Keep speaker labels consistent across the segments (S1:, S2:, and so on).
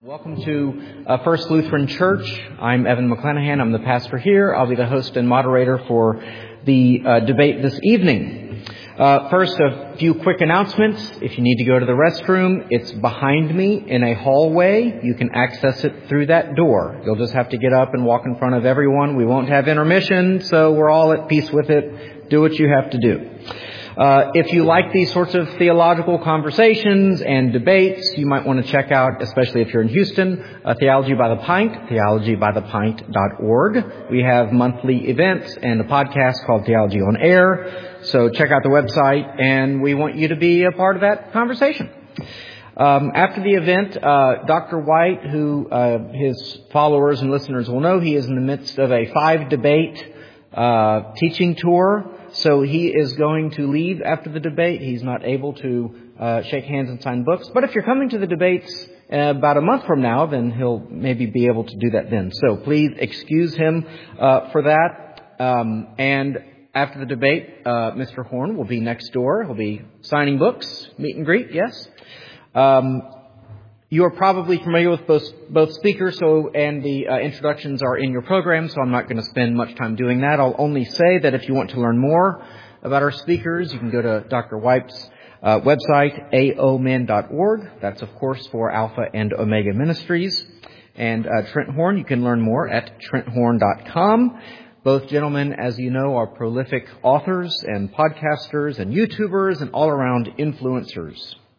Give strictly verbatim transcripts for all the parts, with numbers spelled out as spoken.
S1: Welcome to uh, First Lutheran Church. I'm Evan McClanahan. I'm the pastor here. I'll be the host and moderator for the uh, debate this evening. Uh, first, a few quick announcements. If you need to go to the restroom, it's behind me in a hallway. You can access it through that door. You'll just have to get up and walk in front of everyone. We won't have intermission, so we're all at peace with it. Do what you have to do. Uh, if you like these sorts of theological conversations and debates, you might want to check out, especially if you're in Houston, uh, Theology by the Pint, theology by the pint dot org. We have monthly events and a podcast called Theology on Air. So check out the website, and we want you to be a part of that conversation. Um, after the event, uh, Doctor White, who uh, his followers and listeners will know, he is in the midst of a five-debate uh, teaching tour. So he is going to leave after the debate. He's not able to uh, shake hands and sign books. But if you're coming to the debates uh, about a month from now, then he'll maybe be able to do that then. So please excuse him uh, for that. Um, and after the debate, uh, Mister Horn will be next door. He'll be signing books, meet and greet, yes. Um, You are probably familiar with both, both speakers, so and the uh, introductions are in your program, so I'm not going to spend much time doing that. I'll only say that if you want to learn more about our speakers, you can go to Doctor White's uh, website, a o men dot org. That's, of course, for Alpha and Omega Ministries. And uh, Trent Horn, you can learn more at trent horn dot com. Both gentlemen, as you know, are prolific authors and podcasters and YouTubers and all-around influencers,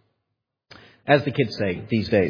S1: as the kids say these days.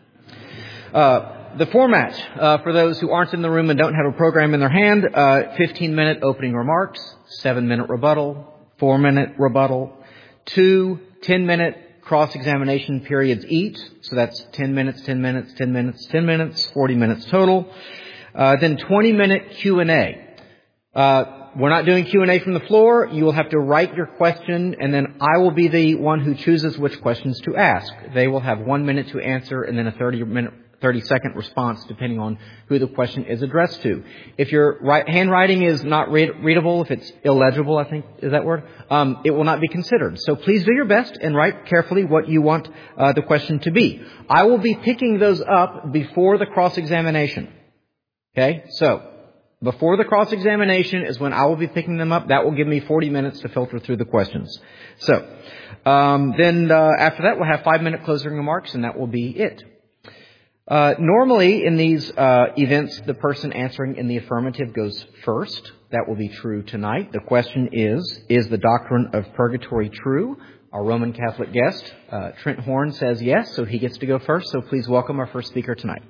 S1: Uh, the format, uh, for those who aren't in the room and don't have a program in their hand, uh, fifteen-minute opening remarks, seven-minute rebuttal, four-minute rebuttal, two ten-minute cross-examination periods each. So that's ten minutes, ten minutes, ten minutes, ten minutes, forty minutes total. Uh, then twenty-minute Q and A. Uh, We're not doing Q and A from the floor. You will have to write your question, and then I will be the one who chooses which questions to ask. They will have one minute to answer, and then a thirty-minute, thirty-second response, depending on who the question is addressed to. If your write, handwriting is not read, readable, if it's illegible, I think, is that word? Um, it will not be considered. So please do your best and write carefully what you want uh, the question to be. I will be picking those up before the cross-examination. Okay? So before the cross-examination is when I will be picking them up. That will give me forty minutes to filter through the questions. So um, then uh, after that, we'll have five-minute closing remarks, and that will be it. Uh, normally, in these uh, events, the person answering in the affirmative goes first. That will be true tonight. The question is, is the doctrine of purgatory true? Our Roman Catholic guest, uh, Trent Horn, says yes, so he gets to go first. So please welcome our first speaker tonight.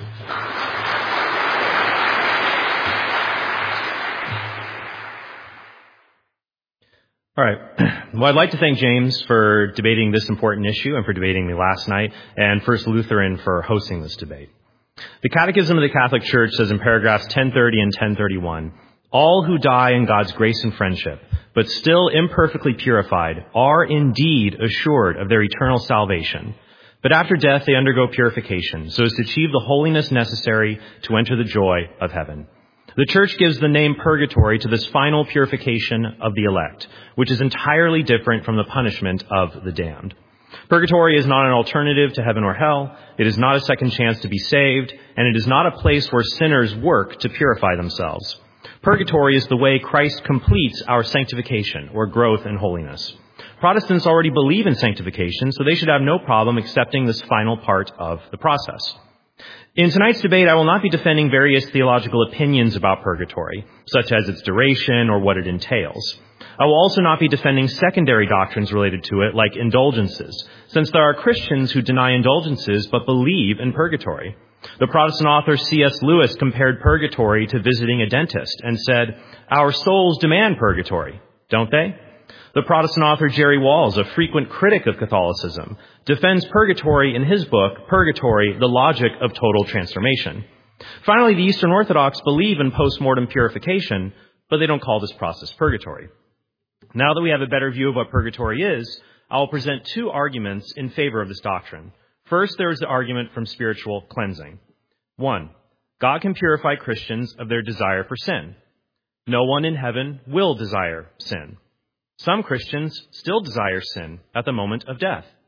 S2: All right. Well, I'd like to thank James for debating this important issue and for debating me last night, and First Lutheran for hosting this debate. The Catechism of the Catholic Church says in paragraphs ten thirty and ten thirty-one, all who die in God's grace and friendship, but still imperfectly purified, are indeed assured of their eternal salvation. But after death, they undergo purification, so as to achieve the holiness necessary to enter the joy of heaven. The Church gives the name purgatory to this final purification of the elect, which is entirely different from the punishment of the damned. Purgatory is not an alternative to heaven or hell. It is not a second chance to be saved, and it is not a place where sinners work to purify themselves. Purgatory is the way Christ completes our sanctification, or growth in holiness. Protestants already believe in sanctification, so they should have no problem accepting this final part of the process. In tonight's debate, I will not be defending various theological opinions about purgatory, such as its duration or what it entails. I will also not be defending secondary doctrines related to it, like indulgences, since there are Christians who deny indulgences but believe in purgatory. The Protestant author C S Lewis compared purgatory to visiting a dentist and said, "Our souls demand purgatory, don't they?" The Protestant author Jerry Walls, a frequent critic of Catholicism, defends purgatory in his book, Purgatory, the Logic of Total Transformation. Finally, the Eastern Orthodox believe in post-mortem purification, but they don't call this process purgatory. Now that we have a better view of what purgatory is, I will present two arguments in favor of this doctrine. First, there is the argument from spiritual cleansing. One, God can purify Christians of their desire for sin. No one in heaven will desire sin. Some Christians still desire sin at the moment of death.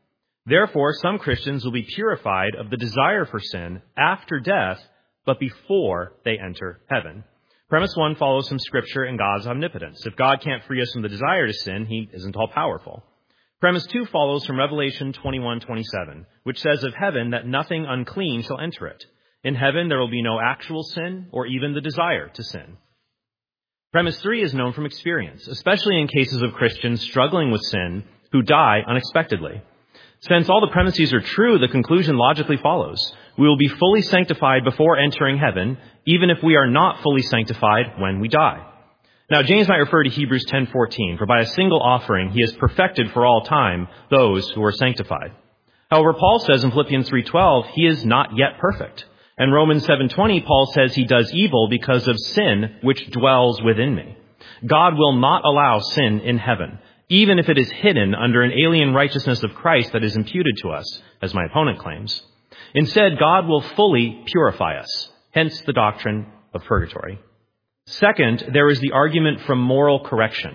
S2: Therefore, some Christians will be purified of the desire for sin after death, but before they enter heaven. Premise one follows from Scripture and God's omnipotence. If God can't free us from the desire to sin, he isn't all-powerful. Premise two follows from Revelation twenty-one twenty-seven, which says of heaven that nothing unclean shall enter it. In heaven there will be no actual sin or even the desire to sin. Premise three is known from experience, especially in cases of Christians struggling with sin who die unexpectedly. Since all the premises are true, the conclusion logically follows. We will be fully sanctified before entering heaven, even if we are not fully sanctified when we die. Now, James might refer to Hebrews ten fourteen, for by a single offering he has perfected for all time those who are sanctified. However, Paul says in Philippians three twelve, he is not yet perfect. And Romans seven twenty, Paul says he does evil because of sin which dwells within me. God will not allow sin in heaven, even if it is hidden under an alien righteousness of Christ that is imputed to us, as my opponent claims. Instead, God will fully purify us, hence the doctrine of purgatory. Second, there is the argument from moral correction.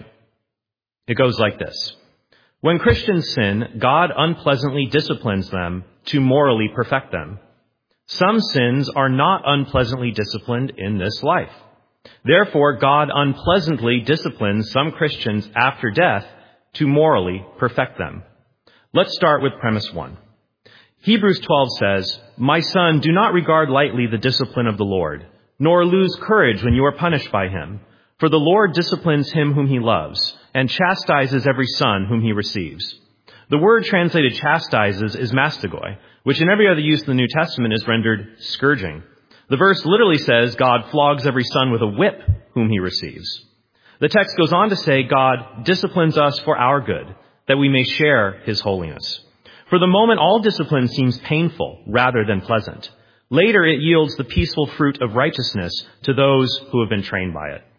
S2: It goes like this. When Christians sin, God unpleasantly disciplines them to morally perfect them. Some sins are not unpleasantly disciplined in this life. Therefore, God unpleasantly disciplines some Christians after death to morally perfect them. Let's start with premise one. Hebrews twelve says, "My son, do not regard lightly the discipline of the Lord, nor lose courage when you are punished by him. For the Lord disciplines him whom he loves, and chastises every son whom he receives." The word translated chastises is mastagoi, which in every other use in the New Testament is rendered scourging. The verse literally says God flogs every son with a whip whom he receives. The text goes on to say God disciplines us for our good, that we may share his holiness. For the moment, all discipline seems painful rather than pleasant. Later, it yields the peaceful fruit of righteousness to those who have been trained by it.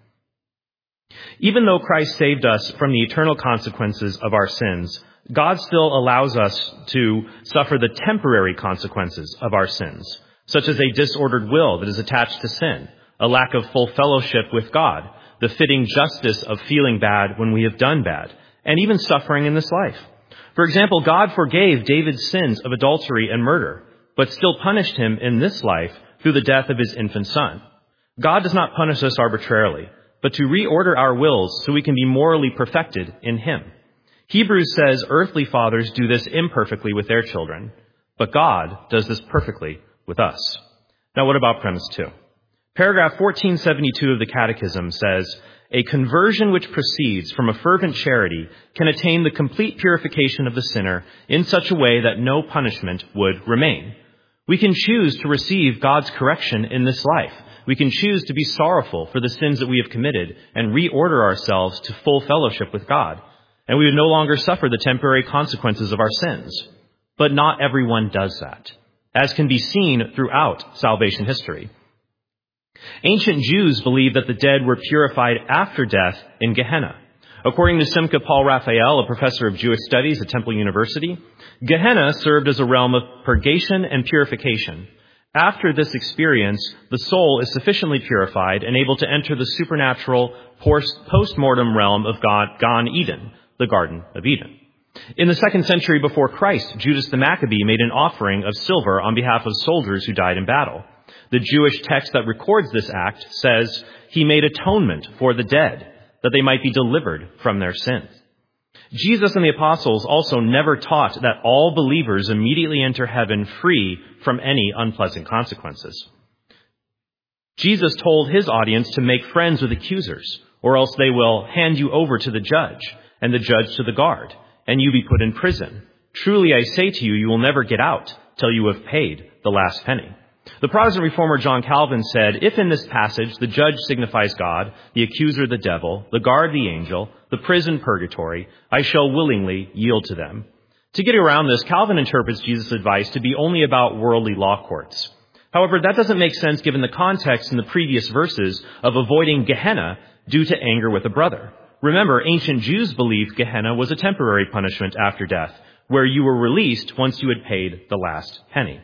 S2: Even though Christ saved us from the eternal consequences of our sins, God still allows us to suffer the temporary consequences of our sins, such as a disordered will that is attached to sin, a lack of full fellowship with God, the fitting justice of feeling bad when we have done bad, and even suffering in this life. For example, God forgave David's sins of adultery and murder, but still punished him in this life through the death of his infant son. God does not punish us arbitrarily, but to reorder our wills so we can be morally perfected in him. Hebrews says earthly fathers do this imperfectly with their children, but God does this perfectly with us. Now, what about premise two? Paragraph fourteen seventy-two of the Catechism says, "A conversion which proceeds from a fervent charity can attain the complete purification of the sinner in such a way that no punishment would remain." We can choose to receive God's correction in this life. We can choose to be sorrowful for the sins that we have committed and reorder ourselves to full fellowship with God. And we would no longer suffer the temporary consequences of our sins. But not everyone does that, as can be seen throughout salvation history. Ancient Jews believed that the dead were purified after death in Gehenna. According to Simcha Paul Raphael, a professor of Jewish studies at Temple University, Gehenna served as a realm of purgation and purification. After this experience, the soul is sufficiently purified and able to enter the supernatural post-mortem realm of God, Gan Eden, the Garden of Eden. In the second century before Christ, Judas the Maccabee made an offering of silver on behalf of soldiers who died in battle. The Jewish text that records this act says he made atonement for the dead, that they might be delivered from their sins. Jesus and the apostles also never taught that all believers immediately enter heaven free from any unpleasant consequences. Jesus told his audience to make friends with accusers, or else they will hand you over to the judge, and the judge to the guard, and you be put in prison. Truly I say to you, you will never get out till you have paid the last penny. The Protestant reformer John Calvin said, if in this passage the judge signifies God, the accuser the devil, the guard the angel, the prison purgatory, I shall willingly yield to them. To get around this, Calvin interprets Jesus' advice to be only about worldly law courts. However, that doesn't make sense given the context in the previous verses of avoiding Gehenna due to anger with a brother. Remember, ancient Jews believed Gehenna was a temporary punishment after death, where you were released once you had paid the last penny.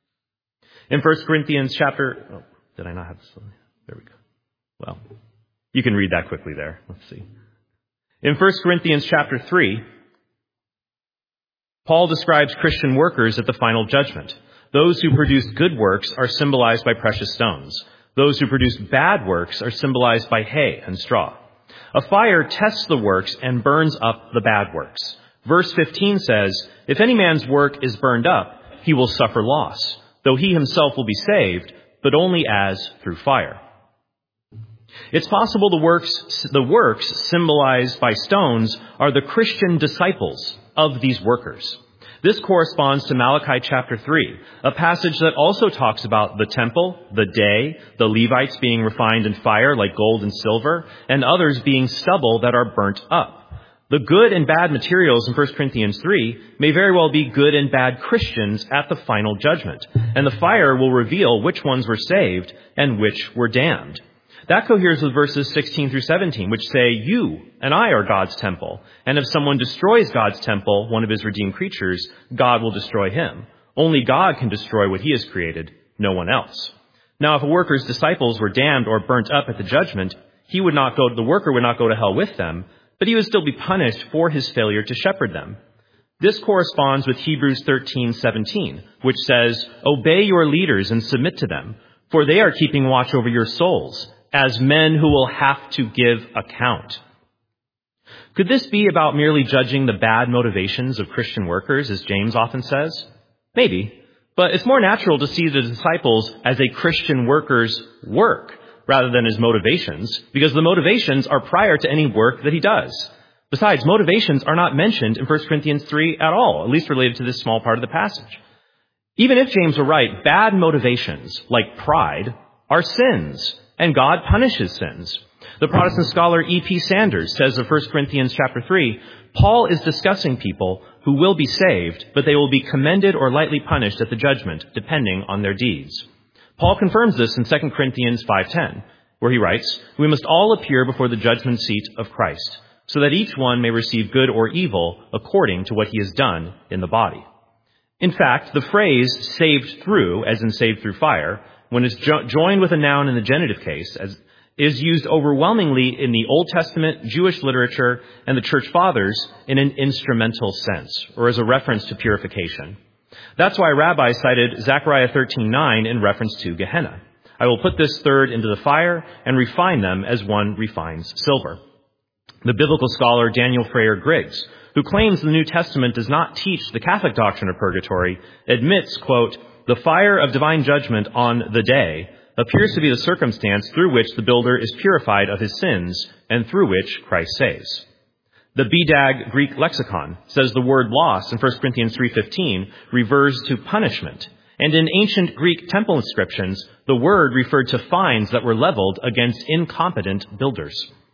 S2: In First Corinthians chapter... Oh, did I not have this? There we go. Well, you can read that quickly there. Let's see. In First Corinthians chapter three, Paul describes Christian workers at the final judgment. Those who produce good works are symbolized by precious stones. Those who produce bad works are symbolized by hay and straw. A fire tests the works and burns up the bad works. Verse fifteen says, "If any man's work is burned up, he will suffer loss, though he himself will be saved, but only as through fire." It's possible the works, the works symbolized by stones are the Christian disciples of these workers. This corresponds to Malachi chapter three, a passage that also talks about the temple, the day, the Levites being refined in fire like gold and silver, and others being stubble that are burnt up. The good and bad materials in First Corinthians three may very well be good and bad Christians at the final judgment, and the fire will reveal which ones were saved and which were damned. That coheres with verses sixteen through seventeen, which say, "You and I are God's temple, and if someone destroys God's temple, one of his redeemed creatures, God will destroy him. Only God can destroy what he has created, no one else." Now, if a worker's disciples were damned or burnt up at the judgment, he would not go, the worker would not go to hell with them, but he would still be punished for his failure to shepherd them. This corresponds with Hebrews thirteen seventeen, which says, "Obey your leaders and submit to them, for they are keeping watch over your souls, as men who will have to give account." Could this be about merely judging the bad motivations of Christian workers, as James often says? Maybe, but it's more natural to see the disciples as a Christian worker's work rather than his motivations, because the motivations are prior to any work that he does. Besides, motivations are not mentioned in First Corinthians three at all, at least related to this small part of the passage. Even if James were right, bad motivations, like pride, are sins, and God punishes sins. The Protestant scholar E P Sanders says of First Corinthians chapter three, Paul is discussing people who will be saved, but they will be commended or lightly punished at the judgment, depending on their deeds. Paul confirms this in Second Corinthians five ten, where he writes, "We must all appear before the judgment seat of Christ, so that each one may receive good or evil according to what he has done in the body." In fact, the phrase "saved through," as in saved through fire, when it's jo- joined with a noun in the genitive case, as is used overwhelmingly in the Old Testament, Jewish literature, and the Church Fathers in an instrumental sense, or as a reference to purification. That's why rabbis cited Zechariah thirteen nine in reference to Gehenna. "I will put this third into the fire and refine them as one refines silver." The biblical scholar Daniel Freyer Griggs, who claims the New Testament does not teach the Catholic doctrine of purgatory, admits, quote, "The fire of divine judgment on the day appears to be the circumstance through which the builder is purified of his sins and through which Christ saves." The B D A G Greek lexicon says the word loss in First Corinthians three fifteen refers to punishment, and in ancient Greek temple inscriptions, the word referred to fines that were leveled against incompetent builders.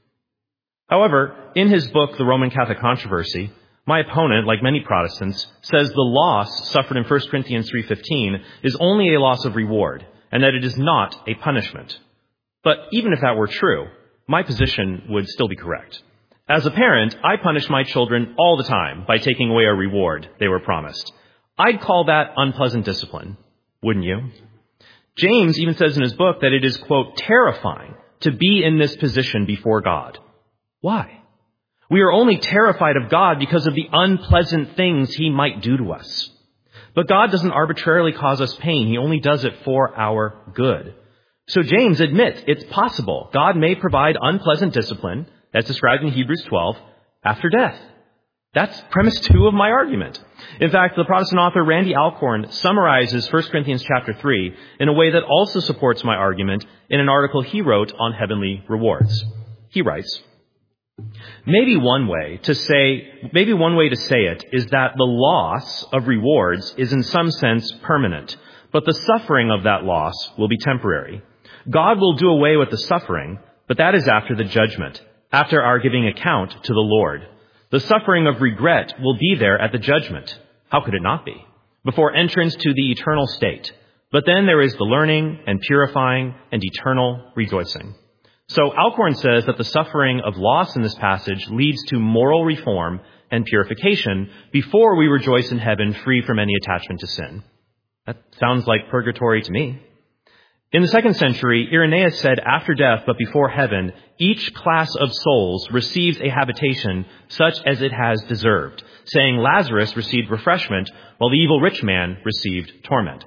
S2: However, in his book, The Roman Catholic Controversy, my opponent, like many Protestants, says the loss suffered in First Corinthians three fifteen is only a loss of reward, and that it is not a punishment. But even if that were true, my position would still be correct. As a parent, I punish my children all the time by taking away a reward they were promised. I'd call that unpleasant discipline, wouldn't you? James even says in his book that it is, quote, "terrifying to be in this position before God." Why? We are only terrified of God because of the unpleasant things he might do to us. But God doesn't arbitrarily cause us pain. He only does it for our good. So James admits it's possible God may provide unpleasant discipline, as described in Hebrews twelve, after death. That's premise two of my argument. In fact, the Protestant author Randy Alcorn summarizes First Corinthians chapter three in a way that also supports my argument in an article he wrote on heavenly rewards. He writes, Maybe one way to say, maybe one way to say it is that the loss of rewards is in some sense permanent, but the suffering of that loss will be temporary. God will do away with the suffering, but that is after the judgment, after our giving account to the Lord. The suffering of regret will be there at the judgment. How could it not be? Before entrance to the eternal state. But then there is the learning and purifying and eternal rejoicing. So Alcorn says that the suffering of loss in this passage leads to moral reform and purification before we rejoice in heaven free from any attachment to sin. That sounds like purgatory to me. In the second century, Irenaeus said after death but before heaven, each class of souls receives a habitation such as it has deserved, saying Lazarus received refreshment while the evil rich man received torment.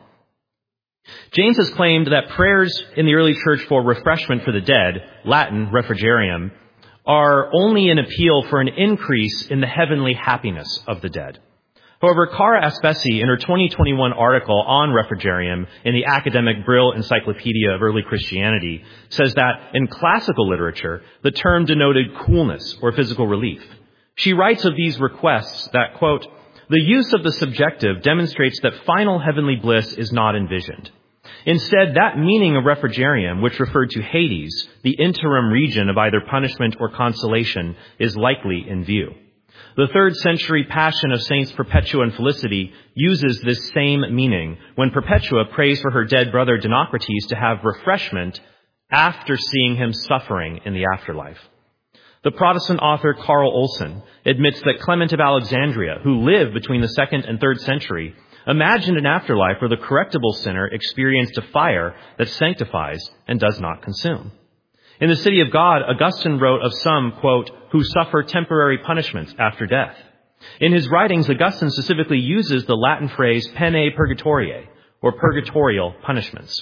S2: James has claimed that prayers in the early church for refreshment for the dead, Latin refrigerium, are only an appeal for an increase in the heavenly happiness of the dead. However, Cara Aspesi, in her twenty twenty-one article on refrigerium in the academic Brill Encyclopedia of Early Christianity, says that in classical literature, the term denoted coolness or physical relief. She writes of these requests that, quote, the use of the subjective demonstrates that final heavenly bliss is not envisioned. Instead, that meaning of refrigerium, which referred to Hades, the interim region of either punishment or consolation, is likely in view. The third century Passion of Saints Perpetua and Felicity uses this same meaning when Perpetua prays for her dead brother Dinocrates to have refreshment after seeing him suffering in the afterlife. The Protestant author Carl Olson admits that Clement of Alexandria, who lived between the second and third century, imagined an afterlife where the correctable sinner experienced a fire that sanctifies and does not consume. In the City of God, Augustine wrote of some, quote, who suffer temporary punishments after death. In his writings, Augustine specifically uses the Latin phrase pene purgatoriae, or purgatorial punishments.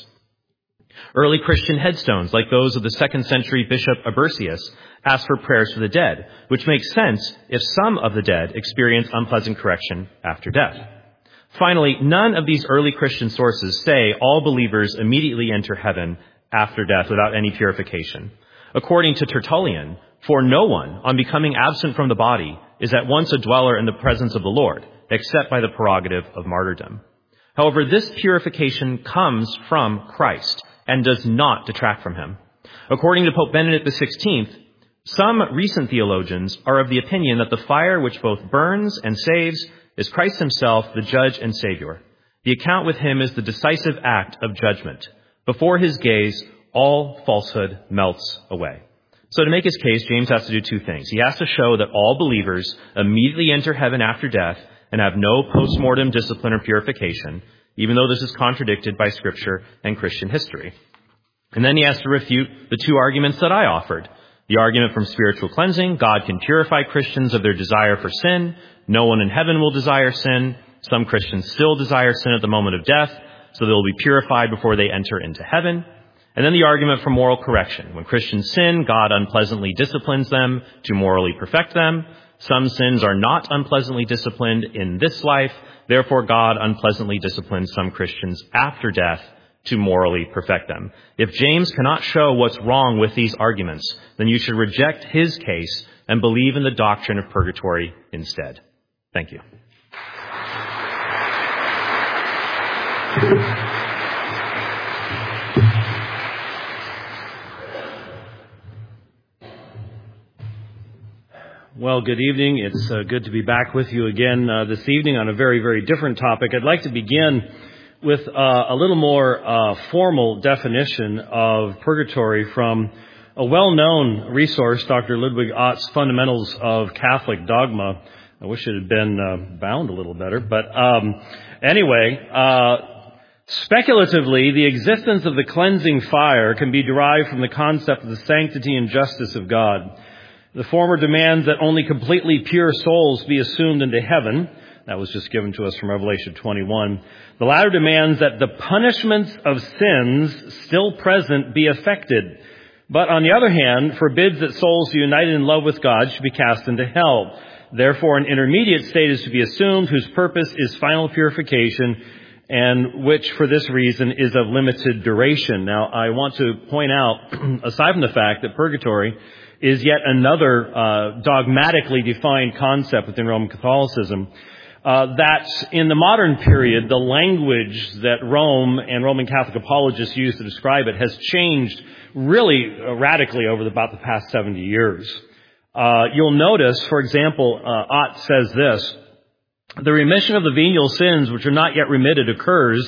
S2: Early Christian headstones, like those of the second century Bishop Abercius, ask for prayers for the dead, which makes sense if some of the dead experience unpleasant correction after death. Finally, none of these early Christian sources say all believers immediately enter heaven after death without any purification. According to Tertullian, for no one, on becoming absent from the body, is at once a dweller in the presence of the Lord, except by the prerogative of martyrdom. However, this purification comes from Christ and does not detract from him. According to Pope Benedict the sixteenth, some recent theologians are of the opinion that the fire which both burns and saves is Christ himself, the judge and savior. The account with him is the decisive act of judgment. Before his gaze, all falsehood melts away. So to make his case, James has to do two things. He has to show that all believers immediately enter heaven after death and have no post-mortem discipline or purification, even though this is contradicted by Scripture and Christian history. And then he has to refute the two arguments that I offered. The argument from spiritual cleansing, God can purify Christians of their desire for sin. No one in heaven will desire sin. Some Christians still desire sin at the moment of death, so they will be purified before they enter into heaven. And then the argument for moral correction. When Christians sin, God unpleasantly disciplines them to morally perfect them. Some sins are not unpleasantly disciplined in this life. Therefore, God unpleasantly disciplines some Christians after death to morally perfect them. If James cannot show what's wrong with these arguments, then you should reject his case and believe in the doctrine of purgatory instead. Thank you.
S3: Well, good evening. It's uh, good to be back with you again uh, this evening on a very, very different topic. I'd like to begin with uh, a little more uh, formal definition of purgatory from a well-known resource, Doctor Ludwig Ott's Fundamentals of Catholic Dogma. I wish it had been uh, bound a little better, but um, anyway, uh, speculatively, the existence of the cleansing fire can be derived from the concept of the sanctity and justice of God. The former demands that only completely pure souls be assumed into heaven. That was just given to us from Revelation twenty-one. The latter demands that the punishments of sins still present be effected. But on the other hand, forbids that souls united in love with God should be cast into hell. Therefore, an intermediate state is to be assumed whose purpose is final purification, and which for this reason is of limited duration. Now, I want to point out, aside from the fact that purgatory is yet another uh, dogmatically defined concept within Roman Catholicism, uh, that in the modern period, the language that Rome and Roman Catholic apologists use to describe it has changed really radically over the, about the past seventy years. Uh, you'll notice, for example, uh, Ott says this: the remission of the venial sins which are not yet remitted occurs,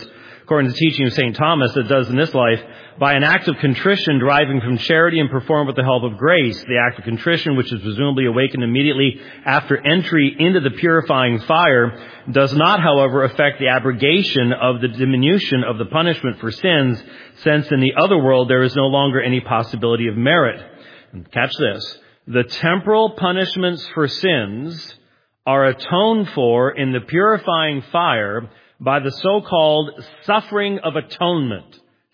S3: according to the teaching of Saint Thomas, it does in this life, by an act of contrition deriving from charity and performed with the help of grace. The act of contrition, which is presumably awakened immediately after entry into the purifying fire, does not, however, affect the abrogation of the diminution of the punishment for sins, since in the other world there is no longer any possibility of merit. And catch this. The temporal punishments for sins are atoned for in the purifying fire by the so-called suffering of atonement.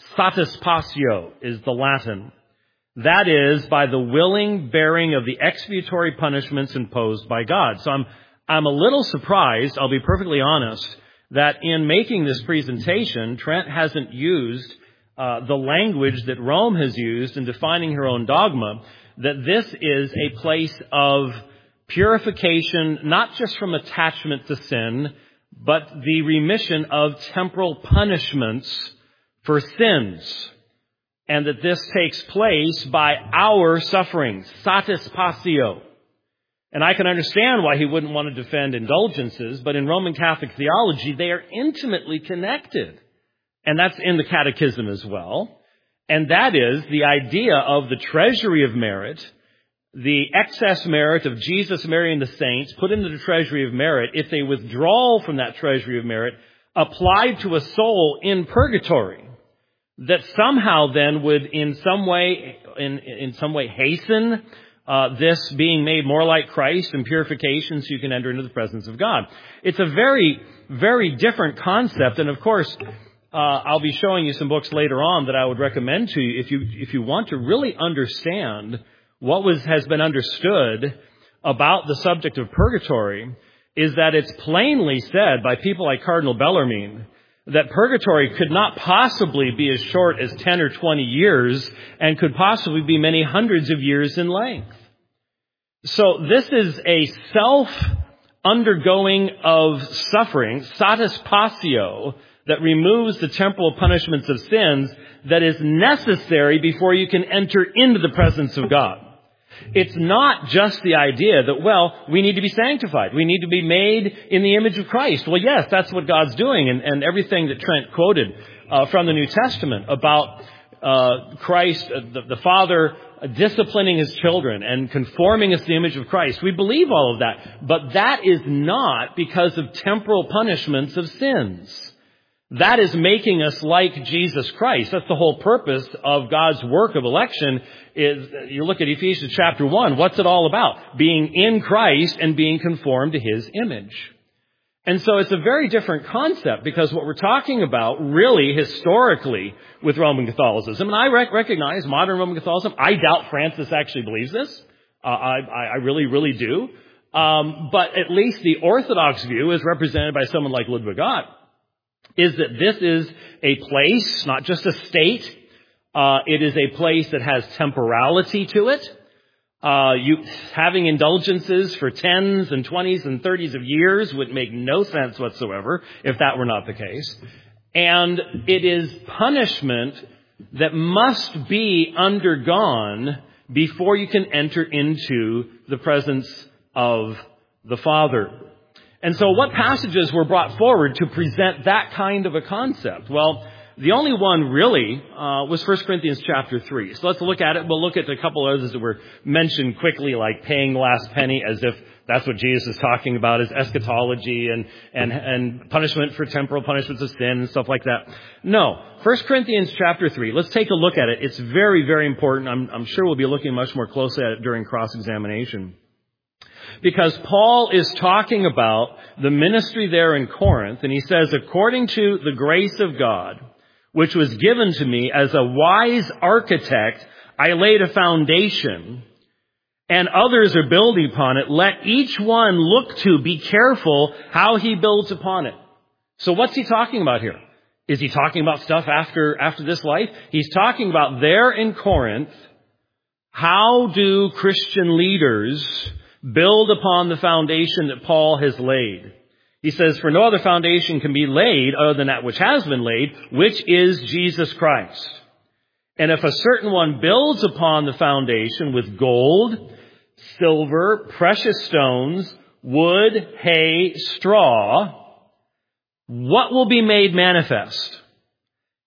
S3: Satisfatio is the Latin. That is, by the willing bearing of the expiatory punishments imposed by God. So I'm, I'm a little surprised, I'll be perfectly honest, that in making this presentation, Trent hasn't used uh, the language that Rome has used in defining her own dogma, that this is a place of purification, not just from attachment to sin, but the remission of temporal punishments for sins. And that this takes place by our suffering, satisfatio. And I can understand why he wouldn't want to defend indulgences, but in Roman Catholic theology, they are intimately connected. And that's in the Catechism as well. And that is the idea of the treasury of merit, the excess merit of Jesus, Mary, and the saints put into the treasury of merit, if they withdraw from that treasury of merit, applied to a soul in purgatory, that somehow then would in some way, in, in some way hasten uh, this being made more like Christ and purification so you can enter into the presence of God. It's a very, very different concept. And of course, uh, I'll be showing you some books later on that I would recommend to you if you, if you want to really understand what was, has been understood about the subject of purgatory, is that it's plainly said by people like Cardinal Bellarmine that purgatory could not possibly be as short as ten or twenty years and could possibly be many hundreds of years in length. So this is a self-undergoing of suffering, satisfatio, that removes the temporal punishments of sins that is necessary before you can enter into the presence of God. It's not just the idea that, well, we need to be sanctified. We need to be made in the image of Christ. Well, yes, that's what God's doing. And, and everything that Trent quoted uh, from the New Testament about uh, Christ, uh, the, the Father disciplining His children and conforming us to the image of Christ. We believe all of that. But that is not because of temporal punishments of sins. That is making us like Jesus Christ. That's the whole purpose of God's work of election. Is you look at Ephesians chapter one. What's it all about? Being in Christ and being conformed to His image. And so it's a very different concept, because what we're talking about really historically with Roman Catholicism, and I rec- recognize modern Roman Catholicism, I doubt Francis actually believes this. Uh, I, I really, really do. Um, but at least the Orthodox view is represented by someone like Ludwig Ott, is that this is a place, not just a state. Uh, it is a place that has temporality to it. Uh, you, having indulgences for tens and twenties and thirties of years would make no sense whatsoever if that were not the case. And it is punishment that must be undergone before you can enter into the presence of the Father. And so what passages were brought forward to present that kind of a concept? Well, the only one really uh, was First Corinthians chapter three. So let's look at it. We'll look at a couple others that were mentioned quickly, like paying the last penny, as if that's what Jesus is talking about, is eschatology and, and, and punishment for temporal punishments of sin and stuff like that. No. First Corinthians chapter three. Let's take a look at it. It's very, very important. I'm, I'm sure we'll be looking much more closely at it during cross-examination. Because Paul is talking about the ministry there in Corinth, and he says, according to the grace of God, which was given to me as a wise architect, I laid a foundation, and others are building upon it. Let each one look to, be careful how he builds upon it. So what's he talking about here? Is he talking about stuff after, after this life? He's talking about there in Corinth, how do Christian leaders build upon the foundation that Paul has laid? He says, for no other foundation can be laid other than that which has been laid, which is Jesus Christ. And if a certain one builds upon the foundation with gold, silver, precious stones, wood, hay, straw, what will be made manifest?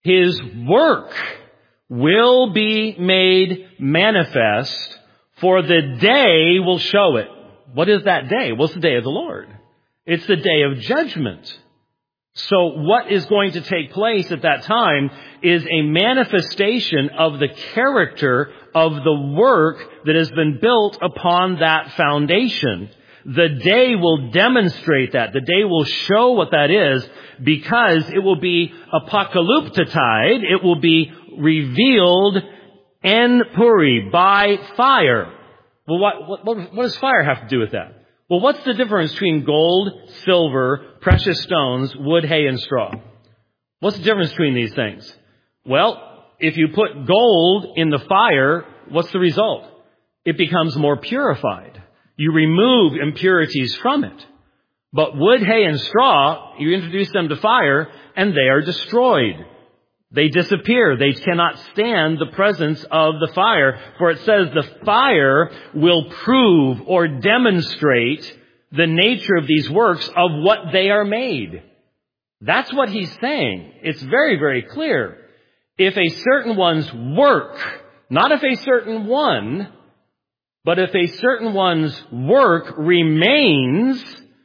S3: His work will be made manifest, for the day will show it. What is that day? What's the day of the Lord? It's the day of judgment. So what is going to take place at that time is a manifestation of the character of the work that has been built upon that foundation. The day will demonstrate that. The day will show what that is, because it will be apocalyptized. It will be revealed en puri, by fire. Well, what, what, what does fire have to do with that? Well, what's the difference between gold, silver, precious stones, wood, hay, and straw? What's the difference between these things? Well, if you put gold in the fire, what's the result? It becomes more purified. You remove impurities from it. But wood, hay, and straw, you introduce them to fire, and they are destroyed. They disappear. They cannot stand the presence of the fire. For it says the fire will prove or demonstrate the nature of these works of what they are made. That's what he's saying. It's very, very clear. If a certain one's work, not if a certain one, but if a certain one's work remains,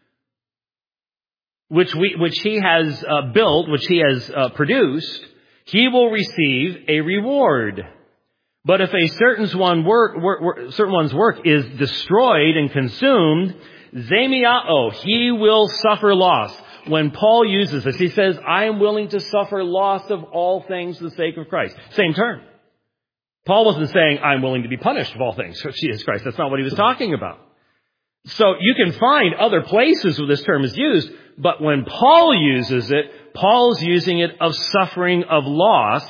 S3: which we, which he has uh, built, which he has uh, produced, he will receive a reward. But if a certain one work, work, work, certain one's work is destroyed and consumed, zemiao, he will suffer loss. When Paul uses this, he says, I am willing to suffer loss of all things for the sake of Christ. Same term. Paul wasn't saying, I'm willing to be punished of all things for Jesus Christ. That's not what he was talking about. So you can find other places where this term is used, but when Paul uses it, Paul's using it of suffering of loss.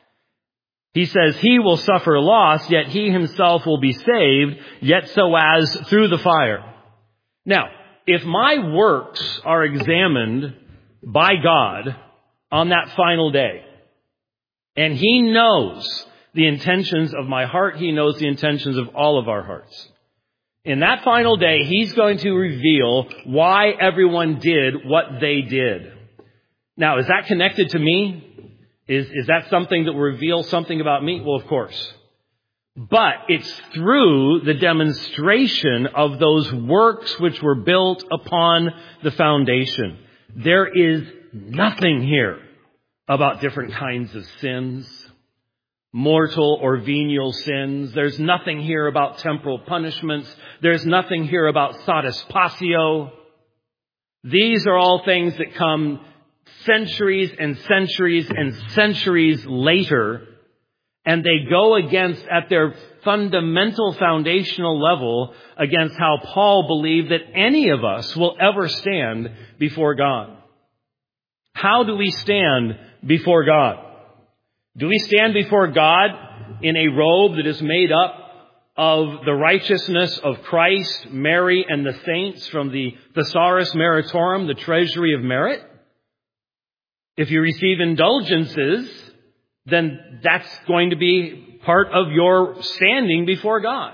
S3: He says he will suffer loss, yet he himself will be saved, yet so as through the fire. Now, if my works are examined by God on that final day, and he knows the intentions of my heart, he knows the intentions of all of our hearts. In that final day, he's going to reveal why everyone did what they did. Now, is that connected to me? Is, is that something that will reveal something about me? Well, of course. But it's through the demonstration of those works which were built upon the foundation. There is nothing here about different kinds of sins, mortal or venial sins. There's nothing here about temporal punishments. There's nothing here about satisfatio. These are all things that come centuries and centuries and centuries later, and they go against, at their fundamental foundational level, against how Paul believed that any of us will ever stand before God. How do we stand before God? Do we stand before God in a robe that is made up of the righteousness of Christ, Mary, and the saints from the Thesaurus Meritorum, the treasury of merit? If you receive indulgences, then that's going to be part of your standing before God.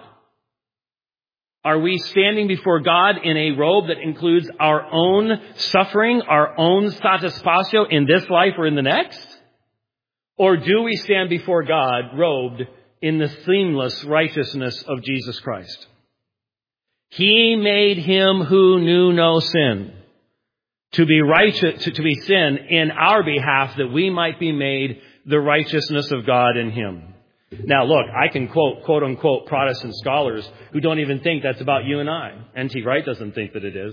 S3: Are we standing before God in a robe that includes our own suffering, our own satisfatio in this life or in the next? Or do we stand before God robed in the seamless righteousness of Jesus Christ? He made him who knew no sin to be righteous, to, to be sin in our behalf, that we might be made the righteousness of God in him. Now look, I can quote, quote unquote, Protestant scholars who don't even think that's about you and I. N T Wright doesn't think that it is.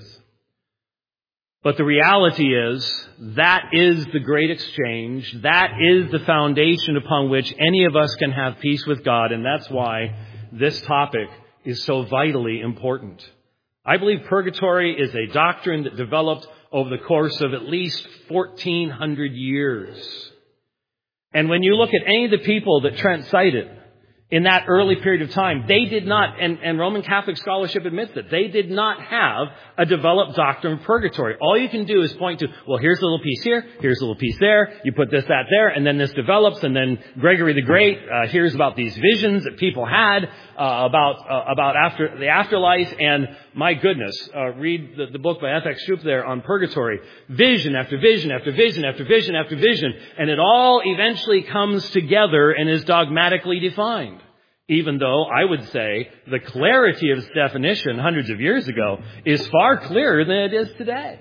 S3: But the reality is, that is the great exchange. That is the foundation upon which any of us can have peace with God. And that's why this topic is so vitally important. I believe purgatory is a doctrine that developed over the course of at least fourteen hundred years. And when you look at any of the people that Trent cited in that early period of time, they did not, and, and Roman Catholic scholarship admits it, they did not have a developed doctrine of purgatory. All you can do is point to, well, here's a little piece here, here's a little piece there, you put this, that, there, and then this develops, and then Gregory the Great uh, hears about these visions that people had uh, about uh, about after the afterlife, and my goodness, uh, read the, the book by F X Shoup there on purgatory. Vision after vision after vision after vision after vision. And it all eventually comes together and is dogmatically defined. Even though I would say the clarity of its definition hundreds of years ago is far clearer than it is today.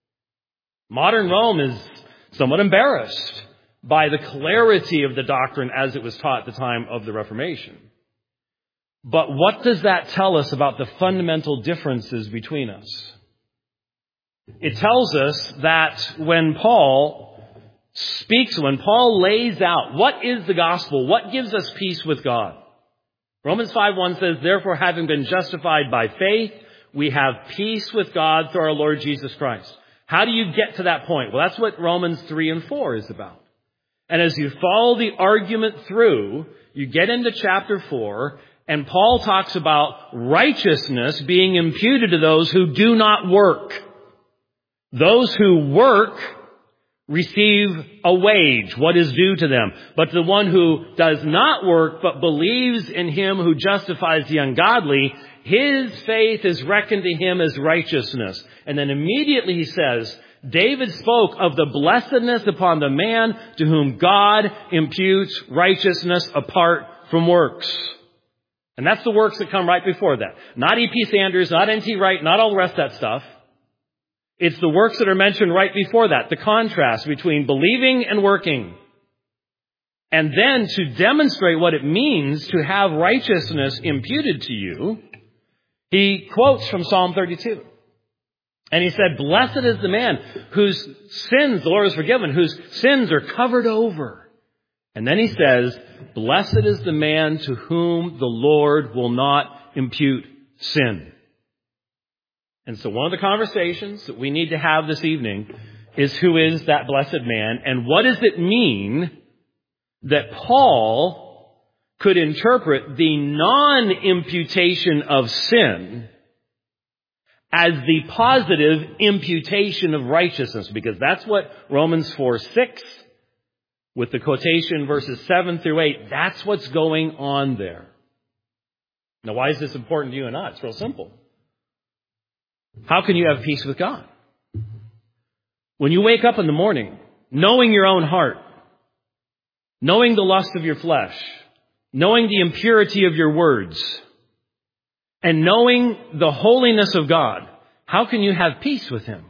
S3: Modern Rome is somewhat embarrassed by the clarity of the doctrine as it was taught at the time of the Reformation. But what does that tell us about the fundamental differences between us? It tells us that when Paul speaks, when Paul lays out what is the gospel, what gives us peace with God. Romans five one says, therefore, having been justified by faith, we have peace with God through our Lord Jesus Christ. How do you get to that point? Well, that's what Romans three and four is about. And as you follow the argument through, you get into chapter four, and Paul talks about righteousness being imputed to those who do not work. Those who work receive a wage, what is due to them. But the one who does not work but believes in him who justifies the ungodly, his faith is reckoned to him as righteousness. And then immediately he says, David spoke of the blessedness upon the man to whom God imputes righteousness apart from works. And that's the works that come right before that. Not E P Sanders, not N T Wright, not all the rest of that stuff. It's the works that are mentioned right before that, the contrast between believing and working. And then to demonstrate what it means to have righteousness imputed to you, he quotes from Psalm thirty-two. And he said, blessed is the man whose sins the Lord has forgiven, whose sins are covered over. And then he says, blessed is the man to whom the Lord will not impute sin. And so one of the conversations that we need to have this evening is who is that blessed man, and what does it mean that Paul could interpret the non-imputation of sin as the positive imputation of righteousness, because that's what Romans four six, with the quotation verses seven through eight, that's what's going on there. Now, why is this important to you and I? It's real simple. How can you have peace with God? When you wake up in the morning, knowing your own heart, knowing the lust of your flesh, knowing the impurity of your words, and knowing the holiness of God, how can you have peace with Him?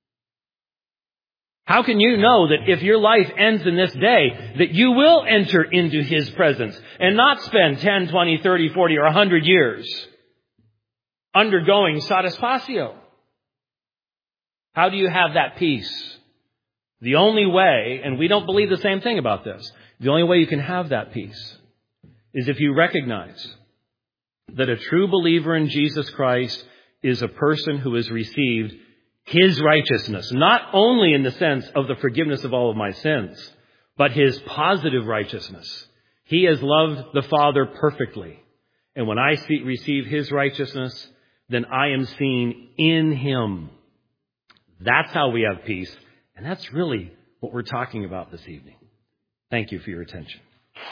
S3: How can you know that if your life ends in this day, that you will enter into His presence and not spend ten, twenty, thirty, forty, or one hundred years undergoing satisfacio? How do you have that peace? The only way, and we don't believe the same thing about this, the only way you can have that peace is if you recognize that a true believer in Jesus Christ is a person who has received His righteousness, not only in the sense of the forgiveness of all of my sins, but His positive righteousness. He has loved the Father perfectly. And when I see, receive His righteousness, then I am seen in Him. That's how we have peace. And that's really what we're talking about this evening. Thank you for your attention.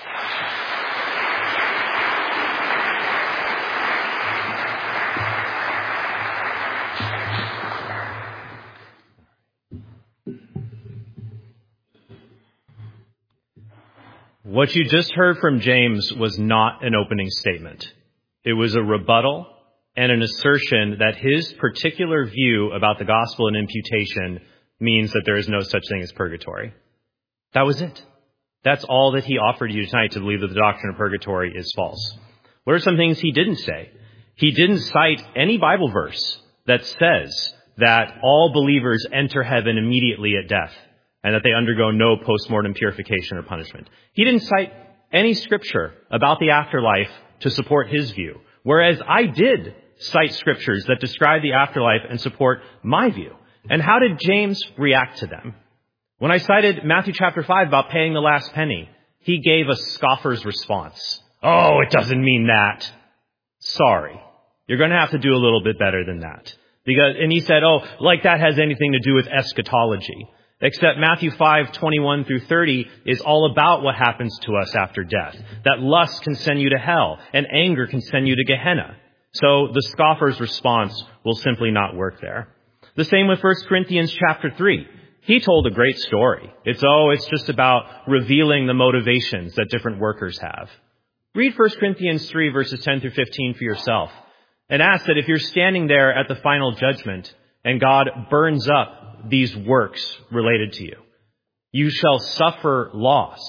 S2: What you just heard from James was not an opening statement. It was a rebuttal and an assertion that his particular view about the gospel and imputation means that there is no such thing as purgatory. That was it. That's all that he offered you tonight, to believe that the doctrine of purgatory is false. What are some things he didn't say? He didn't cite any Bible verse that says that all believers enter heaven immediately at death, and that they undergo no post-mortem purification or punishment. He didn't cite any scripture about the afterlife to support his view, whereas I did cite scriptures that describe the afterlife and support my view. And how did James react to them? When I cited Matthew chapter five about paying the last penny, he gave a scoffer's response. Oh, it doesn't mean that. Sorry. You're going to have to do a little bit better than that. Because, and he said, oh, like that has anything to do with eschatology. Except Matthew five, twenty-one through thirty is all about what happens to us after death. That lust can send you to hell, and anger can send you to Gehenna. So the scoffer's response will simply not work there. The same with First Corinthians chapter three. He told a great story. It's, oh, it's just about revealing the motivations that different workers have. Read First Corinthians three, verses ten through fifteen for yourself, and ask that if you're standing there at the final judgment and God burns up these works related to you, you shall suffer loss.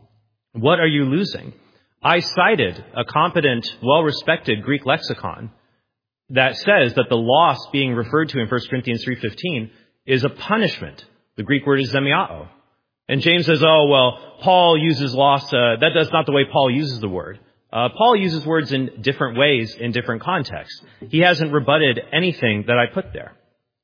S2: What are you losing? I cited a competent, well-respected Greek lexicon that says that the loss being referred to in First Corinthians three fifteen is a punishment. The Greek word is zemiao. And James says, oh, well, Paul uses loss. Uh, that, that's not the way Paul uses the word. Uh, Paul uses words in different ways in different contexts. He hasn't rebutted anything that I put there.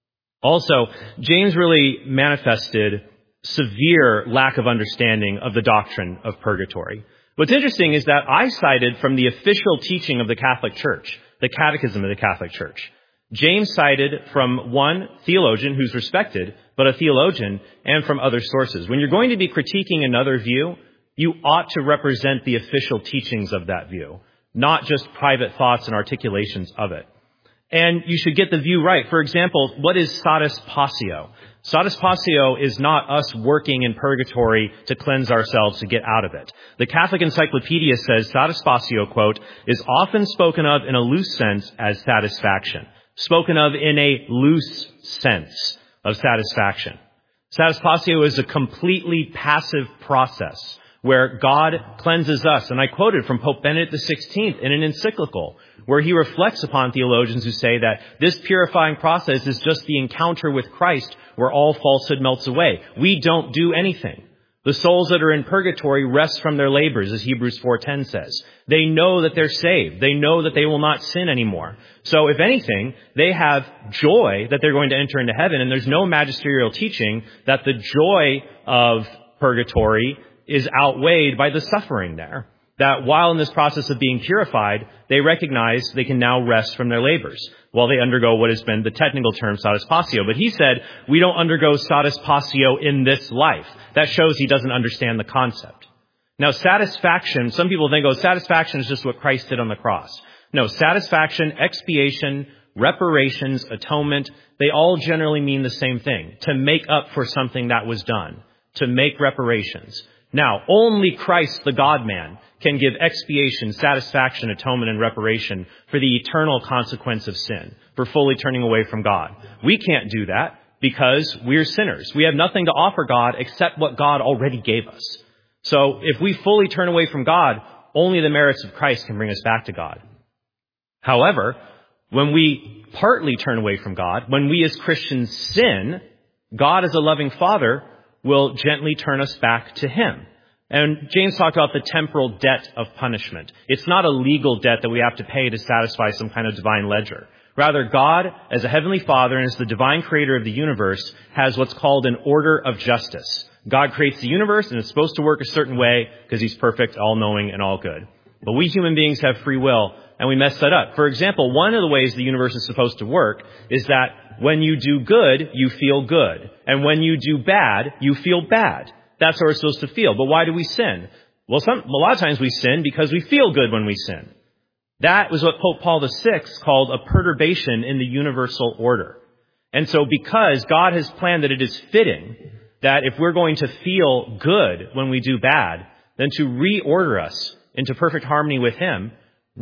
S2: Also, James really manifested severe lack of understanding of the doctrine of purgatory. What's interesting is that I cited from the official teaching of the Catholic Church, the Catechism of the Catholic Church. James cited from one theologian who's respected, but a theologian, and from other sources. When you're going to be critiquing another view, you ought to represent the official teachings of that view, not just private thoughts and articulations of it. And you should get the view right. For example, what is satis passio? Satis passio is not us working in purgatory to cleanse ourselves to get out of it. The Catholic Encyclopedia says satis passio, quote, is often spoken of in a loose sense as satisfaction. Spoken of in a loose sense of satisfaction. Satis passio is a completely passive process where God cleanses us. And I quoted from Pope Benedict the sixteenth in an encyclical where he reflects upon theologians who say that this purifying process is just the encounter with Christ where all falsehood melts away. We don't do anything. The souls that are in purgatory rest from their labors, as Hebrews four ten says. They know that they're saved. They know that they will not sin anymore. So if anything, they have joy that they're going to enter into heaven, and there's no magisterial teaching that the joy of purgatory is outweighed by the suffering there. That while in this process of being purified, they recognize they can now rest from their labors while they undergo what has been the technical term satis passio. But he said, we don't undergo satis passio in this life. That shows he doesn't understand the concept. Now, satisfaction, some people think, oh, satisfaction is just what Christ did on the cross. No, satisfaction, expiation, reparations, atonement, they all generally mean the same thing. To make up for something that was done. To make reparations. Now, only Christ, the God-man, can give expiation, satisfaction, atonement, and reparation for the eternal consequence of sin, for fully turning away from God. We can't do that because we're sinners. We have nothing to offer God except what God already gave us. So if we fully turn away from God, only the merits of Christ can bring us back to God. However, when we partly turn away from God, when we as Christians sin, God as a loving Father will gently turn us back to Him. And James talked about the temporal debt of punishment. It's not a legal debt that we have to pay to satisfy some kind of divine ledger. Rather, God, as a heavenly Father and as the divine creator of the universe, has what's called an order of justice. God creates the universe and it's supposed to work a certain way because He's perfect, all-knowing, and all good. But we human beings have free will and we mess that up. For example, one of the ways the universe is supposed to work is that when you do good, you feel good. And when you do bad, you feel bad. That's how we're supposed to feel. But why do we sin? Well, some, a lot of times we sin because we feel good when we sin. That was what Pope Paul the Sixth called a perturbation in the universal order. And so because God has planned that it is fitting that if we're going to feel good when we do bad, then to reorder us into perfect harmony with Him,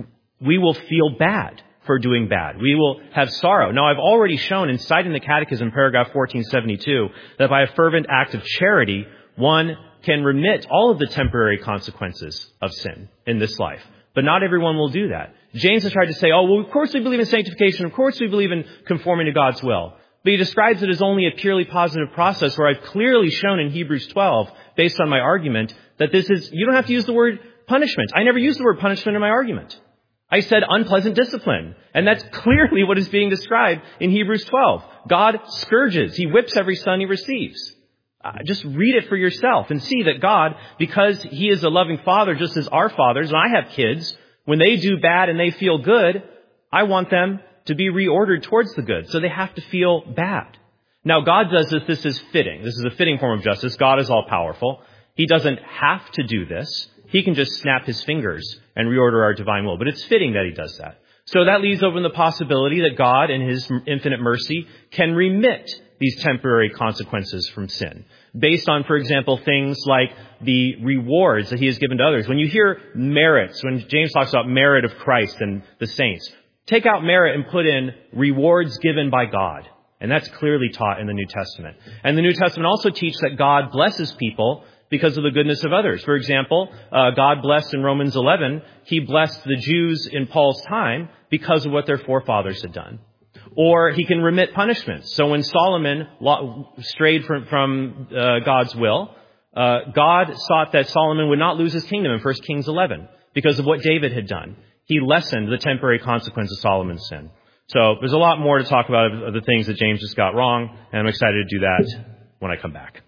S2: we will feel bad for doing bad. We will have sorrow. Now, I've already shown in citing the Catechism, paragraph fourteen seventy-two, that by a fervent act of charity, one can remit all of the temporary consequences of sin in this life. But not everyone will do that. James has tried to say, oh, well, of course we believe in sanctification. Of course we believe in conforming to God's will. But he describes it as only a purely positive process where I've clearly shown in Hebrews twelve, based on my argument, that this is, you don't have to use the word punishment. I never used the word punishment in my argument. I said unpleasant discipline. And that's clearly what is being described in Hebrews twelve. God scourges. He whips every son He receives. Uh, just read it for yourself and see that God, because He is a loving Father, just as our fathers, and I have kids, when they do bad and they feel good, I want them to be reordered towards the good. So they have to feel bad. Now, God does this. This is fitting. This is a fitting form of justice. God is all powerful. He doesn't have to do this. He can just snap His fingers and reorder our divine will. But it's fitting that He does that. So that leaves open the possibility that God, in His infinite mercy, can remit these temporary consequences from sin, based on, for example, things like the rewards that He has given to others. When you hear merits, when James talks about merit of Christ and the saints, take out merit and put in rewards given by God. And that's clearly taught in the New Testament. And the New Testament also teaches that God blesses people because of the goodness of others. For example, uh, God blessed in Romans eleven, He blessed the Jews in Paul's time because of what their forefathers had done. Or He can remit punishments. So when Solomon strayed from, from uh, God's will, uh, God sought that Solomon would not lose his kingdom in First Kings eleven because of what David had done. He lessened the temporary consequence of Solomon's sin. So there's a lot more to talk about of the things that James just got wrong, and I'm excited to do that when I come back.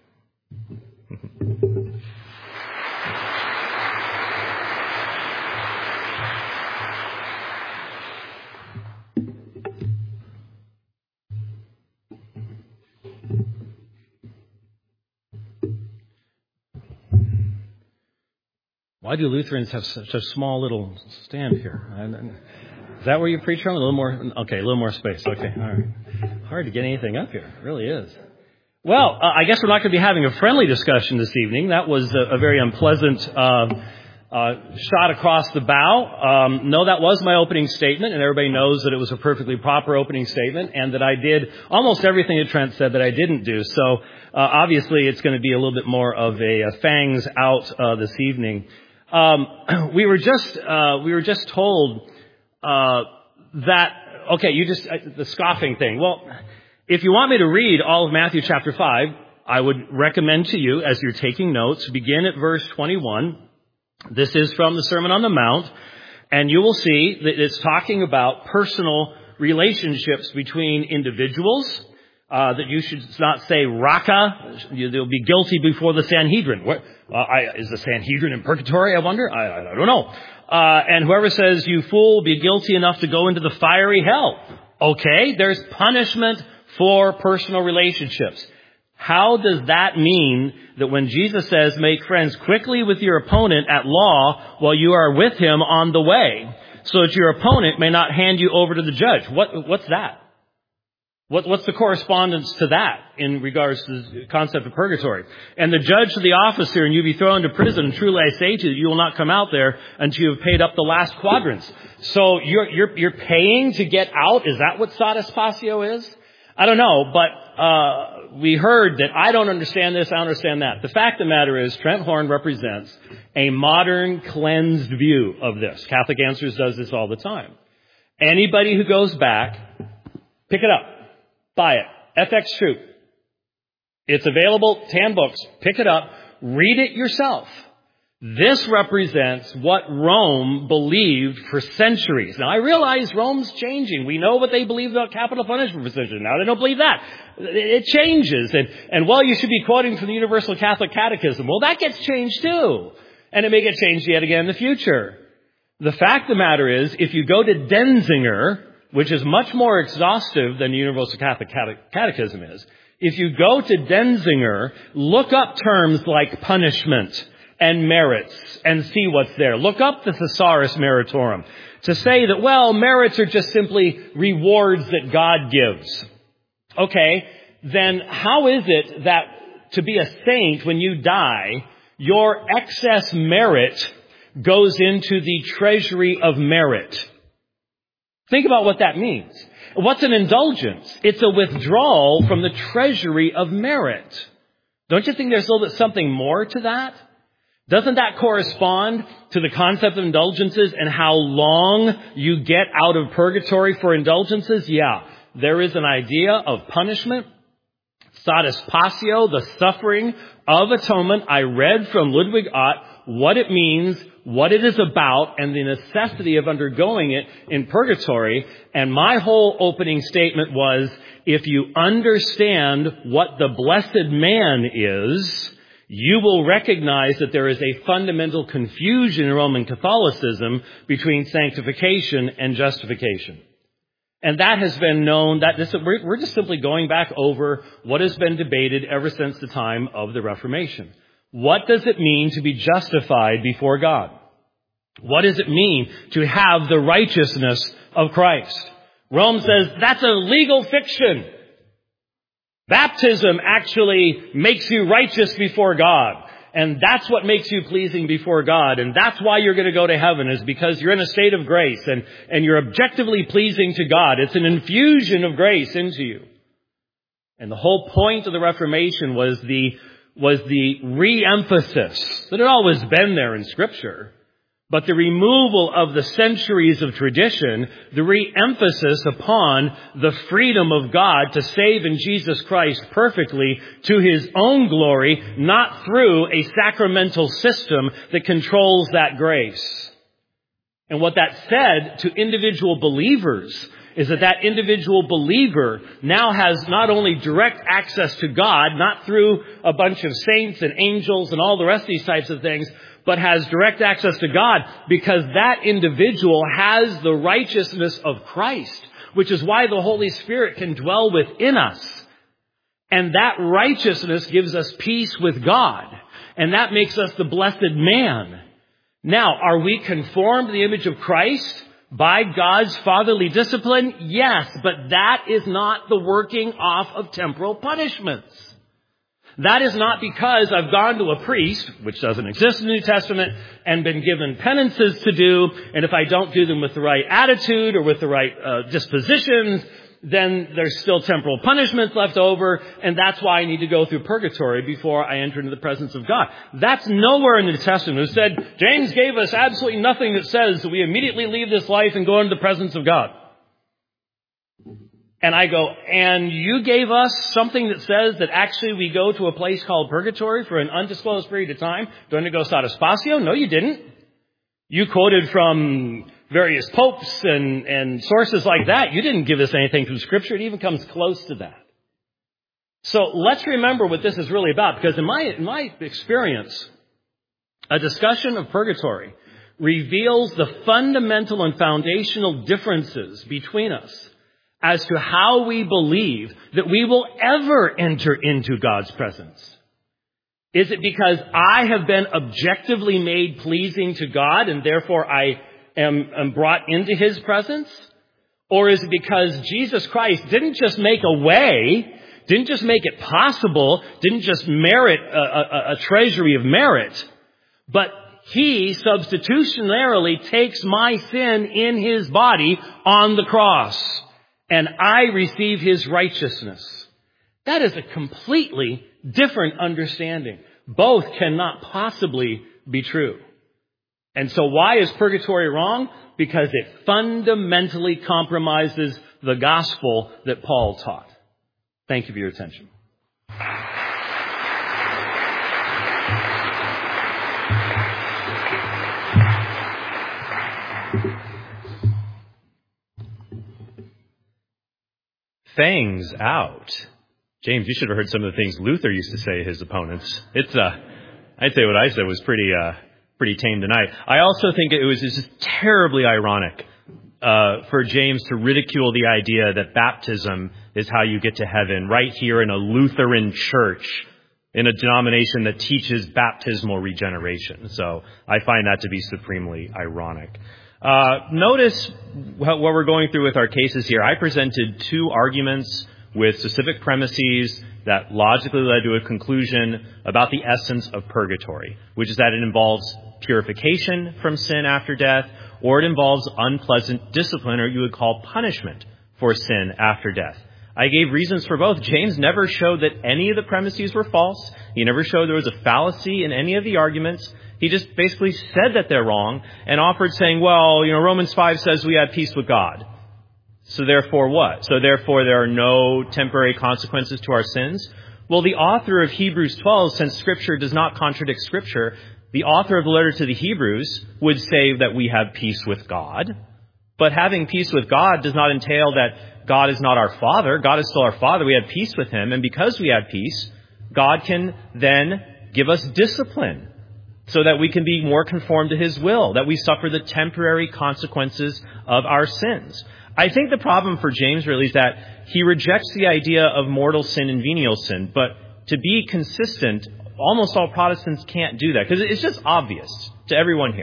S3: Why do Lutherans have such a small little stand here? Is that where you preach from? A little more? Okay, a little more space. Okay, all right. Hard to get anything up here. It really is. Well, uh, I guess we're not going to be having a friendly discussion this evening. That was a, a very unpleasant uh, uh, shot across the bow. Um, no, that was my opening statement, and everybody knows that it was a perfectly proper opening statement, and that I did almost everything that Trent said that I didn't do. So uh, obviously it's going to be a little bit more of a, a fangs out uh, this evening. Um, we were just uh, we were just told uh, that okay, you just uh, the scoffing thing. Well, if you want me to read all of Matthew chapter five, I would recommend to you, as you're taking notes, begin at verse twenty-one. This is from the Sermon on the Mount, and you will see that it's talking about personal relationships between individuals. Uh, that you should not say raka. You'll be guilty before the Sanhedrin. What, uh, I, is the Sanhedrin in purgatory, I wonder? I, I don't know. Uh, and whoever says, you fool, will be guilty enough to go into the fiery hell. Okay, there's punishment for personal relationships. How does that mean that when Jesus says, make friends quickly with your opponent at law while you are with him on the way, so that your opponent may not hand you over to the judge? What, what's that? What, what's the correspondence to that in regards to the concept of purgatory? And the judge to the officer, and you be thrown into prison, and truly I say to you, you will not come out there until you have paid up the last quadrants. So you're, you're, you're paying to get out? Is that what status passio is? I don't know, but, uh, we heard that I don't understand this, I don't understand that. The fact of the matter is, Trent Horn represents a modern, cleansed view of this. Catholic Answers does this all the time. Anybody who goes back, pick it up. Buy it. F X Troop. It's available, ten books. Pick it up. Read it yourself. This represents what Rome believed for centuries. Now, I realize Rome's changing. We know what they believe about capital punishment for centuries. Now, they don't believe that. It changes. And, and, well, you should be quoting from the Universal Catholic Catechism. Well, that gets changed, too. And it may get changed yet again in the future. The fact of the matter is, if you go to Denzinger, which is much more exhaustive than the Universal Catholic Catechism is. If you go to Denzinger, look up terms like punishment and merits and see what's there. Look up the Thesaurus Meritorum to say that, well, merits are just simply rewards that God gives. Okay, then how is it that to be a saint when you die, your excess merit goes into the treasury of merit? Think about what that means. What's an indulgence? It's a withdrawal from the treasury of merit. Don't you think there's a little bit something more to that? Doesn't that correspond to the concept of indulgences and how long you get out of purgatory for indulgences? Yeah, there is an idea of punishment. Status passio, the suffering of atonement. I read from Ludwig Ott what it means, what it is about, and the necessity of undergoing it in purgatory. And my whole opening statement was, if you understand what the blessed man is, you will recognize that there is a fundamental confusion in Roman Catholicism between sanctification and justification. And that has been known, that this, we're, we're just simply going back over what has been debated ever since the time of the Reformation. What does it mean to be justified before God? What does it mean to have the righteousness of Christ. Rome says that's a legal fiction. Baptism actually makes you righteous before God. And that's what makes you pleasing before God. And that's why you're going to go to heaven, is because you're in a state of grace and, and you're objectively pleasing to God. It's an infusion of grace into you. And the whole point of the Reformation was the, was the re-emphasis that had always been there in Scripture, but the removal of the centuries of tradition, the re-emphasis upon the freedom of God to save in Jesus Christ perfectly to His own glory, not through a sacramental system that controls that grace. And what that said to individual believers is that that individual believer now has not only direct access to God, not through a bunch of saints and angels and all the rest of these types of things, but has direct access to God because that individual has the righteousness of Christ, which is why the Holy Spirit can dwell within us. And that righteousness gives us peace with God. And that makes us the blessed man. Now, are we conformed to the image of Christ by God's fatherly discipline? Yes, but that is not the working off of temporal punishments. That is not because I've gone to a priest, which doesn't exist in the New Testament, and been given penances to do, and if I don't do them with the right attitude or with the right uh, dispositions, then there's still temporal punishments left over, and that's why I need to go through purgatory before I enter into the presence of God. That's nowhere in the New Testament. It said, James gave us absolutely nothing that says that we immediately leave this life and go into the presence of God. And I go, and you gave us something that says that actually we go to a place called purgatory for an undisclosed period of time? Domingo Sata Spatio? No, you didn't. You quoted from various popes and, and sources like that. You didn't give us anything from Scripture. It even comes close to that. So let's remember what this is really about, because in my, in my experience, a discussion of purgatory reveals the fundamental and foundational differences between us as to how we believe that we will ever enter into God's presence. Is it because I have been objectively made pleasing to God and therefore I am, am brought into His presence? Or is it because Jesus Christ didn't just make a way, didn't just make it possible, didn't just merit a, a, a treasury of merit, but He substitutionarily takes my sin in His body on the cross, and I receive His righteousness? That is a completely different understanding. Both cannot possibly be true. And so why is purgatory wrong? Because it fundamentally compromises the gospel that Paul taught. Thank you for your attention.
S2: Fangs out. James, you should have heard some of the things Luther used to say to his opponents. It's, uh, I'd say what I said was pretty, uh, pretty tame tonight. I also think it was just terribly ironic, uh, for James to ridicule the idea that baptism is how you get to heaven right here in a Lutheran church, in a denomination that teaches baptismal regeneration. So I find that to be supremely ironic. Uh, notice what we're going through with our cases here. I presented two arguments with specific premises that logically led to a conclusion about the essence of purgatory, which is that it involves purification from sin after death, or it involves unpleasant discipline, or you would call punishment for sin after death. I gave reasons for both. James never showed that any of the premises were false. He never showed there was a fallacy in any of the arguments. He just basically said that they're wrong and offered saying, well, you know, Romans five says we have peace with God. So therefore what? So therefore there are no temporary consequences to our sins? Well, the author of Hebrews twelve, since Scripture does not contradict Scripture, the author of the letter to the Hebrews would say that we have peace with God. But having peace with God does not entail that God is not our Father. God is still our Father. We have peace with Him. And because we have peace, God can then give us discipline so that we can be more conformed to His will, that we suffer the temporary consequences of our sins. I think the problem for James really is that he rejects the idea of mortal sin and venial sin. But to be consistent, almost all Protestants can't do that, because it's just obvious to everyone here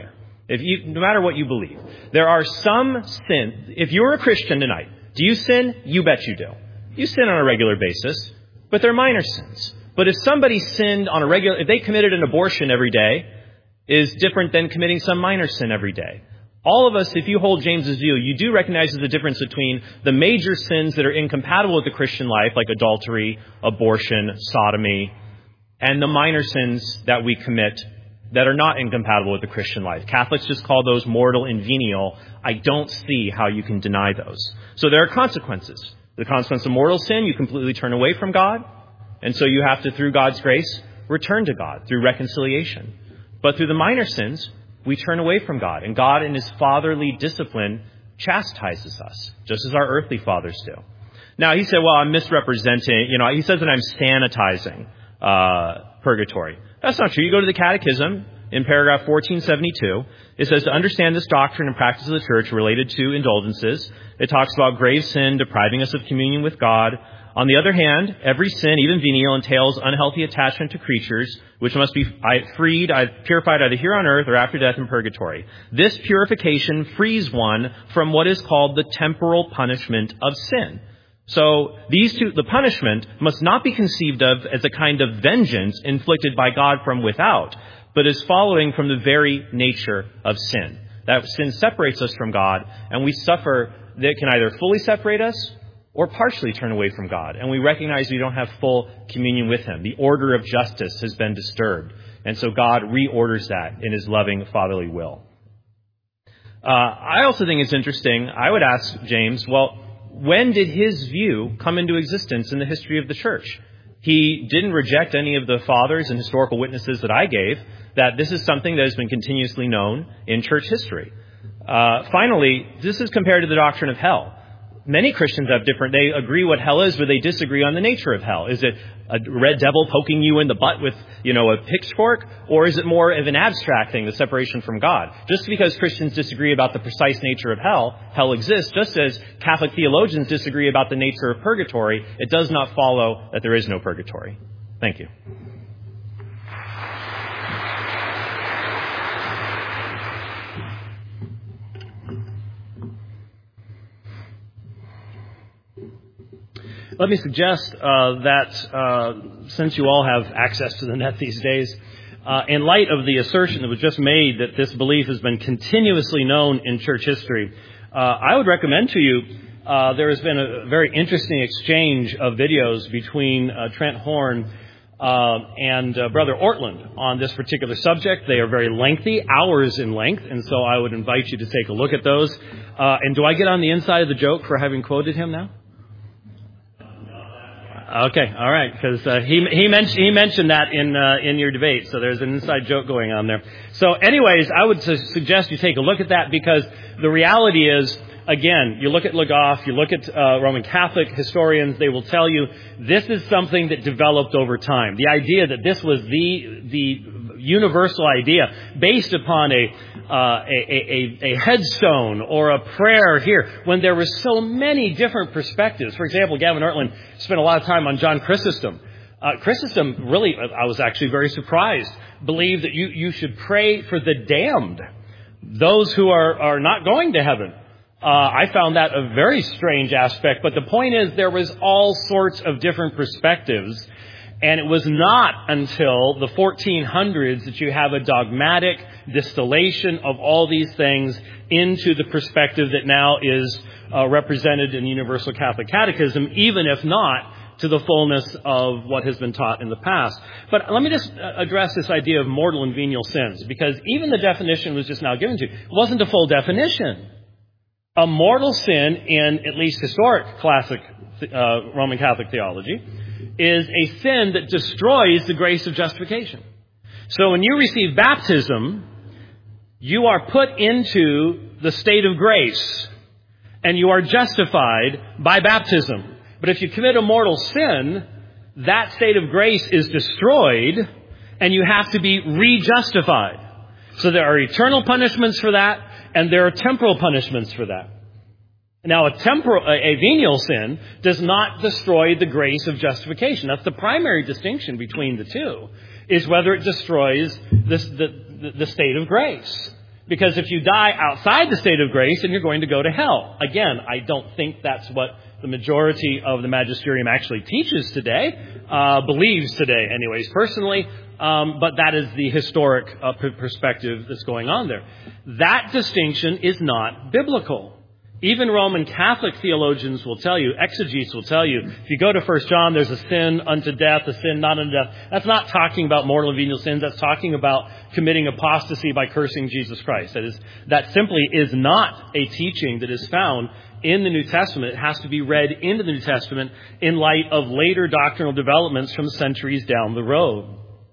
S2: If you, no matter what you believe, there are some sin. If you're a Christian tonight, do you sin? You bet you do. You sin on a regular basis, but they're minor sins. But if somebody sinned on a regular, if they committed an abortion every day, is different than committing some minor sin every day. All of us, if you hold James's view, you do recognize the difference between the major sins that are incompatible with the Christian life, like adultery, abortion, sodomy, and the minor sins that we commit that are not incompatible with the Christian life. Catholics just call those mortal and venial. I don't see how you can deny those. So there are consequences. The consequence of mortal sin, you completely turn away from God. And so you have to, through God's grace, return to God through reconciliation. But through the minor sins, we turn away from God. And God, in his fatherly discipline, chastises us, just as our earthly fathers do. Now, he said, well, I'm misrepresenting, you know, he says that I'm sanitizing uh, purgatory. That's not true. You go to the Catechism in paragraph fourteen seventy-two. It says to understand this doctrine and practice of the church related to indulgences. It talks about grave sin depriving us of communion with God. On the other hand, every sin, even venial, entails unhealthy attachment to creatures, which must be freed, purified either here on earth or after death in purgatory. This purification frees one from what is called the temporal punishment of sin. So these two, the punishment must not be conceived of as a kind of vengeance inflicted by God from without, but as following from the very nature of sin. That sin separates us from God, and we suffer, that can either fully separate us or partially turn away from God. And we recognize we don't have full communion with him. The order of justice has been disturbed. And so God reorders that in his loving fatherly will. Uh, I also think it's interesting. I would ask James, well, when did his view come into existence in the history of the church? He didn't reject any of the fathers and historical witnesses that I gave, that this is something that has been continuously known in church history. Uh, finally, this is compared to the doctrine of hell. Many Christians have different, they agree what hell is, but they disagree on the nature of hell. Is it a red devil poking you in the butt with, you know, a pitchfork? Or is it more of an abstract thing, the separation from God? Just because Christians disagree about the precise nature of hell, hell exists, just as Catholic theologians disagree about the nature of purgatory, it does not follow that there is no purgatory. Thank you.
S3: Let me suggest uh, that uh, since you all have access to the net these days, uh, in light of the assertion that was just made that this belief has been continuously known in church history, uh, I would recommend to you, uh, there has been a very interesting exchange of videos between uh, Trent Horn uh, and uh, Brother Ortland on this particular subject. They are very lengthy, hours in length, and so I would invite you to take a look at those. Uh, and do I get on the inside of the joke for having quoted him now? Okay, all right, because uh, he he mentioned he mentioned that in uh, in your debate, so there's an inside joke going on there. So, anyways, I would su- suggest you take a look at that, because the reality is, again, you look at Le Goff, you look at uh, Roman Catholic historians, they will tell you this is something that developed over time. The idea that this was the the universal idea based upon a uh, a, a, a headstone or a prayer here, when there were so many different perspectives. For example, Gavin Ortland spent a lot of time on John Chrysostom. Uh, Chrysostom, really, I was actually very surprised, believed that you, you should pray for the damned, those who are, are not going to heaven. Uh, I found that a very strange aspect, but the point is there was all sorts of different perspectives. And it was not until the fourteen hundreds that you have a dogmatic distillation of all these things into the perspective that now is uh, represented in the Universal Catholic Catechism, even if not to the fullness of what has been taught in the past. But let me just address this idea of mortal and venial sins, because even the definition was just now given to you. It wasn't a full definition. A mortal sin, in at least historic classic uh, Roman Catholic theology, is a sin that destroys the grace of justification. So when you receive baptism, you are put into the state of grace, and you are justified by baptism. But if you commit a mortal sin, that state of grace is destroyed, and you have to be re-justified. So there are eternal punishments for that, and there are temporal punishments for that. Now, a temporal, a venial sin does not destroy the grace of justification. That's the primary distinction between the two, is whether it destroys this, the, the state of grace. Because if you die outside the state of grace, then you're going to go to hell. Again, I don't think that's what the majority of the magisterium actually teaches today, uh, believes today anyways, personally, um, but that is the historic uh, perspective that's going on there. That distinction is not biblical. Even Roman Catholic theologians will tell you, exegetes will tell you, if you go to First John, there's a sin unto death, a sin not unto death. That's not talking about mortal and venial sins. That's talking about committing apostasy by cursing Jesus Christ. That is, that simply is not a teaching that is found in the New Testament. It has to be read into the New Testament in light of later doctrinal developments from centuries down the road.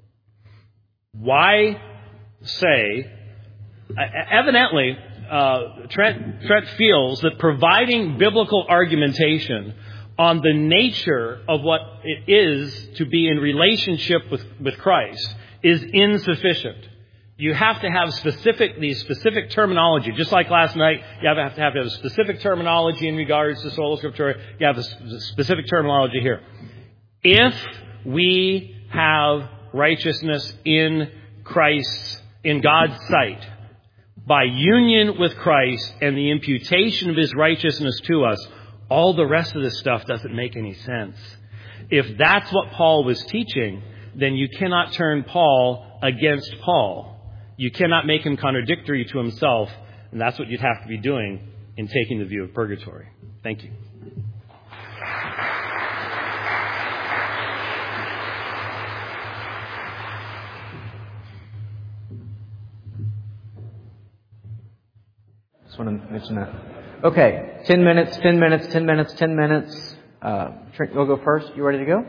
S3: Why say, evidently, Uh, Trent, Trent feels that providing biblical argumentation on the nature of what it is to be in relationship with, with Christ is insufficient. You have to have specific, the specific terminology. Just like last night, you have to have, to have, to have specific terminology in regards to sola scriptura. You have a specific terminology here. If we have righteousness in Christ, in God's sight, by union with Christ and the imputation of His righteousness to us, all the rest of this stuff doesn't make any sense. If that's what Paul was teaching, then you cannot turn Paul against Paul. You cannot make him contradictory to himself, and that's what you'd have to be doing in taking the view of purgatory. Thank you.
S1: Just want to mention that. Okay, ten minutes, ten minutes, ten minutes, ten minutes. Uh, Trent, you'll go first. You ready to go?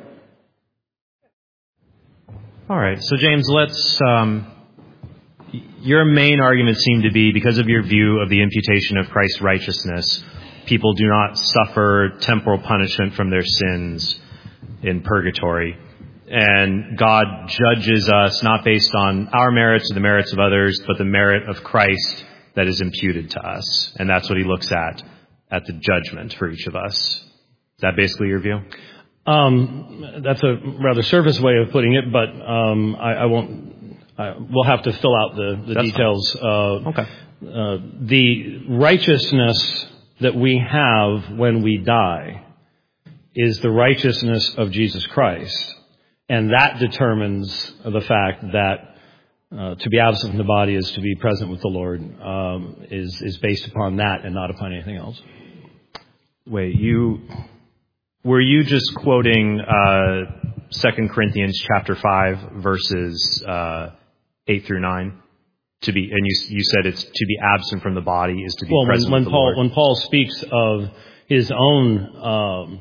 S2: All right. So, James, let's... Um, your main argument seemed to be, because of your view of the imputation of Christ's righteousness, people do not suffer temporal punishment from their sins in purgatory. And God judges us not based on our merits or the merits of others, but the merit of Christ that is imputed to us. And that's what He looks at, at the judgment for each of us. Is that basically your view?
S3: Um, that's a rather surface way of putting it, but um, I, I won't... I, we'll have to fill out the, the details. Uh,
S2: okay.
S3: Uh, the righteousness that we have when we die is the righteousness of Jesus Christ. And that determines the fact that uh, to be absent from the body is to be present with the Lord, um, is, is based upon that and not upon anything else.
S2: Wait, you... Were you just quoting uh, Second Corinthians chapter five, verses uh, eight through nine? To be, and you you said it's to be absent from the body is to be
S3: well,
S2: present
S3: when, when
S2: with the
S3: Paul
S2: Lord.
S3: when Paul speaks of his own um,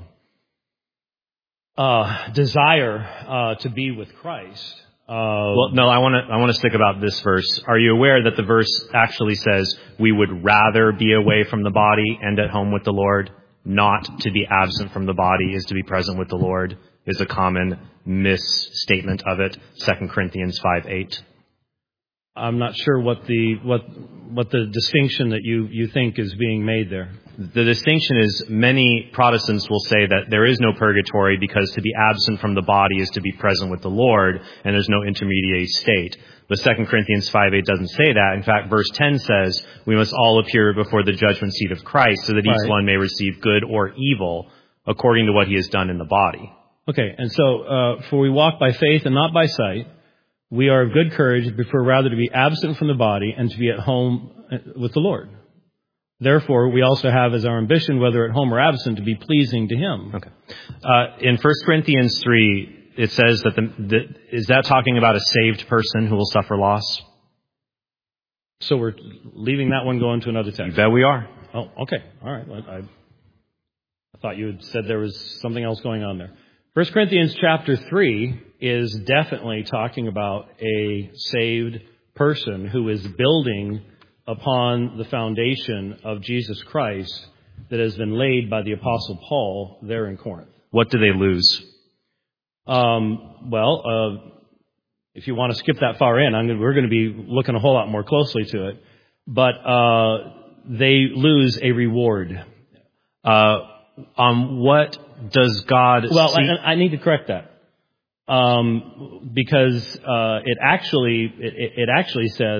S3: uh, desire uh, to be with Christ. Uh,
S2: well, no, I want to I want to stick about this verse. Are you aware that the verse actually says we would rather be away from the body and at home with the Lord? Not to be absent from the body is to be present with the Lord is a common misstatement of it. Second Corinthians five eight.
S3: I'm not sure what the what what the distinction that you, you think is being made there.
S2: The distinction is many Protestants will say that there is no purgatory because to be absent from the body is to be present with the Lord, and there's no intermediate state. But Second Corinthians five eight doesn't say that. In fact, verse ten says, we must all appear before the judgment seat of Christ so that each
S3: right.
S2: one may receive good or evil according to what he has done in the body.
S3: Okay, and so, uh, for we walk by faith and not by sight. We are of good courage, prefer rather to be absent from the body and to be at home with the Lord. Therefore, we also have as our ambition, whether at home or absent, to be pleasing to Him.
S2: Okay. Uh, in First Corinthians three, it says that the, the is that talking about a saved person who will suffer loss?
S3: So we're leaving that one going to another text.
S2: You bet we are.
S3: Oh, okay. All right. I, I thought you had said there was something else going on there. First Corinthians chapter three is definitely talking about a saved person who is building upon the foundation of Jesus Christ that has been laid by the Apostle Paul there in Corinth.
S2: What do they lose?
S3: Um, well, uh, if you want to skip that far in, I'm gonna, we're going to be looking a whole lot more closely to it. But uh, they lose a reward.
S2: Uh, on what does God
S3: Well,
S2: see?
S3: I, I need to correct that. Um, because uh, it actually it, it actually says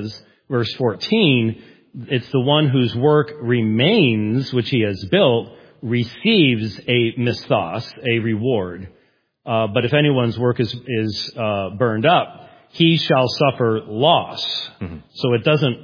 S3: Verse fourteen, it's the one whose work remains, which he has built, receives a misthos, a reward. Uh, but if anyone's work is, is uh, burned up, he shall suffer loss. Mm-hmm. So it doesn't,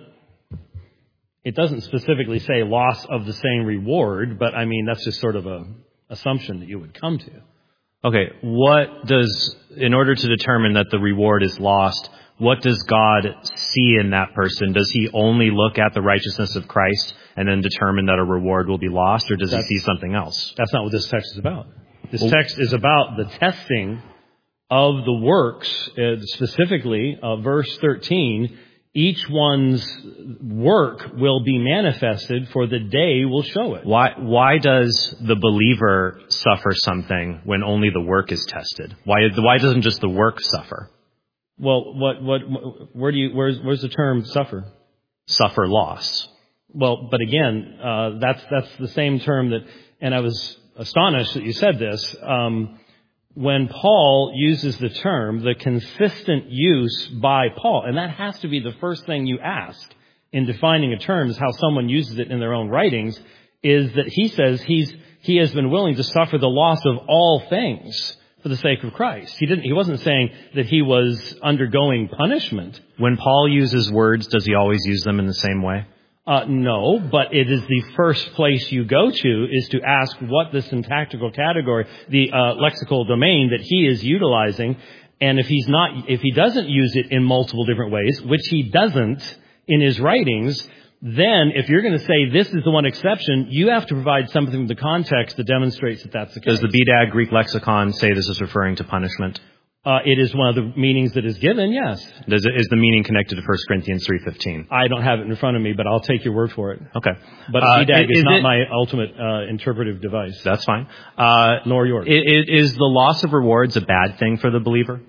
S3: it doesn't specifically say loss of the same reward, but I mean, that's just sort of a assumption that you would come to.
S2: Okay, what does, in order to determine that the reward is lost, what does God see in that person? Does he only look at the righteousness of Christ and then determine that a reward will be lost, or does that's, he see something else?
S3: That's not what this text is about. This text is about the testing of the works, uh, specifically uh, verse thirteen. Each one's work will be manifested, for the day will show it.
S2: Why, why does the believer suffer something when only the work is tested? Why, why doesn't just the work suffer?
S3: Well, what, what, where do you, where's, where's the term suffer?
S2: Suffer loss.
S3: Well, but again, uh, that's, that's the same term that, and I was astonished that you said this, um, when Paul uses the term, the consistent use by Paul, and that has to be the first thing you ask in defining a term, is how someone uses it in their own writings, is that he says he's, he has been willing to suffer the loss of all things for the sake of Christ. He didn't, he wasn't saying that he was undergoing punishment.
S2: When Paul uses words, does he always use them in the same way?
S3: Uh, no, but it is the first place you go to is to ask what the syntactical category, the uh, lexical domain that he is utilizing. And if he's not, if he doesn't use it in multiple different ways, which he doesn't in his writings, then if you're going to say this is the one exception, you have to provide something in the context that demonstrates that that's the case.
S2: Does the B D A G Greek lexicon say this is referring to punishment?
S3: Uh, it is one of the meanings that is given, yes.
S2: Does it, is the meaning connected to First Corinthians three fifteen?
S3: I don't have it in front of me, but I'll take your word for it.
S2: Okay.
S3: But
S2: uh,
S3: B D A G is, is not
S2: it,
S3: my ultimate uh, interpretive device.
S2: That's fine. Uh,
S3: Nor yours.
S2: It, it, is the loss of rewards a bad thing for the believer?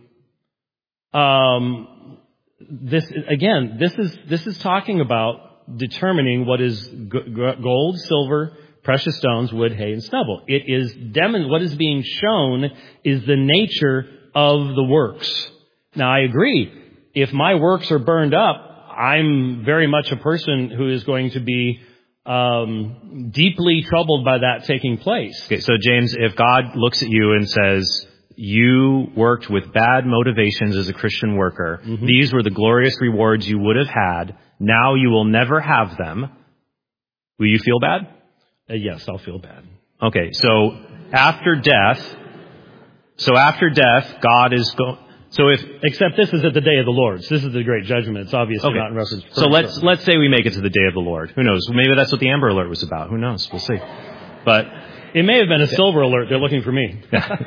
S3: Um, this again, this is this is talking about determining what is gold, silver, precious stones, wood, hay, and stubble. It is dem- what is being shown is the nature of the works. Now, I agree. If my works are burned up, I'm very much a person who is going to be um, deeply troubled by that taking place.
S2: Okay, so James, if God looks at you and says, you worked with bad motivations as a Christian worker, mm-hmm. these were the glorious rewards you would have had, now you will never have them, will you feel bad?
S3: Uh, yes, I'll feel bad.
S2: Okay, so after death, so after death, God is going, so if,
S3: except this is at the day of the Lord. So this is the great judgment. It's obviously
S2: okay.
S3: not in reference to
S2: So let's, sure. let's say we make it to the day of the Lord. Who knows? Maybe that's what the Amber Alert was about. Who knows? We'll see. But
S3: it may have been a yeah. Silver Alert. They're looking for me.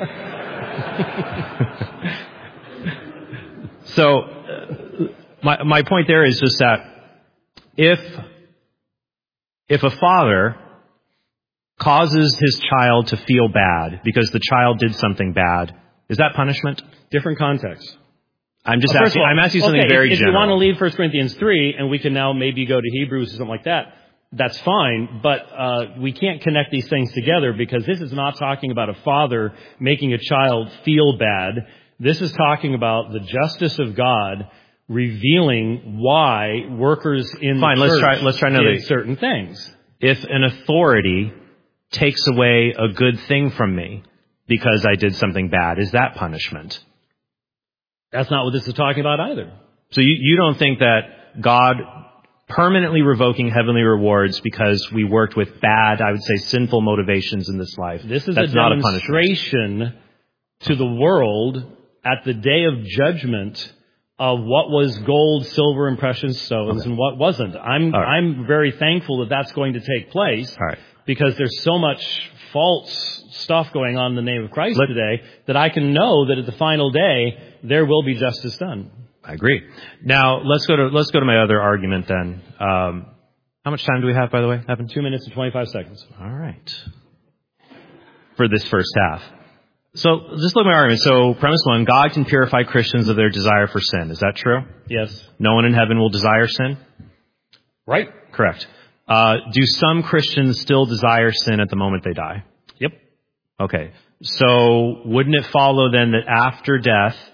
S2: So, uh, my, my point there is just that if, if a father causes his child to feel bad because the child did something bad, is that punishment?
S3: Different context.
S2: I'm just
S3: well,
S2: asking,
S3: all,
S2: I'm asking something
S3: okay,
S2: very
S3: if,
S2: general.
S3: If you want to leave First Corinthians three and we can now maybe go to Hebrews or something like that, that's fine, but uh, we can't connect these things together because this is not talking about a father making a child feel bad. This is talking about the justice of God revealing why workers in
S2: fine,
S3: the
S2: let's
S3: church
S2: try, let's try another.
S3: did certain things.
S2: If an authority takes away a good thing from me because I did something bad, is that punishment?
S3: That's not what this is talking about either.
S2: So you, you don't think that God permanently revoking heavenly rewards because we worked with bad, I would say, sinful motivations in this life.
S3: This is
S2: That's
S3: a
S2: not
S3: demonstration
S2: a
S3: to the world at the day of judgment of what was gold, silver, and precious stones okay. and what wasn't. I'm right. I'm very thankful that that's going to take place
S2: All right.
S3: because there's so much false stuff going on in the name of Christ
S2: Let,
S3: today that I can know that at the final day there will be justice done.
S2: I agree. Now let's go to let's go to my other argument then. Um, how much time do we have, by the way, Evan?
S3: Two minutes and twenty-five seconds.
S2: All right. For this first half. So just look at my argument. So premise one: God can purify Christians of their desire for sin. Is that true?
S3: Yes.
S2: No one in heaven will desire sin.
S3: Right.
S2: Correct. Uh, do some Christians still desire sin at the moment they die?
S3: Yep.
S2: Okay. So wouldn't it follow then that after death,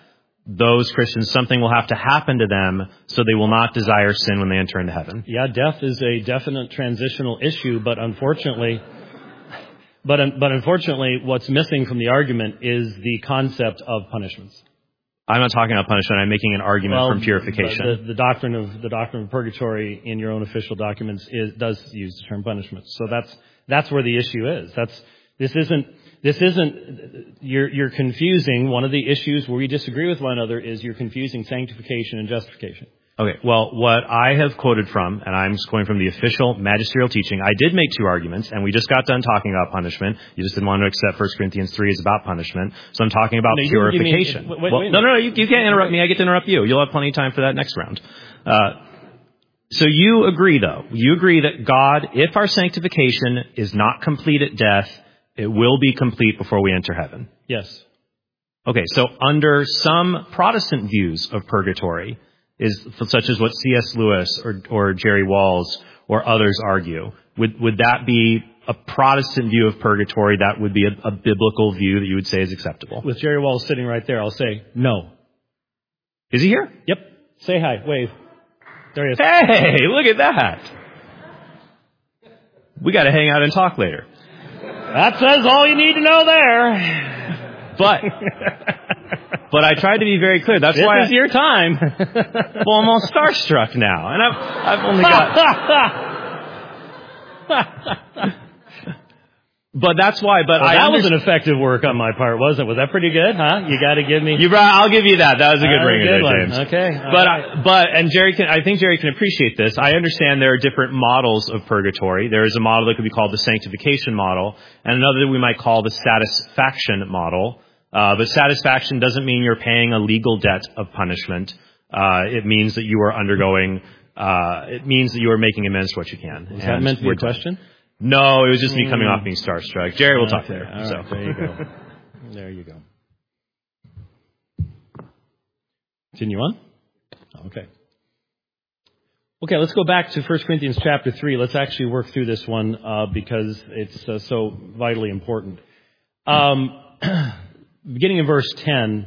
S2: those Christians, something will have to happen to them so they will not desire sin when they enter into heaven.
S3: Yeah, death is a definite transitional issue, but unfortunately, but but unfortunately, what's missing from the argument is the concept of punishments.
S2: I'm not talking about punishment. I'm making an argument
S3: well,
S2: from purification.
S3: The, the doctrine of the doctrine of purgatory in your own official documents is, does use the term punishment. So that's that's where the issue is. That's this isn't this isn't you're you're confusing. One of the issues where we disagree with one another is you're confusing sanctification and justification.
S2: Okay, well, what I have quoted from, and I'm just quoting from the official magisterial teaching, I did make two arguments, and we just got done talking about punishment. You just didn't want to accept First Corinthians three is about punishment. So I'm talking about
S3: no,
S2: purification.
S3: You mean, wait,
S2: well,
S3: wait
S2: no, no, no, you, you can't interrupt me. I get to interrupt you. You'll have plenty of time for that next round. Uh, so you agree, though. You agree that God, if our sanctification is not complete at death, it will be complete before we enter heaven.
S3: Yes.
S2: Okay, so under some Protestant views of purgatory, is such as what C S Lewis or, or Jerry Walls or others argue, would would that be a Protestant view of purgatory that would be a, a biblical view that you would say is acceptable?
S3: With Jerry Walls sitting right there, I'll say no.
S2: Is he here?
S3: Yep. Say hi. Wave. There he is.
S2: Hey, look at that. We got to hang out and talk later.
S3: That says all you need to know there.
S2: But... But I tried to be very clear. That's
S3: this
S2: why
S3: is I, your time.
S2: Well, I'm all starstruck now, and I've I've only got. But that's why. But
S3: well,
S2: I
S3: that
S2: under-
S3: was an effective work on my part, wasn't it? Was that pretty good? Huh? You got to give me.
S2: You brought. I'll give you that. That was a good
S3: uh,
S2: ring
S3: there,
S2: James.
S3: Okay.
S2: But
S3: right.
S2: I, but and Jerry can. I think Jerry can appreciate this. I understand there are different models of purgatory. There is a model that could be called the sanctification model, and another that we might call the satisfaction model. Uh, but satisfaction doesn't mean you're paying a legal debt of punishment. Uh, it means that you are undergoing, uh, it means that you are making amends for what you can.
S3: Was that meant to be a question?
S2: No, it was just me coming mm. off being starstruck. Jerry will
S3: okay.
S2: talk later.
S3: All
S2: so.
S3: Right, there you go. There you go. Continue on? Okay. Okay, let's go back to First Corinthians chapter three. Let's actually work through this one, uh, because it's uh, so vitally important. Um, Beginning in verse ten,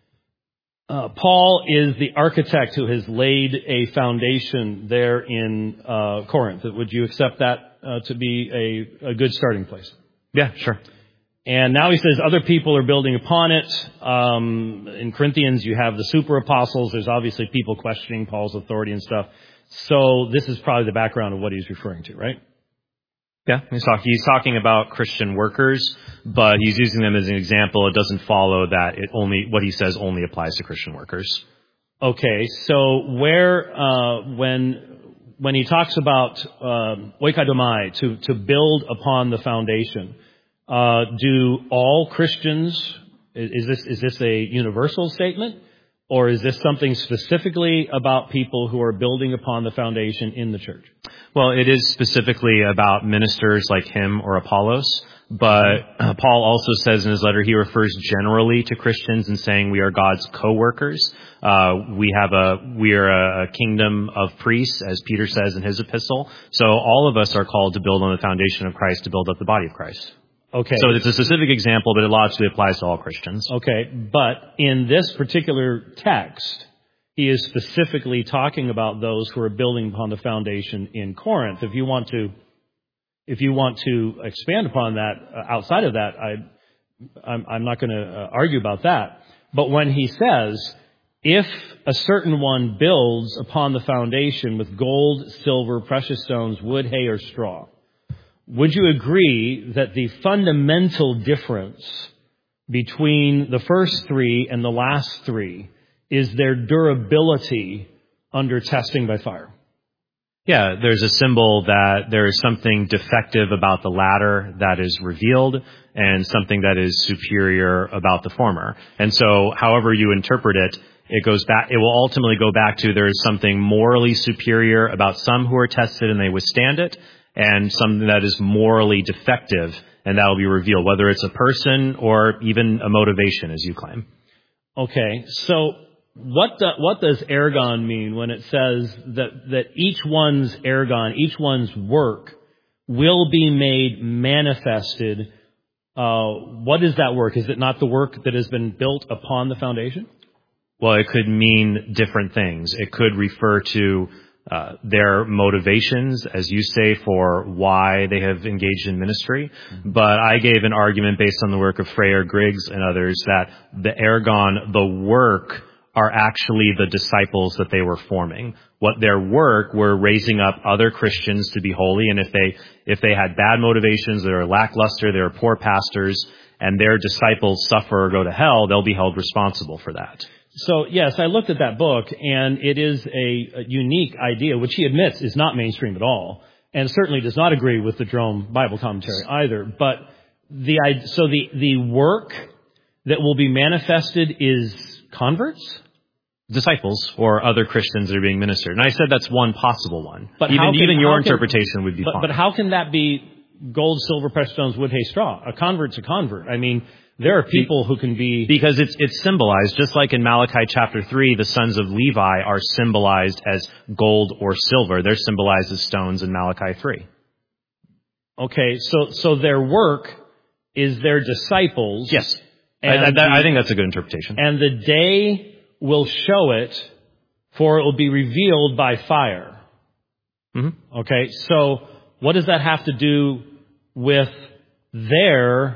S3: uh, Paul is the architect who has laid a foundation there in uh, Corinth. Would you accept that uh, to be a, a good starting place?
S2: Yeah, sure.
S3: And now he says other people are building upon it. Um, in Corinthians, you have the super apostles. There's obviously people questioning Paul's authority and stuff. So this is probably the background of what he's referring to, right?
S2: Yeah, he's talking, he's talking about Christian workers, but he's using them as an example. It doesn't follow that it only, what he says only applies to Christian workers.
S3: Okay, so where, uh, when, when he talks about, uh, oikodomai, to, to build upon the foundation, uh, do all Christians, is this, is this a universal statement? Or is this something specifically about people who are building upon the foundation in the church?
S2: Well, it is specifically about ministers like him or Apollos, but uh, Paul also says in his letter he refers generally to Christians and saying we are God's co-workers. Uh, we have a we are a kingdom of priests, as Peter says in his epistle. So all of us are called to build on the foundation of Christ to build up the body of Christ.
S3: Okay.
S2: So it's a specific example, but it logically applies to all Christians.
S3: Okay, but in this particular text, he is specifically talking about those who are building upon the foundation in Corinth. If you want to, if you want to expand upon that uh, outside of that, I, I'm, I'm not going to uh, argue about that. But when he says, if a certain one builds upon the foundation with gold, silver, precious stones, wood, hay, or straw, would you agree that the fundamental difference between the first three and the last three is their durability under testing by fire?
S2: Yeah, there's a symbol that there is something defective about the latter that is revealed and something that is superior about the former. And so however you interpret it, it goes back, it will ultimately go back to there is something morally superior about some who are tested and they withstand it, and something that is morally defective, and that will be revealed, whether it's a person or even a motivation, as you claim.
S3: Okay, so what the, what does ergon mean when it says that, that each one's ergon, each one's work, will be made manifested? Uh, what is that work? Is it not the work that has been built upon the foundation?
S2: Well, it could mean different things. It could refer to uh, their motivations, as you say, for why they have engaged in ministry. Mm-hmm. But I gave an argument based on the work of Freyer, Griggs, and others that the ergon, the work, are actually the disciples that they were forming. What their work were raising up other Christians to be holy, and if they if they had bad motivations, they were lackluster, they were poor pastors, and their disciples suffer or go to hell, they'll be held responsible for that.
S3: So, yes, I looked at that book, and it is a, a unique idea, which he admits is not mainstream at all, and certainly does not agree with the Jerome Bible commentary either. But the so the the work that will be manifested is converts?
S2: Disciples or other Christians that are being ministered. And I said that's one possible one.
S3: But
S2: even,
S3: can,
S2: even your
S3: can,
S2: interpretation would be
S3: but,
S2: fine.
S3: But how can that be gold, silver, precious stones, wood, hay, straw? A convert's a convert. I mean, there are people who can be...
S2: Because it's it's symbolized, just like in Malachi chapter three, the sons of Levi are symbolized as gold or silver. They're symbolized as stones in Malachi three.
S3: Okay, so so their work is their disciples.
S2: Yes. I, I, the, I think that's a good interpretation.
S3: And the day will show it, for it will be revealed by fire. Mm-hmm. Okay, so what does that have to do with their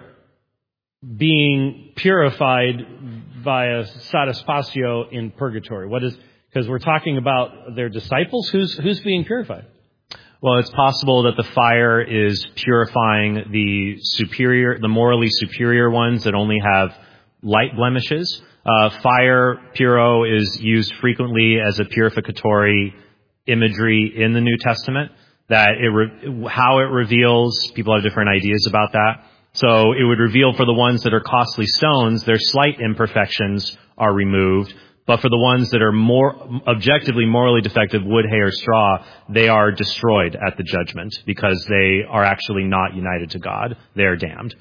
S3: being purified via satispatio in purgatory? What is, because we're talking about their disciples. Who's who's being purified?
S2: Well, it's possible that the fire is purifying the superior, the morally superior ones that only have light blemishes. Uh, fire, puro, is used frequently as a purificatory imagery in the New Testament. That it re- how it reveals, people have different ideas about that. So it would reveal for the ones that are costly stones, their slight imperfections are removed. But for the ones that are more objectively morally defective, wood, hay, or straw, they are destroyed at the judgment because they are actually not united to God. They are damned.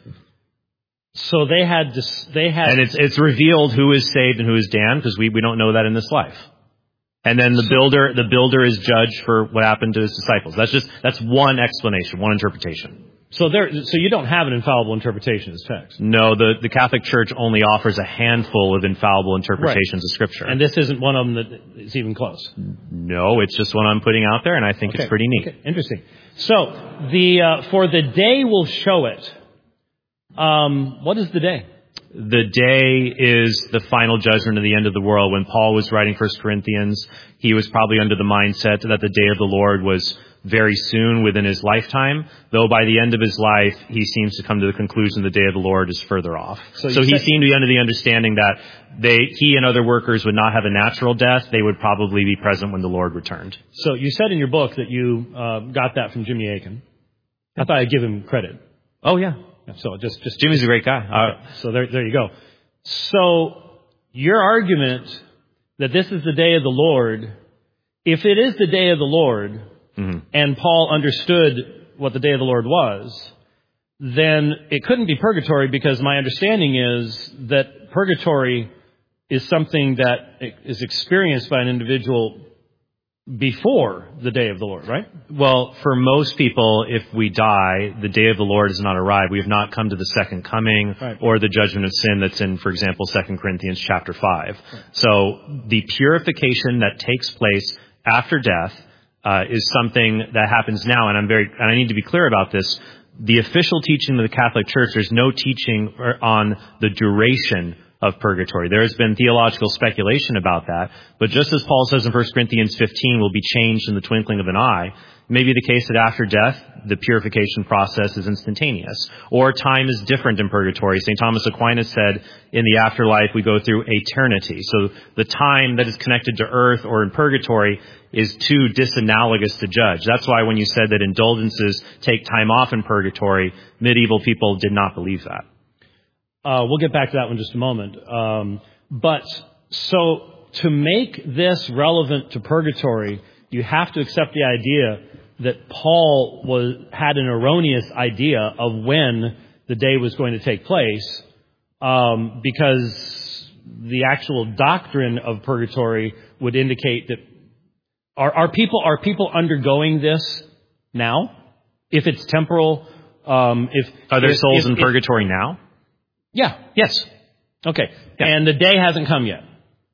S3: So they had, they had,
S2: and it's it's revealed who is saved and who is damned because we, we don't know that in this life. And then the so, builder the builder is judged for what happened to his disciples. That's just that's one explanation, one interpretation.
S3: So there, so you don't have an infallible interpretation of this text.
S2: No, the, the Catholic Church only offers a handful of infallible interpretations right. of Scripture.
S3: And this isn't one of them that is even close.
S2: No, it's just one I'm putting out there, and I think
S3: okay.
S2: it's pretty neat.
S3: Okay. Interesting. So the uh, for the day will show it. Um, what is the day?
S2: The day is the final judgment of the end of the world. When Paul was writing First Corinthians, he was probably under the mindset that the day of the Lord was very soon within his lifetime, though by the end of his life, he seems to come to the conclusion the day of the Lord is further off. So, so he said, seemed to be under the understanding that they, he and other workers would not have a natural death. They would probably be present when the Lord returned.
S3: So you said in your book that you uh, got that from Jimmy Akin. I thought I'd give him credit.
S2: Oh, yeah.
S3: So just, just
S2: Jimmy's a great guy.
S3: Okay. Uh, so there, there you go. So your argument that this is the day of the Lord, if it is the day of the Lord, mm-hmm. and Paul understood what the day of the Lord was, then it couldn't be purgatory, because my understanding is that purgatory is something that is experienced by an individual before the day of the Lord, right?
S2: Well, for most people, if we die, the day of the Lord has not arrived. We have not come to the second coming right. or the judgment of sin that's in, for example, Second Corinthians chapter five. Right. So the purification that takes place after death uh, is something that happens now, and I'm very, and I need to be clear about this. The official teaching of the Catholic Church, there's no teaching on the duration of purgatory. There has been theological speculation about that, but just as Paul says in First Corinthians fifteen will be changed in the twinkling of an eye, it may be the case that after death, the purification process is instantaneous, or time is different in purgatory. Saint Thomas Aquinas said, in the afterlife we go through eternity. So the time that is connected to earth or in purgatory is too disanalogous to judge. That's why when you said that indulgences take time off in purgatory, medieval people did not believe that.
S3: Uh, we'll get back to that one in just a moment. Um, but so to make this relevant to purgatory, you have to accept the idea that Paul was had an erroneous idea of when the day was going to take place, um, because the actual doctrine of purgatory would indicate that are, are people are people undergoing this now? If it's temporal, um, if
S2: are there
S3: if,
S2: souls
S3: if,
S2: in purgatory
S3: if,
S2: now?
S3: Yeah.
S2: Yes.
S3: Okay.
S2: Yeah.
S3: And the day hasn't come yet.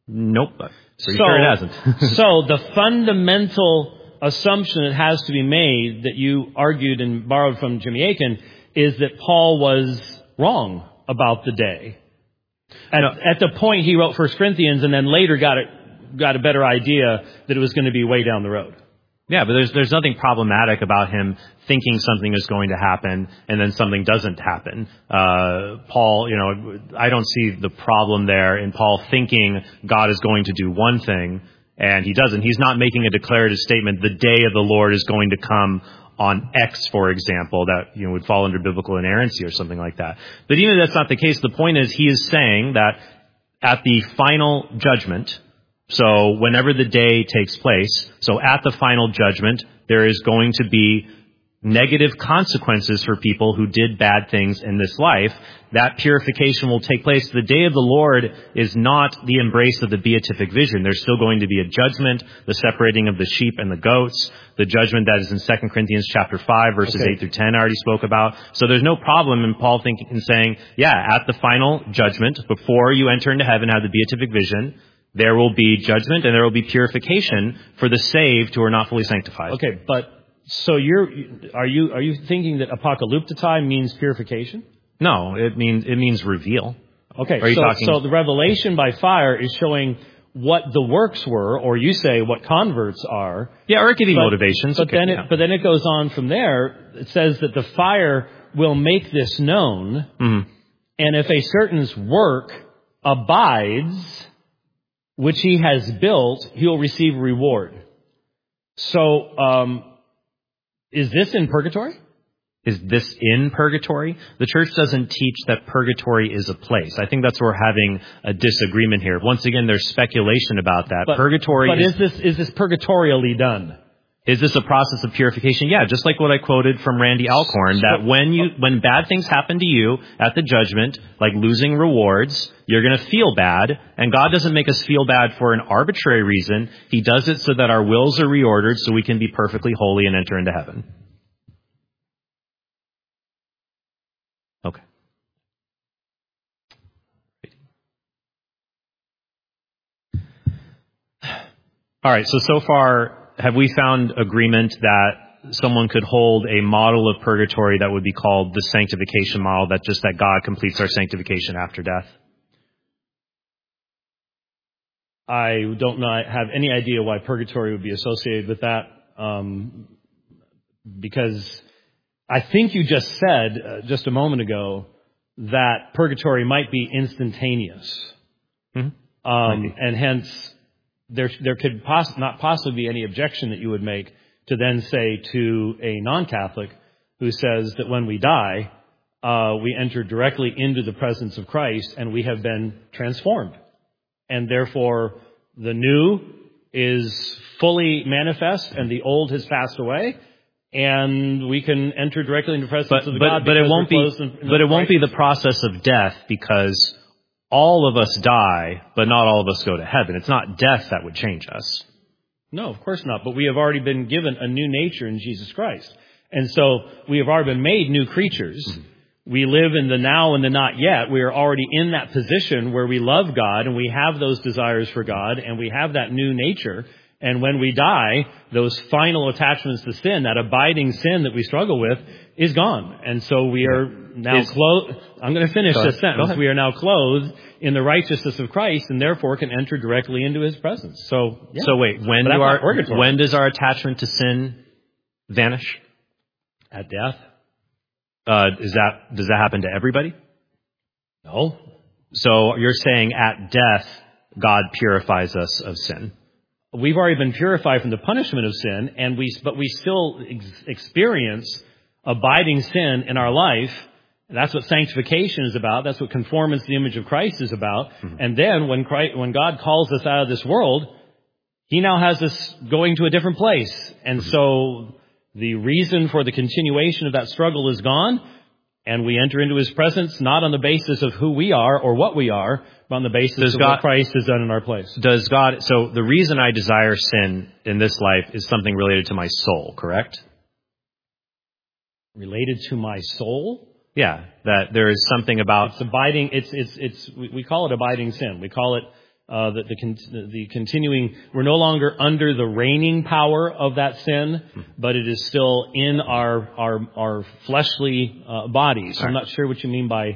S2: Nope. Pretty
S3: so,
S2: sure it hasn't.
S3: So the fundamental assumption that has to be made that you argued and borrowed from Jimmy Akin is that Paul was wrong about the day. At, no. at the point he wrote First Corinthians and then later got it, got a better idea that it was going to be way down the road.
S2: Yeah, but there's there's nothing problematic about him thinking something is going to happen and then something doesn't happen. Uh, Paul, you know, I don't see the problem there in Paul thinking God is going to do one thing and he doesn't. He's not making a declarative statement, the day of the Lord is going to come on X, for example, that, you know, would fall under biblical inerrancy or something like that. But even if that's not the case, the point is he is saying that at the final judgment, so whenever the day takes place, so at the final judgment, there is going to be negative consequences for people who did bad things in this life. That purification will take place. The day of the Lord is not the embrace of the beatific vision. There's still going to be a judgment, the separating of the sheep and the goats, the judgment that is in Second Corinthians chapter five, verses okay. eight through ten I already spoke about. So there's no problem in Paul thinking and saying, yeah, at the final judgment, before you enter into heaven, have the beatific vision, there will be judgment and there will be purification for the saved who are not fully sanctified.
S3: Okay, but so you're are you are you thinking that apocalyptai means purification?
S2: No, it means it means reveal.
S3: Okay,
S2: are you
S3: so
S2: talking...
S3: so the revelation by fire is showing what the works were, or you say what converts are.
S2: Yeah, or it could be
S3: but,
S2: motivations.
S3: But
S2: okay,
S3: then
S2: yeah.
S3: it but then it goes on from there. It says that the fire will make this known,
S2: mm-hmm.
S3: and if a certain's work abides, which he has built, he'll receive reward. So, um, is this in purgatory?
S2: Is this in purgatory? The church doesn't teach that purgatory is a place. I think that's where we're having a disagreement here. Once again, there's speculation about that.
S3: But,
S2: purgatory
S3: but
S2: is,
S3: is this is this purgatorially done?
S2: Is this a process of purification? Yeah, just like what I quoted from Randy Alcorn, that when you when bad things happen to you at the judgment, like losing rewards, you're going to feel bad, and God doesn't make us feel bad for an arbitrary reason. He does it so that our wills are reordered so we can be perfectly holy and enter into heaven. Okay. All right, so so far, have we found agreement that someone could hold a model of purgatory that would be called the sanctification model, that just that God completes our sanctification after death?
S3: I don't know, I have any idea why purgatory would be associated with that, um, because I think you just said uh, just a moment ago that purgatory might be instantaneous,
S2: mm-hmm.
S3: um, be. and hence there there could poss- not possibly be any objection that you would make to then say to a non-Catholic who says that when we die, uh, we enter directly into the presence of Christ and we have been transformed. And therefore, the new is fully manifest and the old has passed away. And we can enter directly into the presence
S2: but,
S3: of
S2: but,
S3: God.
S2: But it won't be. In, in but it won't be the process of death, because all of us die, but not all of us go to heaven. It's not death that would change us.
S3: No, of course not. But we have already been given a new nature in Jesus Christ, and so we have already been made new creatures. Mm-hmm. We live in the now and the not yet. We are already in that position where we love God and we have those desires for God and we have that new nature. And when we die, those final attachments to sin, that abiding sin that we struggle with, is gone. And so we are now clothed. I'm going to finish this sentence. We are now clothed in the righteousness of Christ and therefore can enter directly into His presence. So, yeah.
S2: So wait, when do our, when does our attachment to sin vanish?
S3: At death.
S2: Uh, is that, does that happen to everybody?
S3: No.
S2: So you're saying at death, God purifies us of sin.
S3: We've already been purified from the punishment of sin, and we, but we still ex- experience abiding sin in our life. That's what sanctification is about. That's what conformance to the image of Christ is about. Mm-hmm. And then when Christ, when God calls us out of this world, He now has us going to a different place. And mm-hmm. so the reason for the continuation of that struggle is gone, and we enter into His presence not on the basis of who we are or what we are, but on the basis does of God, what Christ has done in our place.
S2: Does God, so the reason I desire sin in this life is something related to my soul, correct?
S3: Related to my soul?
S2: Yeah, that there is something about...
S3: It's abiding, it's, it's, it's, we call it abiding sin. We call it uh, the, the, con- the continuing, we're no longer under the reigning power of that sin, but it is still in our our, our fleshly uh, bodies. So I'm not sure what you mean by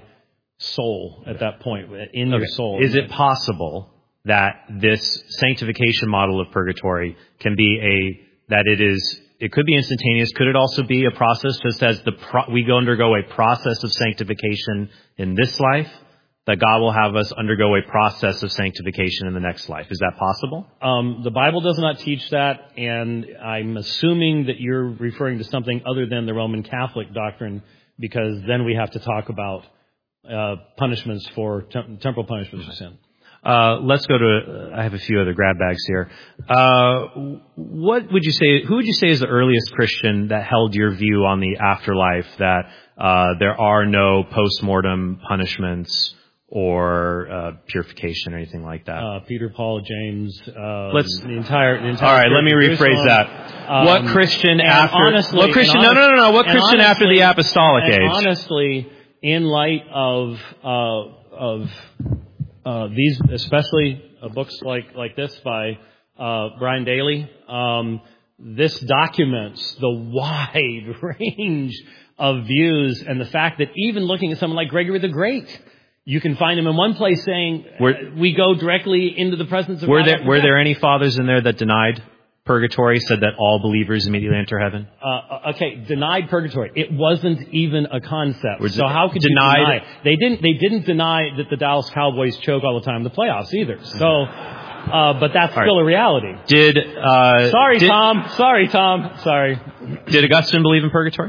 S3: soul at that point, in
S2: okay.
S3: your soul.
S2: Is it possible that this sanctification model of purgatory can be a, that it is, it could be instantaneous. Could it also be a process, just as the pro, we go undergo a process of sanctification in this life, that God will have us undergo a process of sanctification in the next life? Is that possible?
S3: Um, the Bible does not teach that, and I'm assuming that you're referring to something other than the Roman Catholic doctrine, because then we have to talk about uh, punishments for, tem- temporal punishments for sin.
S2: Uh, let's go to, uh, I have a few other grab bags here. Uh, what would you say, who would you say is the earliest Christian that held your view on the afterlife, that uh, there are no post-mortem punishments or uh, purification or anything like that?
S3: Uh, Peter, Paul, James, uh,
S2: Let's,
S3: the entire, the entire
S2: all right, let me rephrase that.
S3: Um,
S2: what Christian after,
S3: honestly,
S2: what Christian, no, no, no, no, what Christian
S3: honestly,
S2: after the apostolic
S3: and
S2: age?
S3: honestly, in light of, uh, of, Uh, these, especially uh, books like, like this by uh, Brian Daly, um, this documents the wide range of views, and the fact that even looking at someone like Gregory the Great, you can find him in one place saying,
S2: were,
S3: uh, we go directly into the presence of
S2: were
S3: God.
S2: There, were there any fathers in there that denied purgatory, said that all believers immediately enter heaven?
S3: Uh, okay, denied purgatory. It wasn't even a concept.
S2: Was
S3: so how could
S2: denied,
S3: you deny it? They didn't, they didn't deny that the Dallas Cowboys choke all the time in the playoffs either. So, uh, but that's still
S2: right.
S3: a reality.
S2: Did, uh,
S3: Sorry,
S2: did,
S3: Tom. Sorry, Tom. Sorry.
S2: Did Augustine believe in purgatory?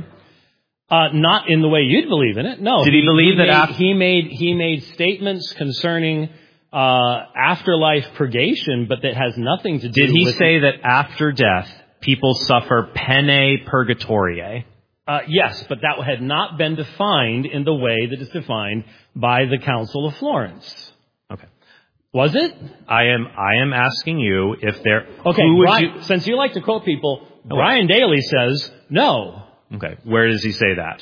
S3: Uh, not in the way you'd believe in it. No.
S2: Did he, he believe
S3: he
S2: that
S3: made,
S2: after?
S3: He made, he made statements concerning uh, afterlife purgation, but that has nothing to do with...
S2: Did he say that after death, people suffer pene purgatorie?
S3: Uh, yes, but that had not been defined in the way that is defined by the Council of Florence.
S2: Okay.
S3: Was it?
S2: I am, I am asking you if there...
S3: Okay,
S2: who would
S3: Brian,
S2: you,
S3: since you like to quote people, Brian Daly says no.
S2: Okay, where does he say that?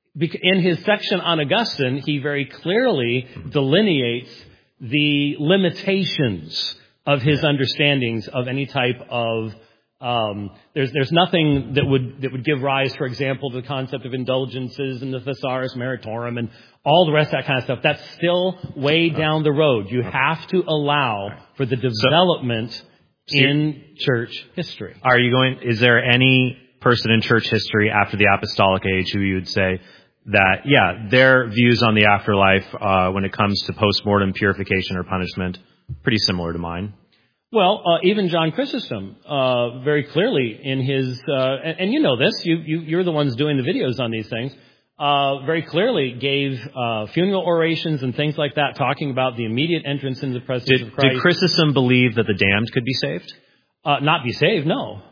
S3: In his section on Augustine, he very clearly delineates the limitations of his understandings of any type of um, there's there's nothing that would that would give rise, for example, to the concept of indulgences and the thesaurus meritorum and all the rest of that kind of stuff. That's still way down the road. You have to allow for the development so, in church history.
S2: Are you going? Is there any person in church history after the apostolic age who you would say that, yeah, their views on the afterlife uh, when it comes to post-mortem purification or punishment, pretty similar to mine?
S3: Well, uh, even John Chrysostom, uh, very clearly in his, uh, and, and you know this, you, you, you're the ones doing the videos on these things, uh, very clearly gave uh, funeral orations and things like that, talking about the immediate entrance into the presence
S2: did,
S3: of Christ.
S2: Did Chrysostom believe that the damned could be saved?
S3: Uh, not be saved, no.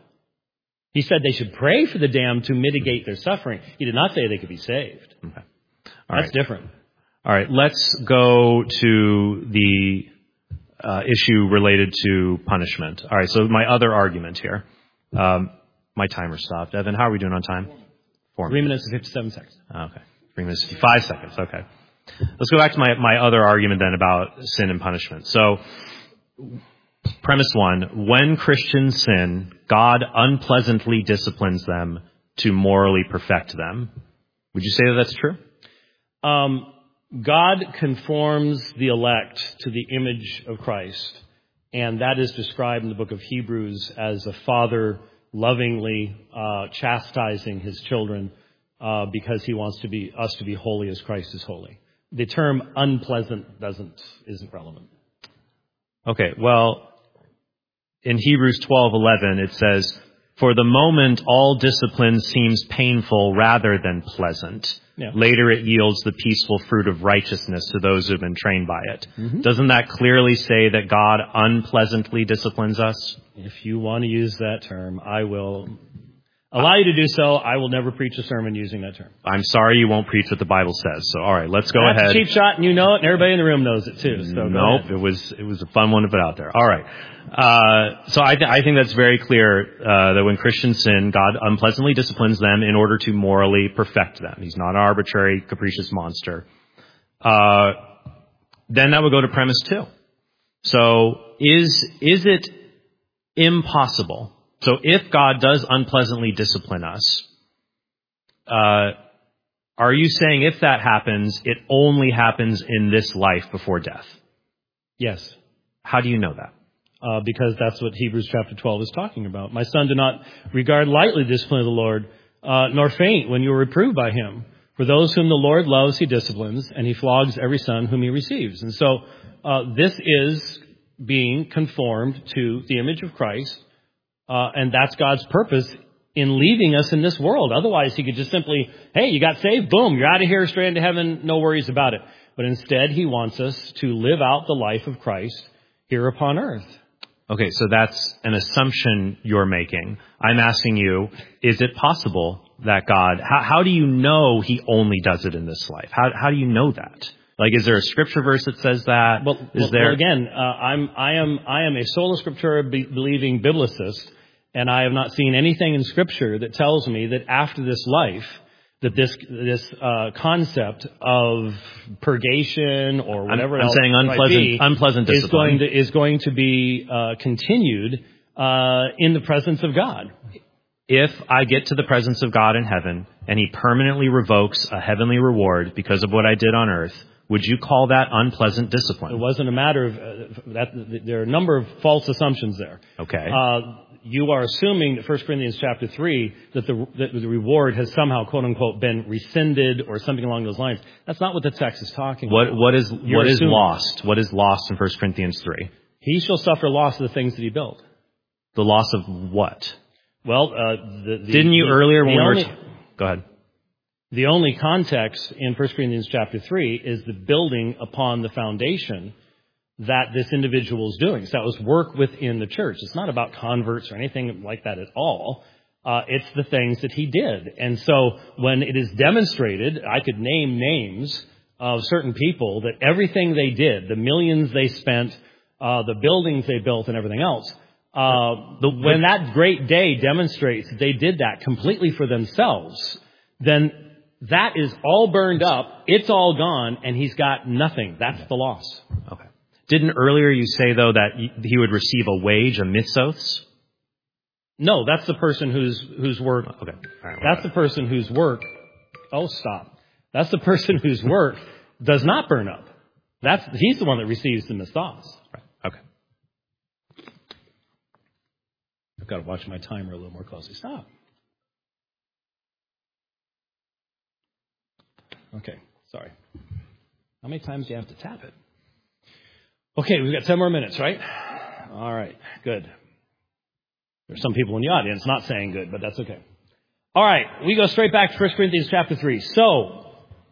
S3: He said they should pray for the damned to mitigate their suffering. He did not say they could be saved.
S2: Okay. All
S3: That's
S2: right.
S3: different.
S2: All right. Let's go to the uh, issue related to punishment. All right. So my other argument here. Um, my timer stopped. Evan, how are we doing on time? Four
S3: Three minutes and fifty-seven seconds.
S2: Okay. Three minutes and fifty-five seconds. Okay. Let's go back to my, my other argument then about sin and punishment. So, premise one, when Christians sin, God unpleasantly disciplines them to morally perfect them. Would you say that that's true?
S3: Um, God conforms the elect to the image of Christ, and that is described in the book of Hebrews as a father lovingly uh, chastising his children uh, because he wants to be us to be holy as Christ is holy. The term unpleasant doesn't isn't relevant.
S2: Okay, well, in Hebrews twelve eleven, it says, "For the moment, all discipline seems painful rather than pleasant.
S3: Yeah.
S2: Later, it yields the peaceful fruit of righteousness to those who have been trained by it."
S3: Mm-hmm.
S2: Doesn't that clearly say that God unpleasantly disciplines us?
S3: If you want to use that term, I will allow you to do so. I will never preach a sermon using that term.
S2: I'm sorry you won't preach what the Bible says. So, all right, let's go
S3: That's
S2: ahead.
S3: a cheap shot, and you know it, and everybody in the room knows it too. So go
S2: nope,
S3: ahead.
S2: it was it was a fun one to put out there. All right, uh, so I, th- I think that's very clear uh, that when Christians sin, God unpleasantly disciplines them in order to morally perfect them. He's not an arbitrary, capricious monster. Uh, then that would go to premise two. So is is it impossible? So if God does unpleasantly discipline us, uh, are you saying if that happens, it only happens in this life before death?
S3: Yes.
S2: How do you know that?
S3: Uh, because that's what Hebrews chapter twelve is talking about. My son, do not regard lightly the discipline of the Lord, uh, nor faint when you are reproved by him. For those whom the Lord loves, he disciplines, and he flogs every son whom he receives. And so uh, this is being conformed to the image of Christ, uh, and that's God's purpose in leaving us in this world. Otherwise, he could just simply, hey, you got saved, boom, you're out of here, straight into heaven, no worries about it. But instead, he wants us to live out the life of Christ here upon earth.
S2: Okay, so that's an assumption you're making. I'm asking you, is it possible that God, how, how do you know he only does it in this life? How, how do you know that? Like, is there a scripture verse that says that?
S3: Well,
S2: is
S3: well,
S2: there...
S3: well again, uh, I'm, I am, I am a sola scriptura be- believing biblicist, and I have not seen anything in scripture that tells me that after this life, that this this uh, concept of purgation or whatever
S2: I'm, I'm
S3: else
S2: saying unpleasant,
S3: be,
S2: unpleasant discipline
S3: is going to is going to be uh, continued uh, in the presence of God.
S2: If I get to the presence of God in heaven and he permanently revokes a heavenly reward because of what I did on earth, would you call that unpleasant discipline?
S3: It wasn't a matter of uh, that. There are a number of false assumptions there.
S2: Okay.
S3: Uh, you are assuming that First Corinthians chapter three, that the, that the reward has somehow, quote unquote, been rescinded or something along those lines. That's not what the text is talking
S2: what,
S3: about.
S2: What is,
S3: You're
S2: what is
S3: assuming.
S2: lost? What is lost in First Corinthians three?
S3: He shall suffer loss of the things that he built.
S2: The loss of what?
S3: Well, uh, the, the,
S2: Didn't you
S3: the,
S2: earlier when
S3: the
S2: we
S3: only,
S2: were... T- Go ahead.
S3: The only context in First Corinthians chapter three is the building upon the foundation that this individual is doing. So that was work within the church. It's not about converts or anything like that at all. Uh, it's the things that he did. And so when it is demonstrated, I could name names of certain people that everything they did, the millions they spent, uh, the buildings they built and everything else, uh, the, when that great day demonstrates that they did that completely for themselves, then that is all burned up, it's all gone, and he's got nothing. That's the loss.
S2: Okay. Didn't earlier you say, though, that he would receive a wage, a mitzvos?
S3: No, that's the person whose whose work.
S2: Okay. All right,
S3: that's the person whose work. Oh, stop. That's the person whose work does not burn up. That's he's the one that receives the mitzvahs.
S2: Right. Okay.
S3: I've got to watch my timer a little more closely. Stop. Okay. Sorry. How many times do you have to tap it? Okay, we've got ten more minutes, right? All right, good. There's some people in the audience not saying good, but that's okay. All right, we go straight back to First Corinthians chapter three. So,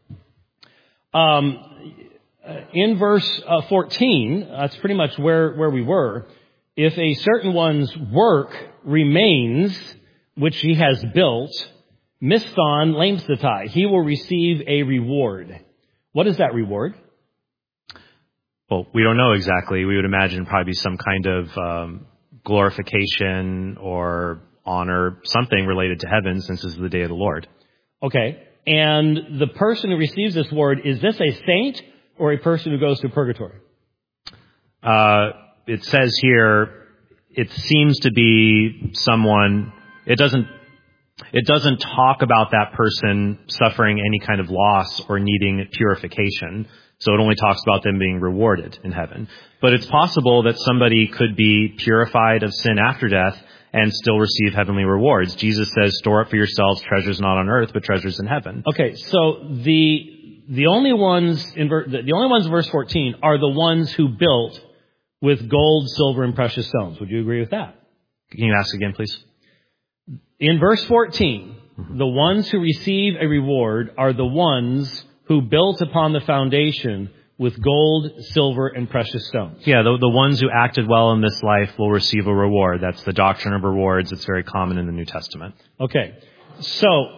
S3: um, in verse uh, fourteen, that's pretty much where, where we were. If a certain one's work remains, which he has built, misthon lamstatai, he will receive a reward. What is that reward?
S2: Well, we don't know exactly. We would imagine probably some kind of um, glorification or honor, something related to heaven, since this is the day of the Lord.
S3: Okay. And the person who receives this reward, is this a saint or a person who goes to purgatory?
S2: Uh, it says here, it seems to be someone, it doesn't, it doesn't talk about that person suffering any kind of loss or needing purification. So it only talks about them being rewarded in heaven. But it's possible that somebody could be purified of sin after death and still receive heavenly rewards. Jesus says, store up for yourselves treasures not on earth, but treasures in heaven.
S3: Okay, so the the only ones in ver, the only ones in verse fourteen are the ones who built with gold, silver, and precious stones. Would you agree with that?
S2: Can you ask again, please?
S3: In verse fourteen, mm-hmm. the ones who receive a reward are the ones who built upon the foundation with gold, silver, and precious stones.
S2: Yeah, the, the ones who acted well in this life will receive a reward. That's the doctrine of rewards. It's very common in the New Testament.
S3: Okay. So,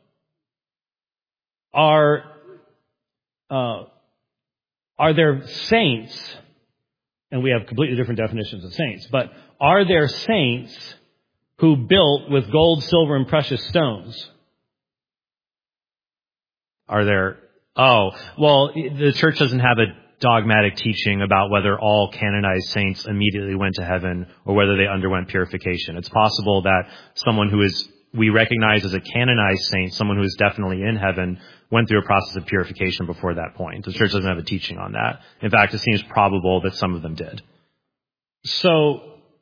S3: are, uh, are there saints, and we have completely different definitions of saints, but are there saints who built with gold, silver, and precious stones?
S2: Are there... Oh, well, the church doesn't have a dogmatic teaching about whether all canonized saints immediately went to heaven or whether they underwent purification. It's possible that someone who is we recognize as a canonized saint, someone who is definitely in heaven, went through a process of purification before that point. The church doesn't have a teaching on that. In fact, it seems probable that some of them did.
S3: So,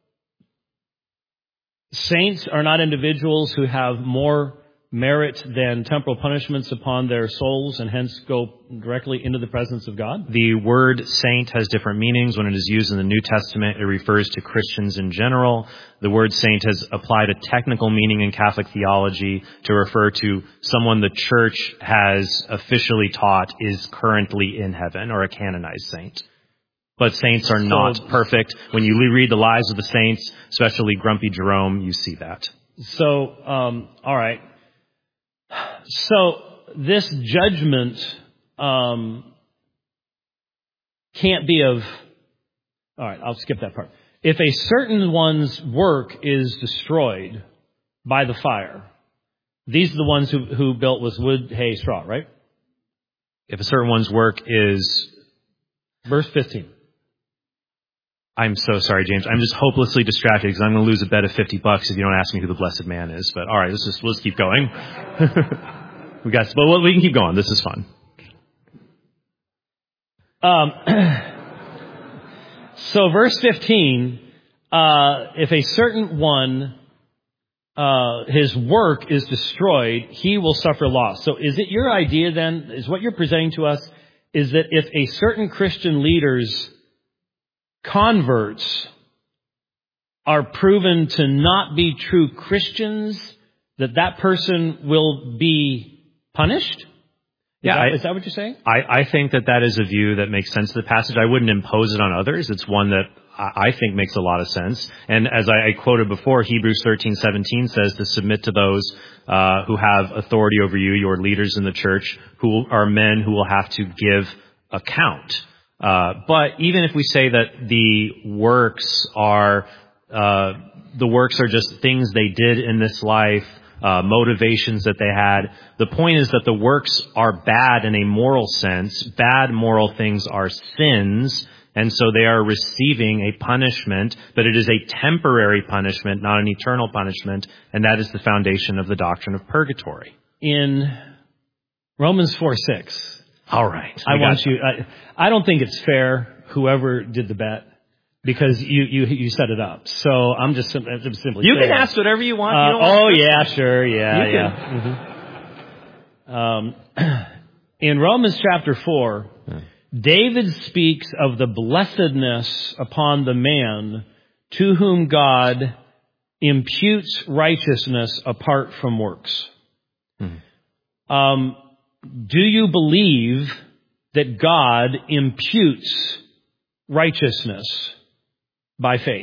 S3: saints are not individuals who have more merit than temporal punishments upon their souls and hence go directly into the presence of God?
S2: The word saint has different meanings. When it is used in the New Testament, it refers to Christians in general. The word saint has applied a technical meaning in Catholic theology to refer to someone the church has officially taught is currently in heaven, or a canonized saint. But saints are not so, perfect. When you read the lives of the saints, especially Grumpy Jerome, you see that.
S3: So, um, all right. So this judgment um, can't be of... All right, I'll skip that part. If a certain one's work is destroyed by the fire, these are the ones who, who built with wood, hay, straw, right?
S2: If a certain one's work is...
S3: Verse fifteen.
S2: I'm so sorry, James. I'm just hopelessly distracted because I'm going to lose a bet of fifty bucks if you don't ask me who the blessed man is. But all right, let's just let's keep going. we got, but we can keep going. This is fun.
S3: Um. So, verse fifteen. Uh, if a certain one, uh, his work is destroyed, he will suffer loss. So, is it your idea then? Is what you're presenting to us? Is that if a certain Christian leader's converts are proven to not be true Christians, that that person will be punished? Is
S2: yeah,
S3: that,
S2: I,
S3: is that what you're saying?
S2: I, I think that that is a view that makes sense to the passage. I wouldn't impose it on others. It's one that I, I think makes a lot of sense. And as I, I quoted before, Hebrews thirteen seventeen says to submit to those uh, who have authority over you, your leaders in the church, who are men who will have to give account. Uh, but even if we say that the works are, uh, the works are just things they did in this life, uh, motivations that they had, the point is that the works are bad in a moral sense. Bad moral things are sins, and so they are receiving a punishment, but it is a temporary punishment, not an eternal punishment, and that is the foundation of the doctrine of purgatory.
S3: In Romans four six.
S2: All right.
S3: I want you, I, I don't think it's fair, whoever did the bet, because you, you, you set it up. So I'm just simply, I'm simply
S2: You
S3: saying.
S2: can ask whatever you want.
S3: Uh,
S2: you don't
S3: oh
S2: want
S3: yeah, sure. Yeah,
S2: you
S3: yeah. Mm-hmm. Um, in Romans chapter four, hmm. David speaks of the blessedness upon the man to whom God imputes righteousness apart from works. Hmm. Um, Do you believe that God imputes righteousness by faith?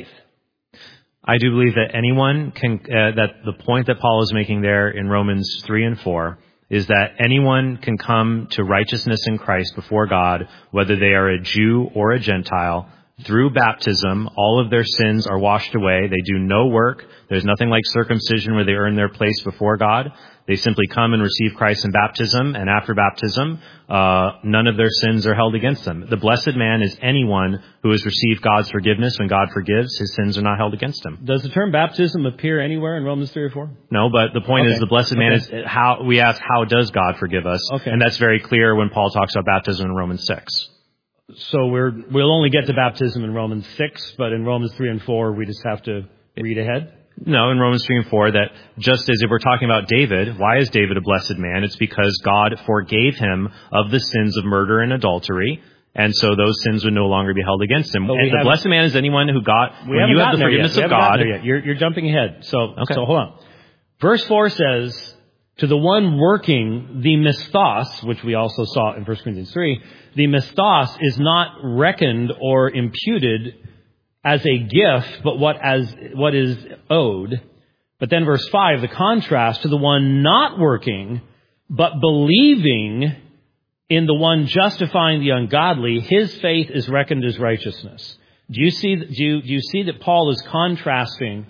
S2: I do believe that anyone can, uh, that the point that Paul is making there in Romans three and four is that anyone can come to righteousness in Christ before God, whether they are a Jew or a Gentile. Through baptism, all of their sins are washed away. They do no work. There's nothing like circumcision where they earn their place before God. They simply come and receive Christ in baptism, and after baptism, uh, none of their sins are held against them. The blessed man is anyone who has received God's forgiveness. When God forgives, his sins are not held against him.
S3: Does the term baptism appear anywhere in Romans three or four?
S2: No, but the point
S3: okay.
S2: is the blessed man okay. is how, we ask, how does God forgive us?
S3: Okay.
S2: And that's very clear when Paul talks about baptism in Romans six.
S3: So we're, we'll only get to baptism in Romans six, but in Romans three and four, we just have to read ahead?
S2: No, in Romans three and four, that just as if we're talking about David, why is David a blessed man? It's because God forgave him of the sins of murder and adultery, and so those sins would no longer be held against him. And the blessed man is anyone who got, when you have the forgiveness of God.
S3: You're, you're jumping ahead. So, okay. so hold on. Verse four says, to the one working the misthos, which we also saw in First Corinthians three, the misthos is not reckoned or imputed as a gift, but what as what is owed. But then verse five, the contrast to the one not working, but believing in the one justifying the ungodly, his faith is reckoned as righteousness. Do you see? Do you, do you see that Paul is contrasting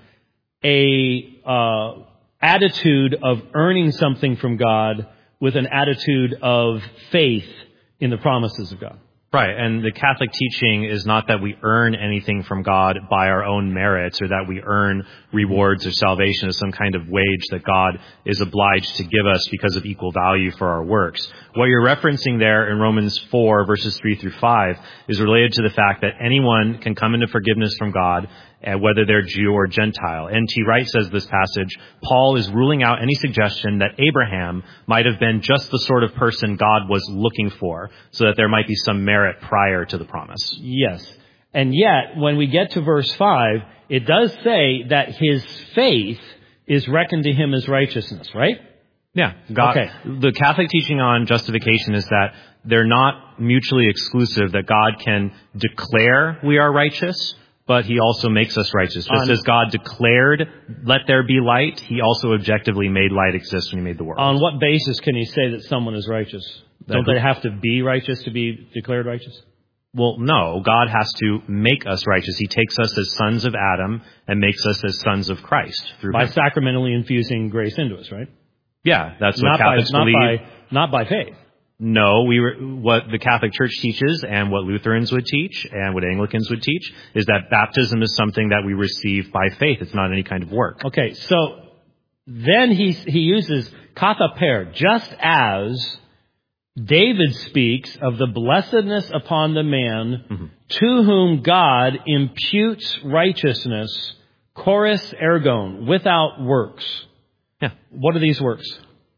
S3: a uh, attitude of earning something from God with an attitude of faith in the promises of God?
S2: Right, and the Catholic teaching is not that we earn anything from God by our own merits or that we earn rewards or salvation as some kind of wage that God is obliged to give us because of equal value for our works. What you're referencing there in Romans four, verses three through five, is related to the fact that anyone can come into forgiveness from God, Uh, whether they're Jew or Gentile. N T Wright says this passage, Paul is ruling out any suggestion that Abraham might have been just the sort of person God was looking for, so that there might be some merit prior to the promise.
S3: Yes. And yet, when we get to verse five, it does say that his faith is reckoned to him as righteousness, right?
S2: Yeah. God,
S3: okay.
S2: The Catholic teaching on justification is that they're not mutually exclusive, that God can declare we are righteous, but he also makes us righteous. Just on, as God declared, let there be light, he also objectively made light exist when he made the world.
S3: On what basis can he say that someone is righteous? That Don't they have to be righteous to be declared righteous?
S2: Well, no. God has to make us righteous. He takes us as sons of Adam and makes us as sons of Christ. Through
S3: by
S2: him.
S3: Sacramentally infusing grace into us, right?
S2: Yeah, that's what
S3: not
S2: Catholics
S3: by, not
S2: believe.
S3: By, not by faith.
S2: No, we were, what the Catholic Church teaches and what Lutherans would teach and what Anglicans would teach is that baptism is something that we receive by faith. It's not any kind of work.
S3: Okay, so then he, he uses kathaper, just as David speaks of the blessedness upon the man mm-hmm. to whom God imputes righteousness, chorus ergon, without works.
S2: Yeah.
S3: What are these works?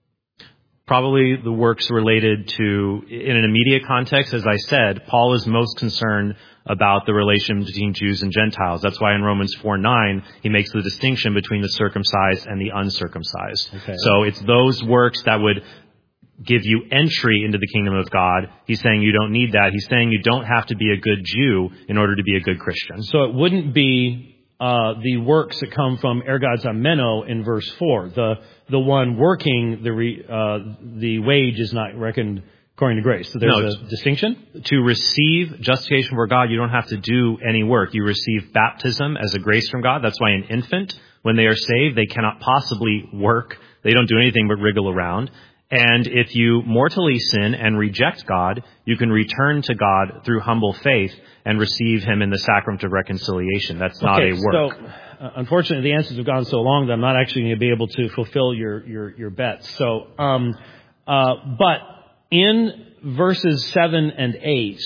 S2: Probably the works related to, in an immediate context, as I said, Paul is most concerned about the relation between Jews and Gentiles. That's why in Romans four nine, he makes the distinction between the circumcised and the uncircumcised.
S3: Okay.
S2: So it's those works that would give you entry into the kingdom of God. He's saying you don't need that. He's saying you don't have to be a good Jew in order to be a good Christian.
S3: So it wouldn't be Uh, the works that come from ergaz ameno in verse four. The the one working, the re, uh, the wage is not reckoned according to grace. So there's no, a distinction?
S2: To receive justification for God, you don't have to do any work. You receive baptism as a grace from God. That's why an infant, when they are saved, they cannot possibly work. They don't do anything but wriggle around. And if you mortally sin and reject God, you can return to God through humble faith and receive him in the sacrament of reconciliation. That's not
S3: okay,
S2: a work.
S3: So, uh, unfortunately, the answers have gone so long that I'm not actually going to be able to fulfill your, your, your bets. So, um, uh, but in verses seven and eight,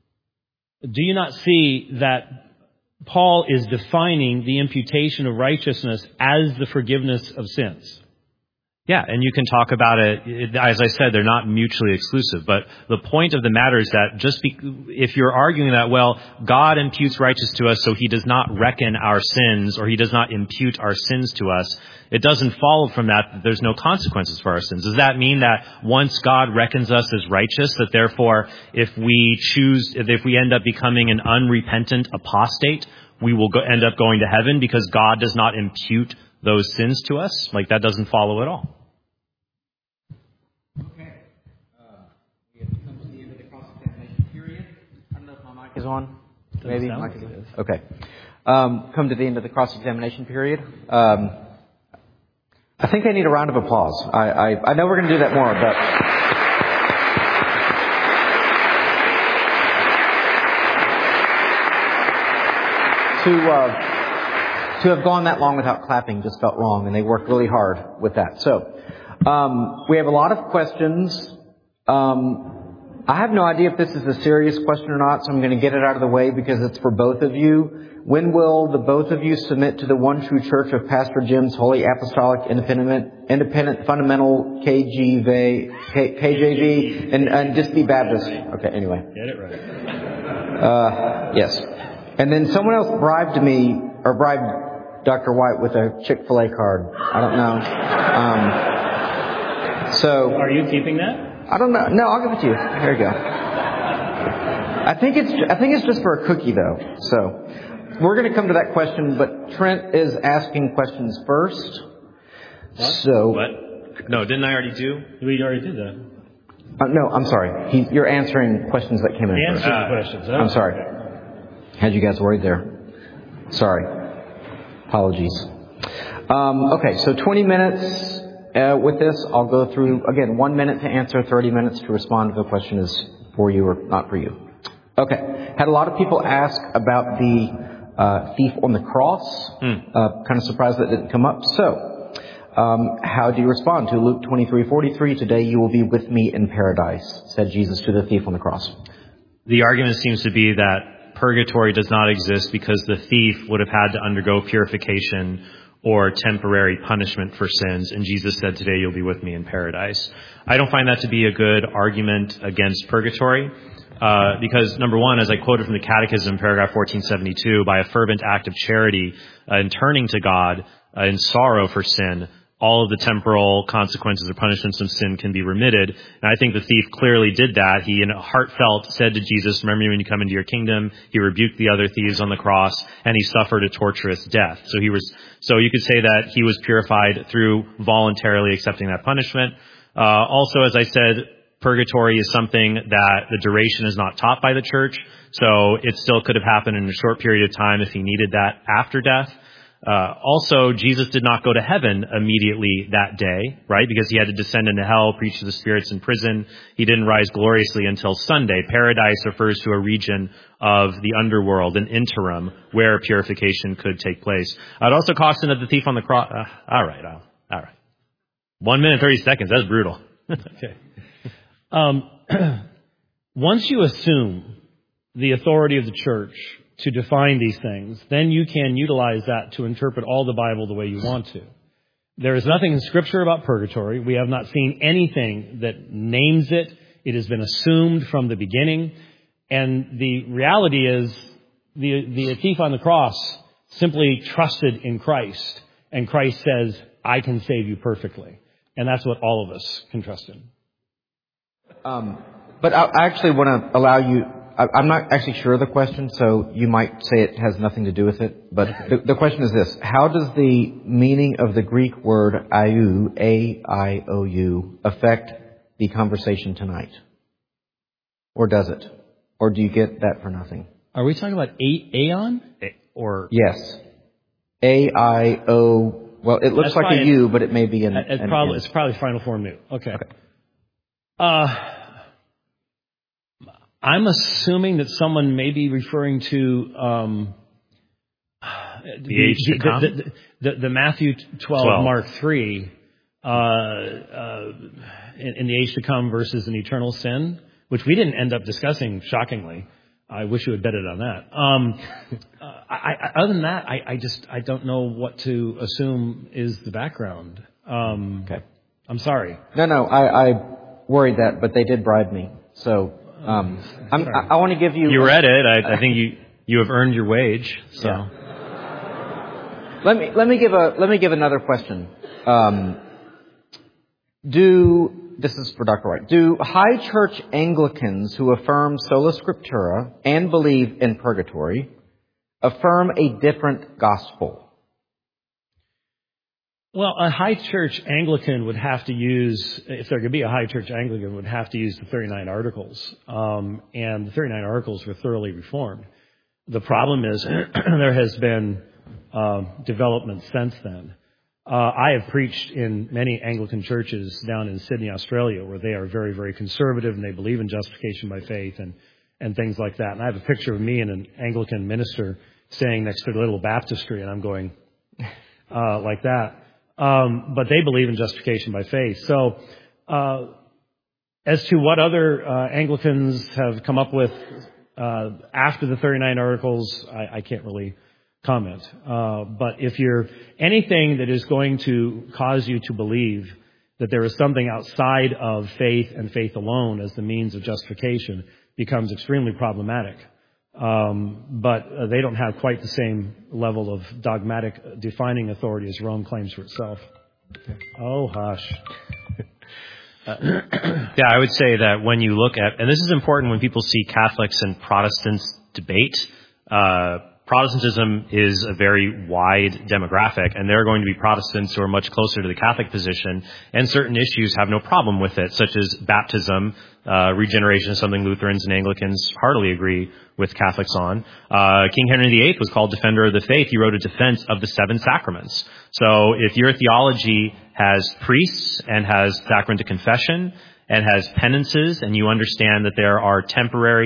S3: do you not see that Paul is defining the imputation of righteousness as the forgiveness of sins?
S2: Yeah, and you can talk about it, as I said, they're not mutually exclusive, but the point of the matter is that just be, if you're arguing that, well, God imputes righteousness to us, so he does not reckon our sins, or he does not impute our sins to us, it doesn't follow from that that there's no consequences for our sins. Does that mean that once God reckons us as righteous, that therefore if we choose, if we end up becoming an unrepentant apostate, we will go, end up going to heaven because God does not impute those sins to us? Like, that doesn't follow at all.
S1: Okay. Uh, we have come to the end of the cross-examination period. I don't know if my mic is on. Maybe. Mic is. Okay. Um, come to the end of the cross-examination period. Um, I think I need a round of applause. I, I, I know we're going to do that more, but... to... Uh, To have gone that long without clapping just felt wrong, and they worked really hard with that. So, um, we have a lot of questions. Um, I have no idea if this is a serious question or not, so I'm going to get it out of the way because it's for both of you. When will the both of you submit to the one true church of Pastor Jim's Holy Apostolic Independent, Independent Fundamental K G V, K, KJV, and, and just be Baptist? Okay, anyway.
S3: Get it right.
S1: Uh, yes. And then someone else bribed me, or bribed Doctor White with a Chick-fil-A card. I don't know. Um, so.
S3: Are you keeping that?
S1: I don't know. No, I'll give it to you. Here you go. I think it's, I think it's just for a cookie though. So we're going to come to that question, but Trent is asking questions first.
S3: What?
S1: So.
S2: What? No, didn't I already do?
S3: We already did that.
S1: Uh, no, I'm sorry. He, you're answering questions that came in first.
S3: Answering uh, questions. Huh?
S1: I'm sorry. Had you guys worried there? Sorry. Apologies. Um, okay, so twenty minutes uh, with this. I'll go through, again, one minute to answer, thirty minutes to respond if the question is for you or not for you. Okay. Had a lot of people ask about the uh, thief on the cross. Mm. Uh, kind of surprised that didn't come up. So, um, how do you respond to Luke twenty-three forty-three? Today you will be with me in paradise, said Jesus to the thief on the cross.
S2: The argument seems to be that purgatory does not exist because the thief would have had to undergo purification or temporary punishment for sins, and Jesus said, today you'll be with me in paradise. I don't find that to be a good argument against purgatory, uh, because, number one, as I quoted from the Catechism, paragraph fourteen seventy-two, by a fervent act of charity uh, in turning to God uh, in sorrow for sin, all of the temporal consequences or punishments of sin can be remitted. And I think the thief clearly did that. He, in heartfelt, said to Jesus, remember me when you come into your kingdom. He rebuked the other thieves on the cross, and he suffered a torturous death. So he was, so you could say that he was purified through voluntarily accepting that punishment. Uh, also, as I said, purgatory is something that the duration is not taught by the church. So it still could have happened in a short period of time if he needed that after death. Uh, also, Jesus did not go to heaven immediately that day, right? Because he had to descend into hell, preach to the spirits in prison. He didn't rise gloriously until Sunday. Paradise refers to a region of the underworld, an interim where purification could take place. I'd also caution that the thief on the cross. Uh, all right, I'll, all right. One minute, thirty seconds. That's brutal.
S3: Okay. Um, once you assume the authority of the church to define these things, then you can utilize that to interpret all the Bible the way you want to. There is nothing in Scripture about purgatory. We have not seen anything that names it. It has been assumed from the beginning. And the reality is the, the thief on the cross simply trusted in Christ. And Christ says, I can save you perfectly. And that's what all of us can trust in.
S1: Um, but I actually want to allow you... I'm not actually sure of the question, so you might say it has nothing to do with it. But the, the question is this. How does the meaning of the Greek word aiou, A I O U, affect the conversation tonight? Or does it? Or do you get that for nothing?
S3: Are we talking about a- aeon?
S2: A- or
S1: Yes. A I O... Well, it looks like a U, but it may be an...
S3: It's,
S1: an
S3: probably,
S1: N.
S3: it's probably final form new. Okay.
S1: Okay.
S3: Uh... I'm assuming that someone may be referring to um,
S2: the age to come,
S3: the, the, the, the Matthew twelve, twelve, Mark three, uh, uh, in, in the age to come versus an eternal sin, which we didn't end up discussing. Shockingly, I wish you had betted on that. Um, I, I, other than that, I, I just I don't know what to assume is the background. Um,
S1: okay,
S3: I'm sorry.
S1: No, no, I, I worried that, but they did bribe me, so. Um, I'm, I, I want to give you...
S2: You read it. I, I think you, you have earned your wage. So
S1: yeah. let me let me give a let me give another question. Um, do this is for Doctor White? Do High Church Anglicans who affirm sola scriptura and believe in purgatory affirm a different gospel?
S3: Well, a high church Anglican would have to use, if there could be a high church Anglican, would have to use the thirty-nine Articles. Um, and the thirty-nine Articles were thoroughly reformed. The problem is there has been uh, development since then. Uh, I have preached in many Anglican churches down in Sydney, Australia, where they are very, very conservative and they believe in justification by faith and, and things like that. And I have a picture of me and an Anglican minister standing next to the little baptistry, and I'm going uh, like that. Um, but they believe in justification by faith. So, uh, as to what other uh, Anglicans have come up with uh, after the thirty-nine Articles, I, I can't really comment. Uh, but if you're anything that is going to cause you to believe that there is something outside of faith and faith alone as the means of justification, becomes extremely problematic. Um, but uh, they don't have quite the same level of dogmatic defining authority as Rome claims for itself. Oh, hush.
S2: uh, yeah, I would say that when you look at, and this is important when people see Catholics and Protestants debate, uh, Protestantism is a very wide demographic, and there are going to be Protestants who are much closer to the Catholic position, and certain issues have no problem with it, such as baptism. Uh, regeneration is something Lutherans and Anglicans heartily agree with Catholics on. Uh, King Henry the Eighth was called Defender of the Faith. He wrote a defense of the seven sacraments. So if your theology has priests and has sacrament of confession and has penances, and you understand that there are temporary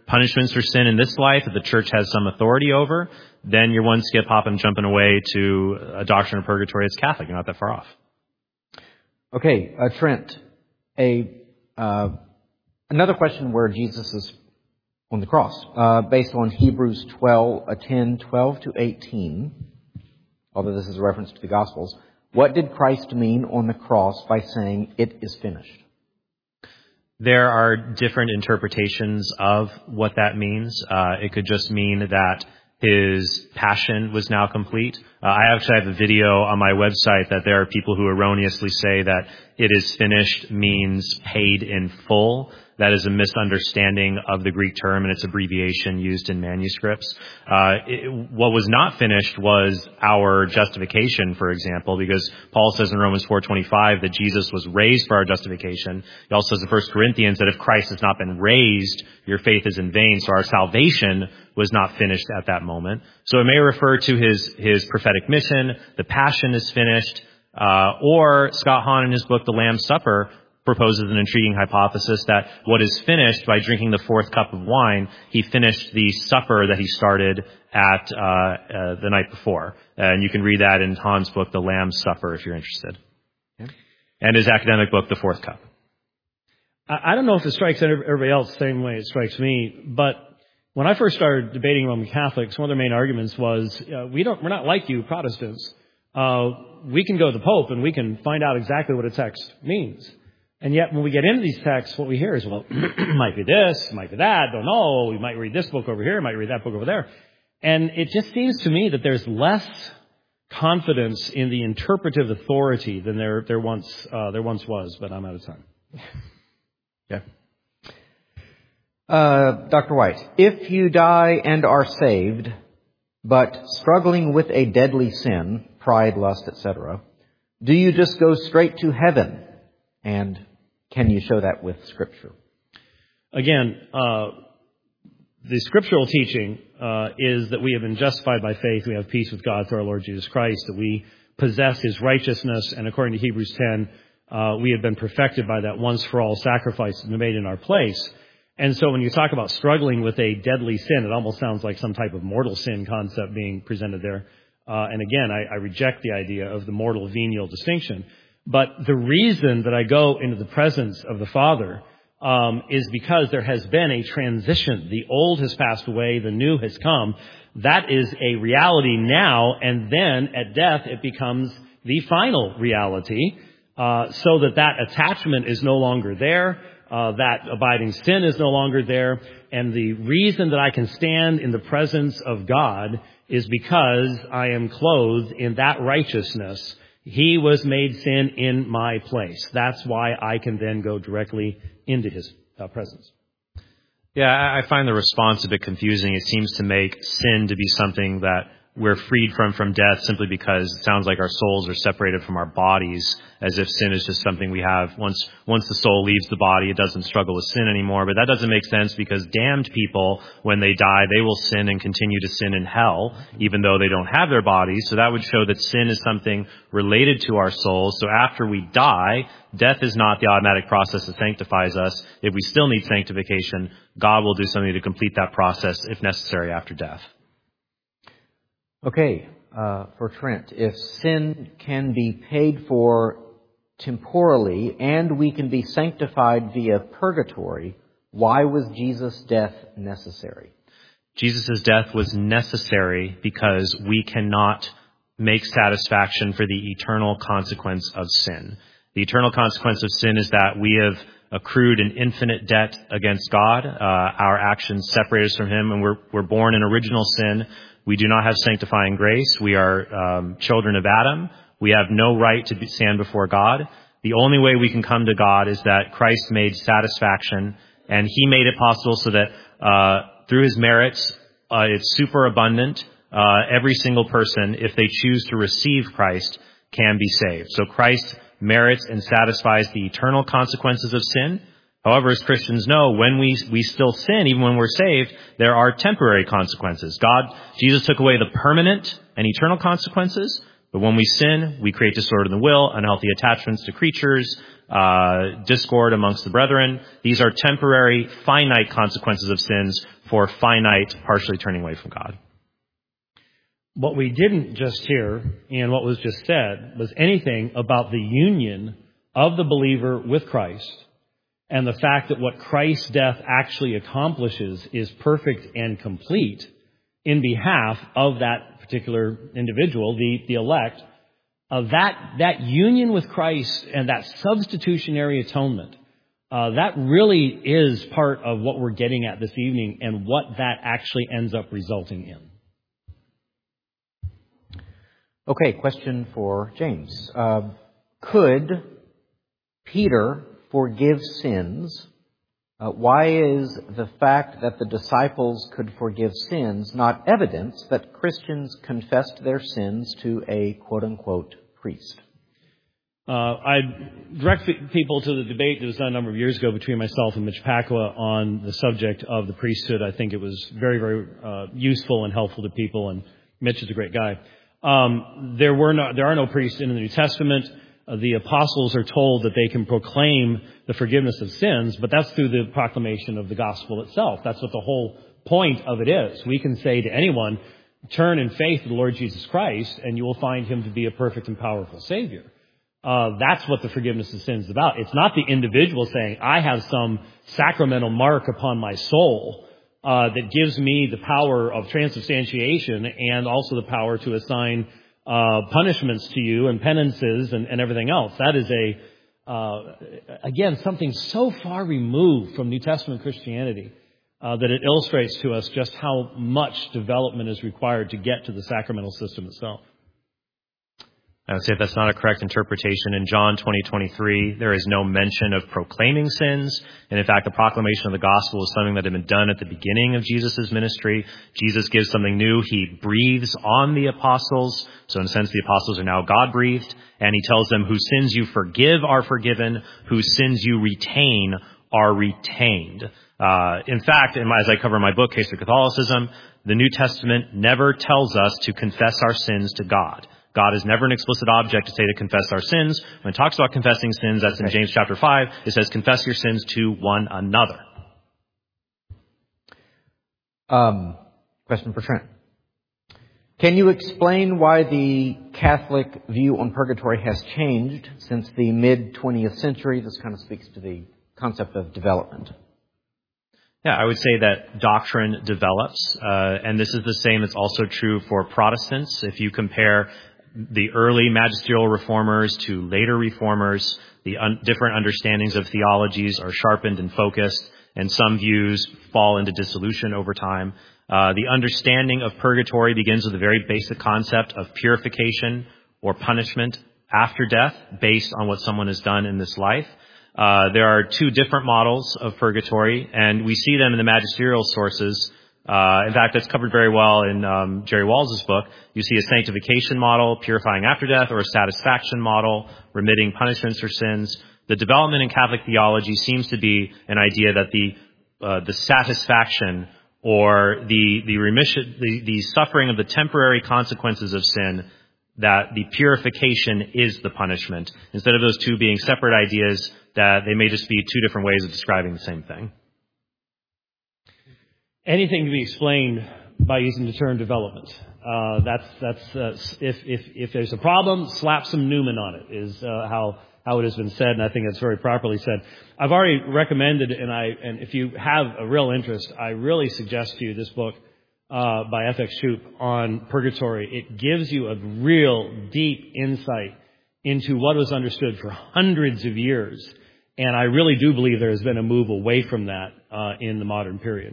S2: punishments for sin in this life that the church has some authority over, then you're one skip hopping, jumping away to a doctrine of purgatory that's Catholic. You're not that far off.
S1: Okay, uh, Trent, a uh, another question where Jesus is on the cross, uh, based on Hebrews twelve, uh, ten, twelve to eighteen, although this is a reference to the Gospels. What did Christ mean on the cross by saying, "It is finished"?
S2: There are different interpretations of what that means. Uh, it could just mean that his passion was now complete. Uh, I actually have a video on my website that there are people who erroneously say that "it is finished" means paid in full. That is a misunderstanding of the Greek term and its abbreviation used in manuscripts. Uh, it, what was not finished was our justification, for example, because Paul says in Romans four twenty-five that Jesus was raised for our justification. He also says in First Corinthians that if Christ has not been raised, your faith is in vain. So our salvation was not finished at that moment. So it may refer to his, his prophetic mission, the passion is finished, uh, or Scott Hahn in his book, The Lamb's Supper, proposes an intriguing hypothesis that what is finished by drinking the fourth cup of wine, he finished the supper that he started at uh, uh, the night before. And you can read that in Hahn's book, The Lamb's Supper, if you're interested. Okay. And his academic book, The Fourth Cup.
S3: I don't know if it strikes everybody else the same way it strikes me, but when I first started debating Roman Catholics, one of their main arguments was, uh, we don't, we're not like you Protestants. Uh, we can go to the Pope and we can find out exactly what a text means. And yet, when we get into these texts, what we hear is, well, it might be this, it might be that, don't know, we might read this book over here, might read that book over there. And it just seems to me that there's less confidence in the interpretive authority than there there once uh, there once was, but I'm out of time.
S1: Yeah. Uh, Doctor White, if you die and are saved, but struggling with a deadly sin, pride, lust, et cetera, do you just go straight to heaven? And can you show that with Scripture?
S3: Again, uh, the scriptural teaching uh, is that we have been justified by faith. We have peace with God through our Lord Jesus Christ, that we possess His righteousness. And according to Hebrews ten, uh, we have been perfected by that once-for-all sacrifice made in our place. And so when you talk about struggling with a deadly sin, it almost sounds like some type of mortal sin concept being presented there. Uh, and again, I, I reject the idea of the mortal-venial distinction. But the reason that I go into the presence of the Father um, is because there has been a transition. The old has passed away, the new has come. That is a reality now, and then at death it becomes the final reality, uh, so that that attachment is no longer there, uh, that abiding sin is no longer there, and the reason that I can stand in the presence of God is because I am clothed in that righteousness. He was made sin in my place. That's why I can then go directly into His uh, presence.
S2: Yeah, I find the response a bit confusing. It seems to make sin to be something that we're freed from from death simply because it sounds like our souls are separated from our bodies, as if sin is just something we have. Once once the soul leaves the body, it doesn't struggle with sin anymore. But that doesn't make sense, because damned people, when they die, they will sin and continue to sin in hell, even though they don't have their bodies. So that would show that sin is something related to our souls. So after we die, death is not the automatic process that sanctifies us. If we still need sanctification, God will do something to complete that process, if necessary, after death.
S1: Okay, uh, for Trent, if sin can be paid for temporally and we can be sanctified via purgatory, why was Jesus' death necessary?
S2: Jesus' death was necessary because we cannot make satisfaction for the eternal consequence of sin. The eternal consequence of sin is that we have accrued an infinite debt against God. Uh, our actions separate us from Him, and we're, we're born in original sin. We do not have sanctifying grace. We are um, children of Adam. We have no right to be, stand before God. The only way we can come to God is that Christ made satisfaction, and He made it possible so that uh, through His merits, uh, it's superabundant. Uh, every single person, if they choose to receive Christ, can be saved. So Christ merits and satisfies the eternal consequences of sin. However, as Christians know, when we we still sin, even when we're saved, there are temporary consequences. God, Jesus took away the permanent and eternal consequences, but when we sin, we create disorder in the will, unhealthy attachments to creatures, uh, discord amongst the brethren. These are temporary, finite consequences of sins for finite, partially turning away from God.
S3: What we didn't just hear and what was just said was anything about the union of the believer with Christ and the fact that what Christ's death actually accomplishes is perfect and complete in behalf of that particular individual, the, the elect. Uh, that, that union with Christ and that substitutionary atonement, uh, that really is part of what we're getting at this evening and what that actually ends up resulting in.
S1: Okay, question for James. Uh, could Peter forgive sins? Uh, why is the fact that the disciples could forgive sins not evidence that Christians confessed their sins to a quote-unquote priest?
S3: Uh, I direct people to the debate that was done a number of years ago between myself and Mitch Pacwa on the subject of the priesthood. I think it was very, very uh, useful and helpful to people, and Mitch is a great guy. Um, there were no, there are no priests in the New Testament. Uh, the apostles are told that they can proclaim the forgiveness of sins, but that's through the proclamation of the gospel itself. That's what the whole point of it is. We can say to anyone, turn in faith to the Lord Jesus Christ, and you will find him to be a perfect and powerful Savior. Uh, that's what the forgiveness of sins is about. It's not the individual saying, I have some sacramental mark upon my soul Uh, that gives me the power of transubstantiation and also the power to assign uh, punishments to you and penances and, and everything else. That is a, uh, again, something so far removed from New Testament Christianity uh, that it illustrates to us just how much development is required to get to the sacramental system itself.
S2: I would say that's not a correct interpretation. In John twenty twenty-three, there is no mention of proclaiming sins. And in fact, the proclamation of the gospel is something that had been done at the beginning of Jesus' ministry. Jesus gives something new. He breathes on the apostles. So in a sense, the apostles are now God-breathed. And he tells them, whose sins you forgive are forgiven, whose sins you retain are retained. Uh, in fact, as I cover in my book, Case for Catholicism, the New Testament never tells us to confess our sins to God. God is never an explicit object to say to confess our sins. When it talks about confessing sins, that's in James chapter five, it says confess your sins to one another.
S1: Um, question for Trent. Can you explain why the Catholic view on purgatory has changed since the mid-twentieth century? This kind of speaks to the concept of development.
S2: Yeah, I would say that doctrine develops, uh, and this is the same. It's also true for Protestants. If you compare the early magisterial reformers to later reformers, the un- different understandings of theologies are sharpened and focused, and some views fall into dissolution over time. Uh, the understanding of purgatory begins with a very basic concept of purification or punishment after death based on what someone has done in this life. Uh, there are two different models of purgatory, and we see them in the magisterial sources. Uh, in fact, that's covered very well in um, Jerry Walls' book. You see a sanctification model, purifying after death, or a satisfaction model, remitting punishments or sins. The development in Catholic theology seems to be an idea that the uh, the satisfaction or the the remission, the, the suffering of the temporary consequences of sin, that the purification is the punishment, instead of those two being separate ideas, that they may just be two different ways of describing the same thing.
S3: Anything can be explained by using the term development. Uh, that's that's uh, if if if there's a problem, slap some Newman on it is uh, how how it has been said, and I think it's very properly said. I've already recommended, and I and if you have a real interest, I really suggest to you this book uh, by F X Shoup on purgatory. It gives you a real deep insight into what was understood for hundreds of years, and I really do believe there has been a move away from that uh, in the modern period.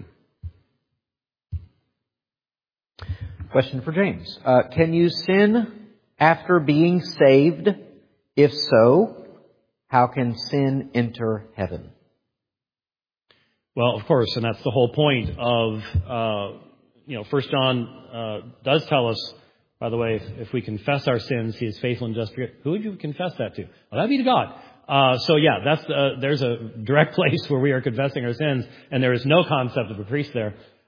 S1: Question for James. Uh, can you sin after being saved? If so, how can sin enter heaven?
S3: Well, of course, and that's the whole point of, uh, you know, First John uh, does tell us, by the way, if, if we confess our sins, he is faithful and just. Who would you confess that to? Well, that'd be to God. Uh, so yeah, that's uh, there's a direct place where we are confessing our sins, and there is no concept of a priest there.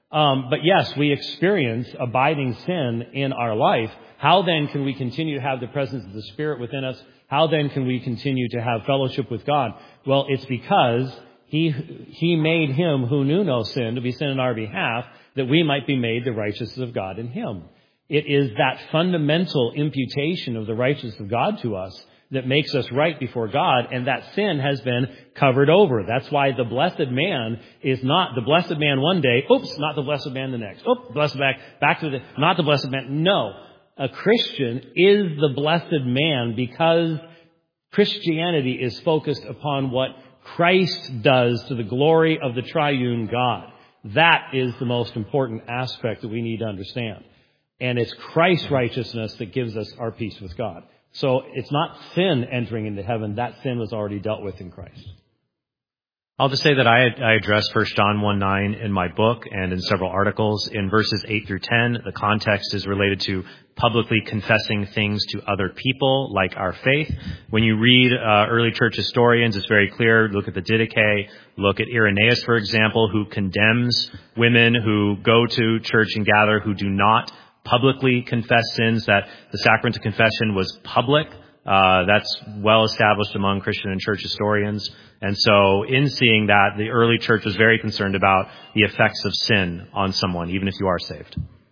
S3: Um, but yes, we experience abiding sin in our life. How then can we continue to have the presence of the Spirit within us? How then can we continue to have fellowship with God? Well, it's because He, he made Him who knew no sin to be sin on our behalf, that we might be made the righteousness of God in Him. It is that fundamental imputation of the righteousness of God to us that makes us right before God, and that sin has been covered over. That's why the blessed man is not the blessed man one day, oops, not the blessed man the next, oops, blessed back, back to the, not the blessed man. No, a Christian is the blessed man because Christianity is focused upon what Christ does to the glory of the triune God. That is the most important aspect that we need to understand. And it's Christ's righteousness that gives us our peace with God. So it's not sin entering into heaven. That sin was already dealt with in Christ.
S2: I'll just say that I, I address First John one nine in my book and in several articles. In verses eight through ten, the context is related to publicly confessing things to other people, like our faith. When you read uh, early church historians, it's very clear. Look at the Didache. Look at Irenaeus, for example, who condemns women who go to church and gather who do not publicly confess sins, that the sacrament of confession was public. Uh, that's well established among Christian and church historians. And so in seeing that, the early church was very concerned about the effects of sin on someone, even if you are saved.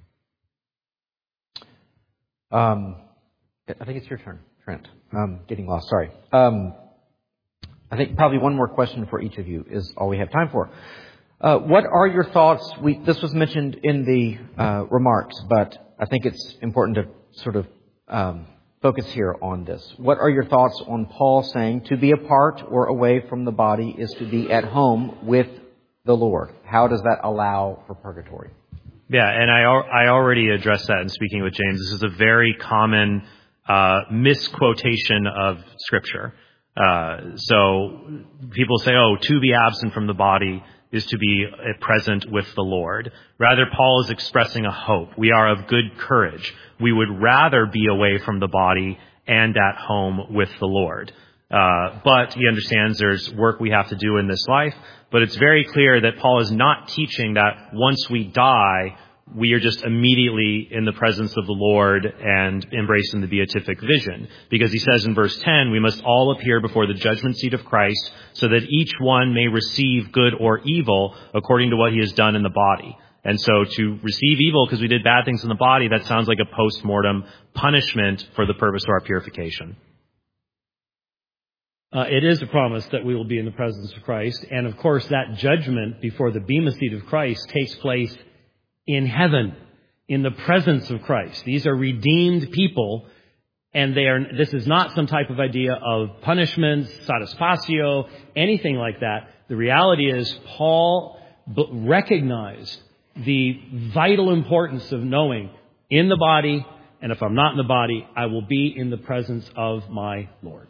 S1: Um, I think it's your turn, Trent. Um, getting lost, sorry. Um, I think probably one more question for each of you is all we have time for. Uh, what are your thoughts? We, this was mentioned in the uh, remarks, but I think it's important to sort of um, focus here on this. What are your thoughts on Paul saying to be apart or away from the body is to be at home with the Lord? How does that allow for purgatory?
S2: Yeah, and I I already addressed that in speaking with James. This is a very common uh, misquotation of Scripture. Uh, so people say, oh, to be absent from the body is to be present with the Lord. Rather, Paul is expressing a hope. We are of good courage. We would rather be away from the body and at home with the Lord. Uh, but he understands there's work we have to do in this life. But it's very clear that Paul is not teaching that once we die, we are just immediately in the presence of the Lord and embracing the beatific vision. Because he says in verse ten, we must all appear before the judgment seat of Christ so that each one may receive good or evil according to what he has done in the body. And so to receive evil because we did bad things in the body, that sounds like a post-mortem punishment for the purpose of our purification.
S3: Uh, it is a promise that we will be in the presence of Christ. And of course, that judgment before the bema seat of Christ takes place in heaven, in the presence of Christ. These are redeemed people, and they are. This is not some type of idea of punishment, satisfacio, anything like that. The reality is Paul recognized the vital importance of knowing in the body, and if I'm not in the body, I will be in the presence of my Lord.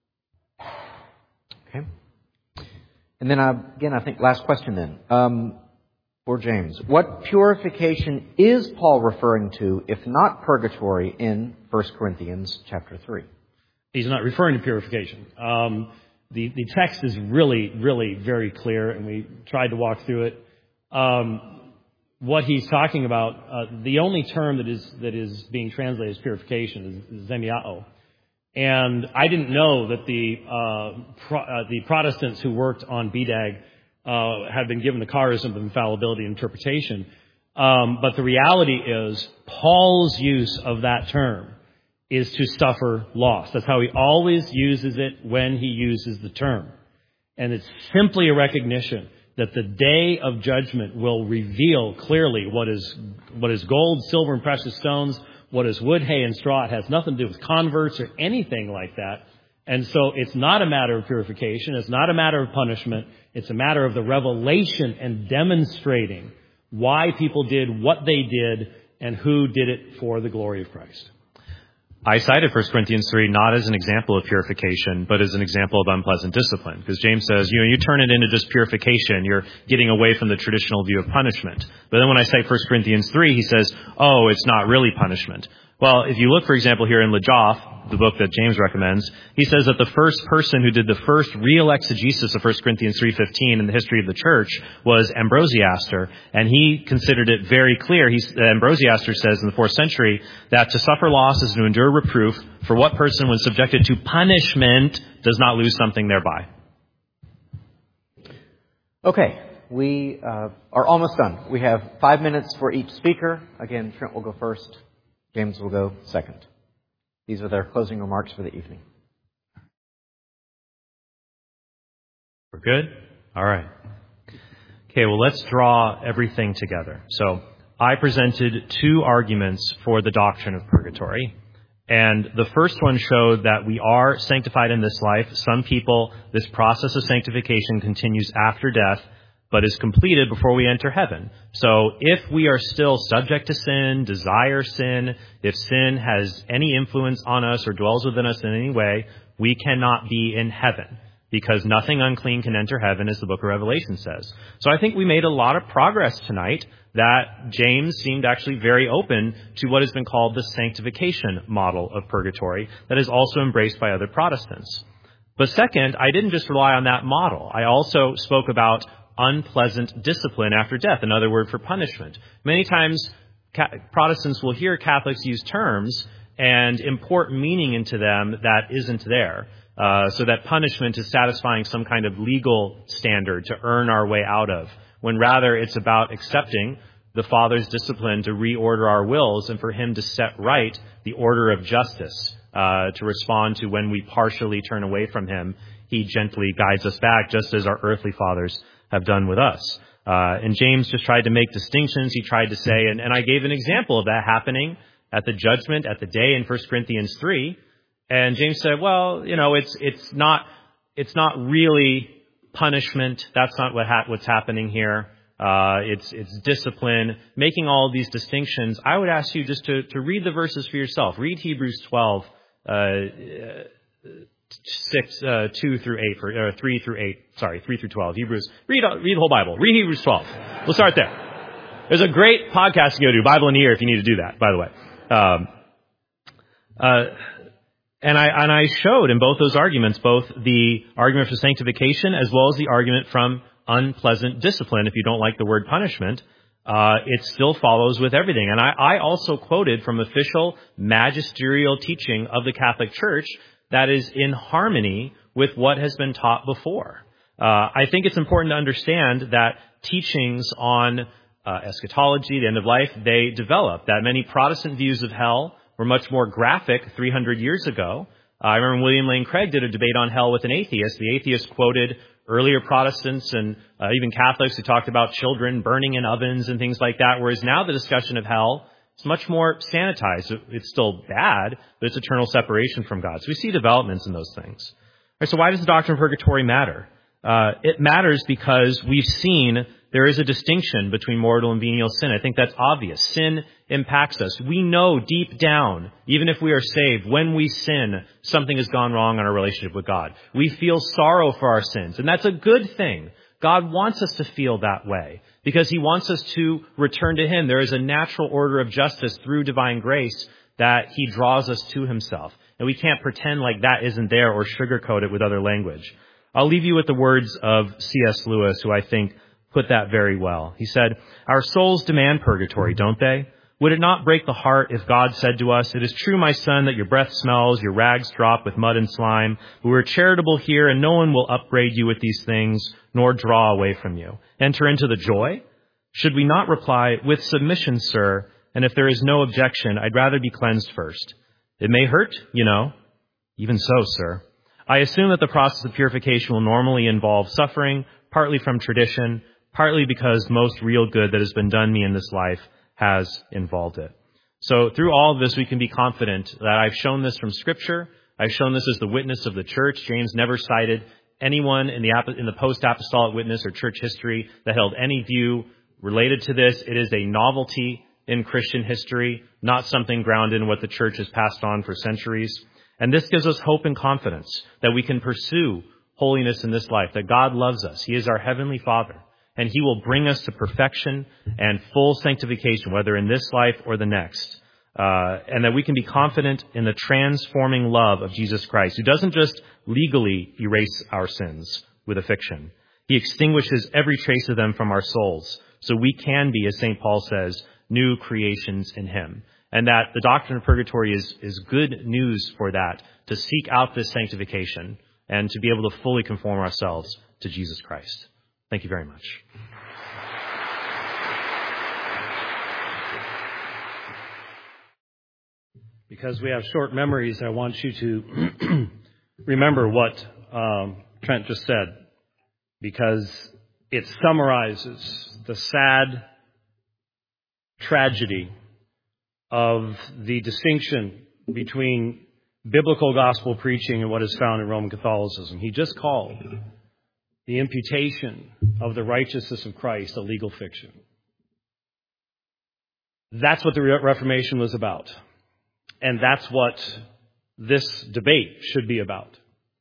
S1: Okay. And then, uh, again, I think last question then. Um, For James, what purification is Paul referring to, if not purgatory, in First Corinthians chapter three?
S3: He's not referring to purification. Um, the, the text is really, really very clear, and we tried to walk through it. Um, what he's talking about, uh, the only term that is that is being translated as purification is, is zemiao. And I didn't know that the uh, pro, uh, the Protestants who worked on B D A G Uh, had been given the charism of infallibility and interpretation. Um, but the reality is Paul's use of that term is to suffer loss. That's how he always uses it when he uses the term. And it's simply a recognition that the day of judgment will reveal clearly what is what is gold, silver, and precious stones, what is wood, hay, and straw. It has nothing to do with converts or anything like that. And so it's not a matter of purification. It's not a matter of punishment. It's a matter of the revelation and demonstrating why people did what they did and who did it for the glory of Christ.
S2: I cited First Corinthians three not as an example of purification, but as an example of unpleasant discipline. Because James says, you know, you turn it into just purification, you're getting away from the traditional view of punishment. But then when I cite First Corinthians three, he says, oh, it's not really punishment. Well, if you look, for example, here in Lejoff, the book that James recommends, he says that the first person who did the first real exegesis of First Corinthians three fifteen in the history of the church was Ambrosiaster, and he considered it very clear. He's, Ambrosiaster says in the fourth century that to suffer loss is to endure reproof, for what person when subjected to punishment does not lose something thereby.
S1: Okay, we uh, are almost done. We have five minutes for each speaker. Again, Trent will go first. James will go second. These are their closing remarks for the evening.
S2: We're good? All right. Okay, well, let's draw everything together. So I presented two arguments for the doctrine of purgatory. And the first one showed that we are sanctified in this life. Some people, this process of sanctification continues after death, but is completed before we enter heaven. So if we are still subject to sin, desire sin, if sin has any influence on us or dwells within us in any way, we cannot be in heaven, because nothing unclean can enter heaven, as the book of Revelation says. So I think we made a lot of progress tonight, that James seemed actually very open to what has been called the sanctification model of purgatory that is also embraced by other Protestants. But second, I didn't just rely on that model. I also spoke about unpleasant discipline after death, another word for punishment. Many times ca- Protestants will hear Catholics use terms and import meaning into them that isn't there, uh, so that punishment is satisfying some kind of legal standard to earn our way out of, when rather it's about accepting the Father's discipline to reorder our wills and for him to set right the order of justice, uh, to respond to when we partially turn away from him. He gently guides us back, just as our earthly fathers have done with us. Uh, and James just tried to make distinctions. He tried to say, and, and I gave an example of that happening at the judgment, at the day in First Corinthians three. And James said, well, you know, it's it's not it's not really punishment. That's not what ha- what's happening here. Uh, it's it's discipline. Making all of these distinctions, I would ask you just to, to read the verses for yourself. Read Hebrews twelve, uh, six, uh, two through eight, for, or three through eight, sorry, three through twelve. Hebrews, read, read the whole Bible. Read Hebrews twelve. We'll start there. There's a great podcast to go to, Bible in a Year, if you need to do that, by the way. Um, uh, and I, and I showed in both those arguments, both the argument for sanctification as well as the argument from unpleasant discipline. If you don't like the word punishment, uh, it still follows with everything. And I, I also quoted from official magisterial teaching of the Catholic Church that is in harmony with what has been taught before. Uh, I think it's important to understand that teachings on uh, eschatology, the end of life, they develop. That many Protestant views of hell were much more graphic three hundred years ago. Uh, I remember William Lane Craig did a debate on hell with an atheist. The atheist quoted earlier Protestants and uh, even Catholics who talked about children burning in ovens and things like that, whereas now the discussion of hell, it's much more sanitized. It's still bad, but it's eternal separation from God. So we see developments in those things. All right, so why does the doctrine of purgatory matter? Uh, it matters because we've seen there is a distinction between mortal and venial sin. I think that's obvious. Sin impacts us. We know deep down, even if we are saved, when we sin, something has gone wrong in our relationship with God. We feel sorrow for our sins, and that's a good thing. God wants us to feel that way because he wants us to return to him. There is a natural order of justice through divine grace that he draws us to himself. And we can't pretend like that isn't there or sugarcoat it with other language. I'll leave you with the words of C S Lewis, who I think put that very well. He said, "Our souls demand purgatory, don't they? Would it not break the heart if God said to us, 'It is true, my son, that your breath smells, your rags drop with mud and slime, but we're charitable here, and no one will upbraid you with these things, nor draw away from you. Enter into the joy?' Should we not reply, 'With submission, sir, and if there is no objection, I'd rather be cleansed first. It may hurt, you know.' Even so, sir. I assume that the process of purification will normally involve suffering, partly from tradition, partly because most real good that has been done me in this life has involved it." So through all of this, we can be confident that I've shown this from Scripture. I've shown this as the witness of the church. James never cited anyone in the in the post-apostolic witness or church history that held any view related to this. It is a novelty in Christian history, not something grounded in what the church has passed on for centuries. And this gives us hope and confidence that we can pursue holiness in this life, that God loves us. He is our heavenly Father, and he will bring us to perfection and full sanctification, whether in this life or the next. uh, and that we can be confident in the transforming love of Jesus Christ, who doesn't just legally erase our sins with a fiction. He extinguishes every trace of them from our souls, so we can be, as Saint Paul says, new creations in him. And that the doctrine of purgatory is, is good news for that, to seek out this sanctification and to be able to fully conform ourselves to Jesus Christ. Thank you very much.
S3: Because we have short memories, I want you to remember what um, Trent just said, because it summarizes the sad tragedy of the distinction between biblical gospel preaching and what is found in Roman Catholicism. He just called the imputation of the righteousness of Christ a legal fiction. That's what the Reformation was about. And that's what this debate should be about.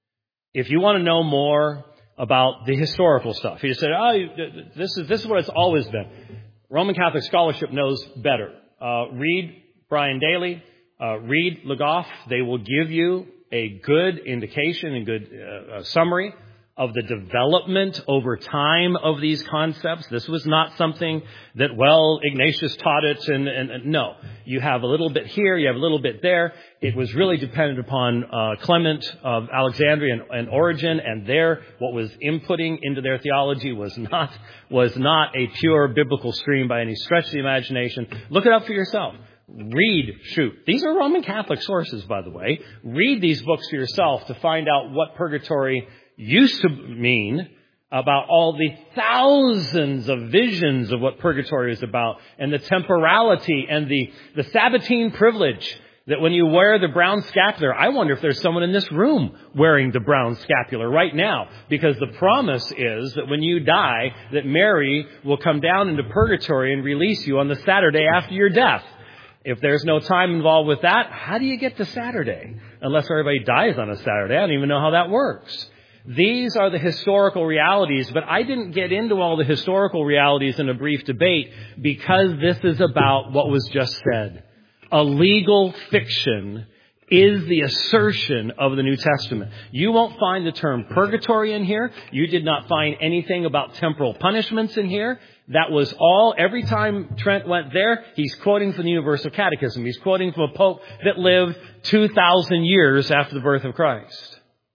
S3: If you want to know more about the historical stuff, he said, oh, this is, this is what it's always been. Roman Catholic scholarship knows better. Uh, read Brian Daly, uh, read Le Goff. They will give you a good indication and good uh, uh, summary of the development over time of these concepts. This was not something that, well, Ignatius taught it, and, and, and no. You have a little bit here, you have a little bit there. It was really dependent upon uh, Clement of Alexandria and, and Origen, and their, what was inputting into their theology was not, was not a pure biblical stream by any stretch of the imagination. Look it up for yourself. Read, shoot. These are Roman Catholic sources, by the way. Read these books for yourself to find out what purgatory used to mean, about all the thousands of visions of what purgatory is about, and the temporality and the, the Sabbatine privilege, that when you wear the brown scapular, I wonder if there's someone in this room wearing the brown scapular right now, because the promise is that when you die, that Mary will come down into purgatory and release you on the Saturday after your death. If there's no time involved with that, how do you get to Saturday? Unless everybody dies on a Saturday. I don't even know how that works. These are the historical realities, but I didn't get into all the historical realities in a brief debate because this is about what was just said. A legal fiction is the assertion of the New Testament. You won't find the term purgatory in here. You did not find anything about temporal punishments in here. That was all. Every time Trent went there, he's quoting from the Universal Catechism. He's quoting from a pope that lived two thousand years after the birth of Christ.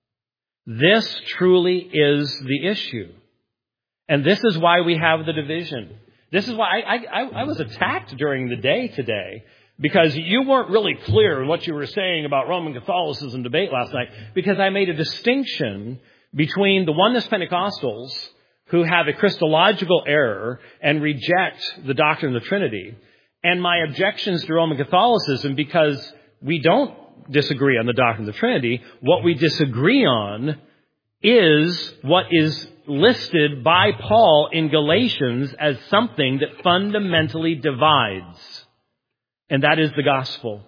S3: This truly is the issue. And this is why we have the division. This is why I, I, I was attacked during the day today, because you weren't really clear in what you were saying about Roman Catholicism debate last night, because I made a distinction between the Oneness Pentecostals, who have a Christological error and reject the doctrine of the Trinity, and my objections to Roman Catholicism, because we don't disagree on the doctrine of the Trinity. What we disagree on is what is listed by Paul in Galatians as something that fundamentally divides. And that is the gospel.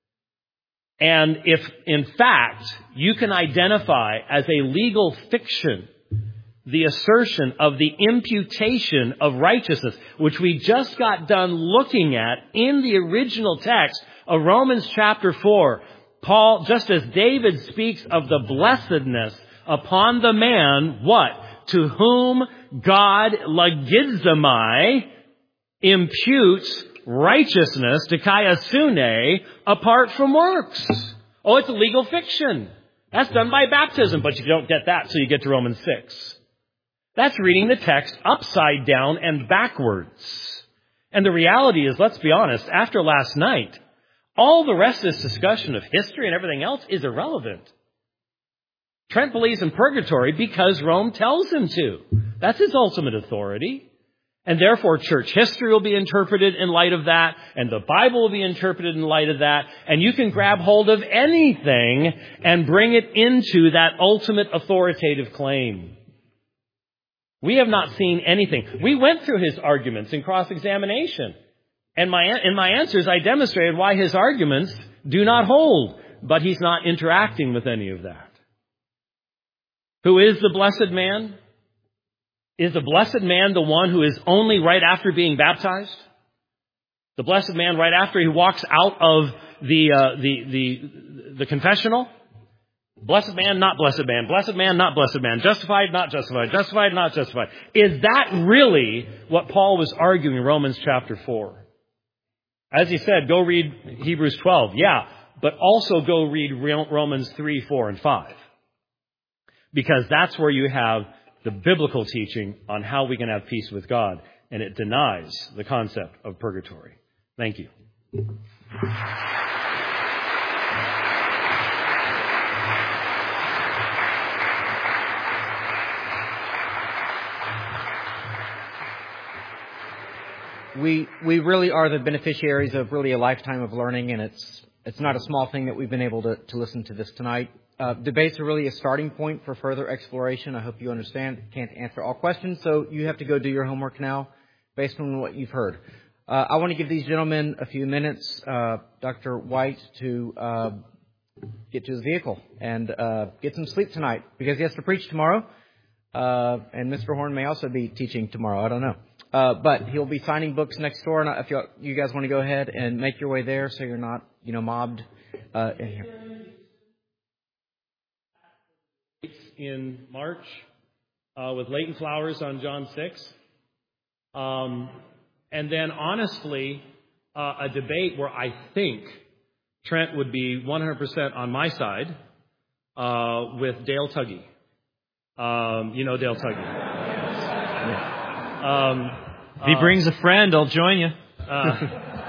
S3: And if, in fact, you can identify as a legal fiction the assertion of the imputation of righteousness, which we just got done looking at in the original text of Romans chapter four, Paul, just as David speaks of the blessedness upon the man, what? To whom God logizomai imputes righteousness to kaiasune apart from works. Oh, it's a legal fiction. That's done by baptism, but you don't get that till you get to Romans six. That's reading the text upside down and backwards. And the reality is, let's be honest, after last night, all the rest of this discussion of history and everything else is irrelevant. Trent believes in purgatory because Rome tells him to. That's his ultimate authority. And therefore, church history will be interpreted in light of that, and the Bible will be interpreted in light of that, and you can grab hold of anything and bring it into that ultimate authoritative claim. We have not seen anything. We went through his arguments in cross-examination. And my, in my answers, I demonstrated why his arguments do not hold. But he's not interacting with any of that. Who is the blessed man? Is the blessed man the one who is only right after being baptized? The blessed man, right after he walks out of the uh, the the the confessional, blessed man, not blessed man, blessed man, not blessed man, justified, not justified, justified, not justified. Is that really what Paul was arguing in Romans chapter four? As he said, go read Hebrews twelve, yeah, but also go read Romans three, four, and five. Because that's where you have the biblical teaching on how we can have peace with God, and it denies the concept of purgatory. Thank you.
S1: We we really are the beneficiaries of really a lifetime of learning, and it's it's not a small thing that we've been able to, to listen to this tonight. Uh, debates are really a starting point for further exploration. I hope you understand. Can't answer all questions, so you have to go do your homework now based on what you've heard. Uh, I want to give these gentlemen a few minutes, uh, Doctor White, to uh, get to his vehicle and uh, get some sleep tonight because he has to preach tomorrow. Uh, and Mister Horn may also be teaching tomorrow. I don't know. Uh, but he'll be signing books next door. And if you, you guys want to go ahead and make your way there so you're not, you know, mobbed. Uh, in here.
S3: In March uh, with Leighton Flowers on John six. Um, and then, honestly, uh, a debate where I think Trent would be one hundred percent on my side uh, with Dale Tuggy. Um, you know Dale Tuggy. Um,
S2: if he uh, brings a friend, I'll join you.
S3: Uh,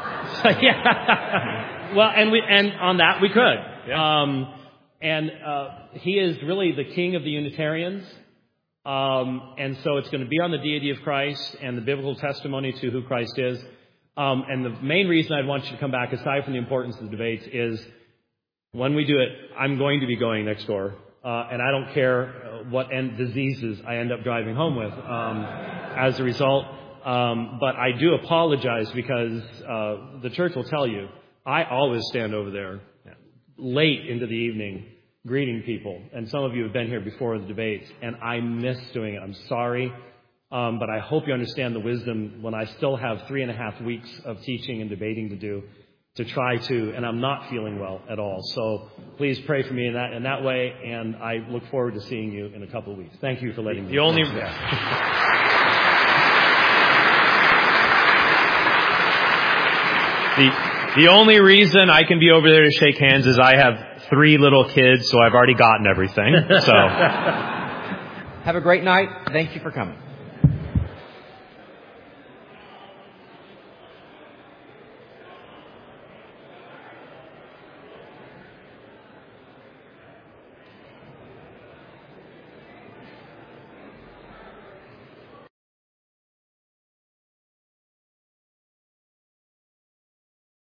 S3: yeah. Well, and we and on that we could. Yeah. Um, and uh, he is really the king of the Unitarians. Um, and so it's going to be on the deity of Christ and the biblical testimony to who Christ is. Um, and the main reason I'd want you to come back, aside from the importance of the debates, is when we do it, I'm going to be going next door. Uh, and I don't care what end diseases I end up driving home with um, as a result. Um, but I do apologize because uh, the church will tell you, I always stand over there late into the evening greeting people. And some of you have been here before the debates, and I miss doing it. I'm sorry. Um, but I hope you understand the wisdom when I still have three and a half weeks of teaching and debating to do to try to, and I'm not feeling well at all. So please pray for me in that in that way, and I look forward to seeing you in a couple of weeks. Thank you for letting me.
S2: The only the the only reason I can be over there to shake hands is I have three little kids, so I've already gotten everything. So
S1: have a great night. Thank you for coming.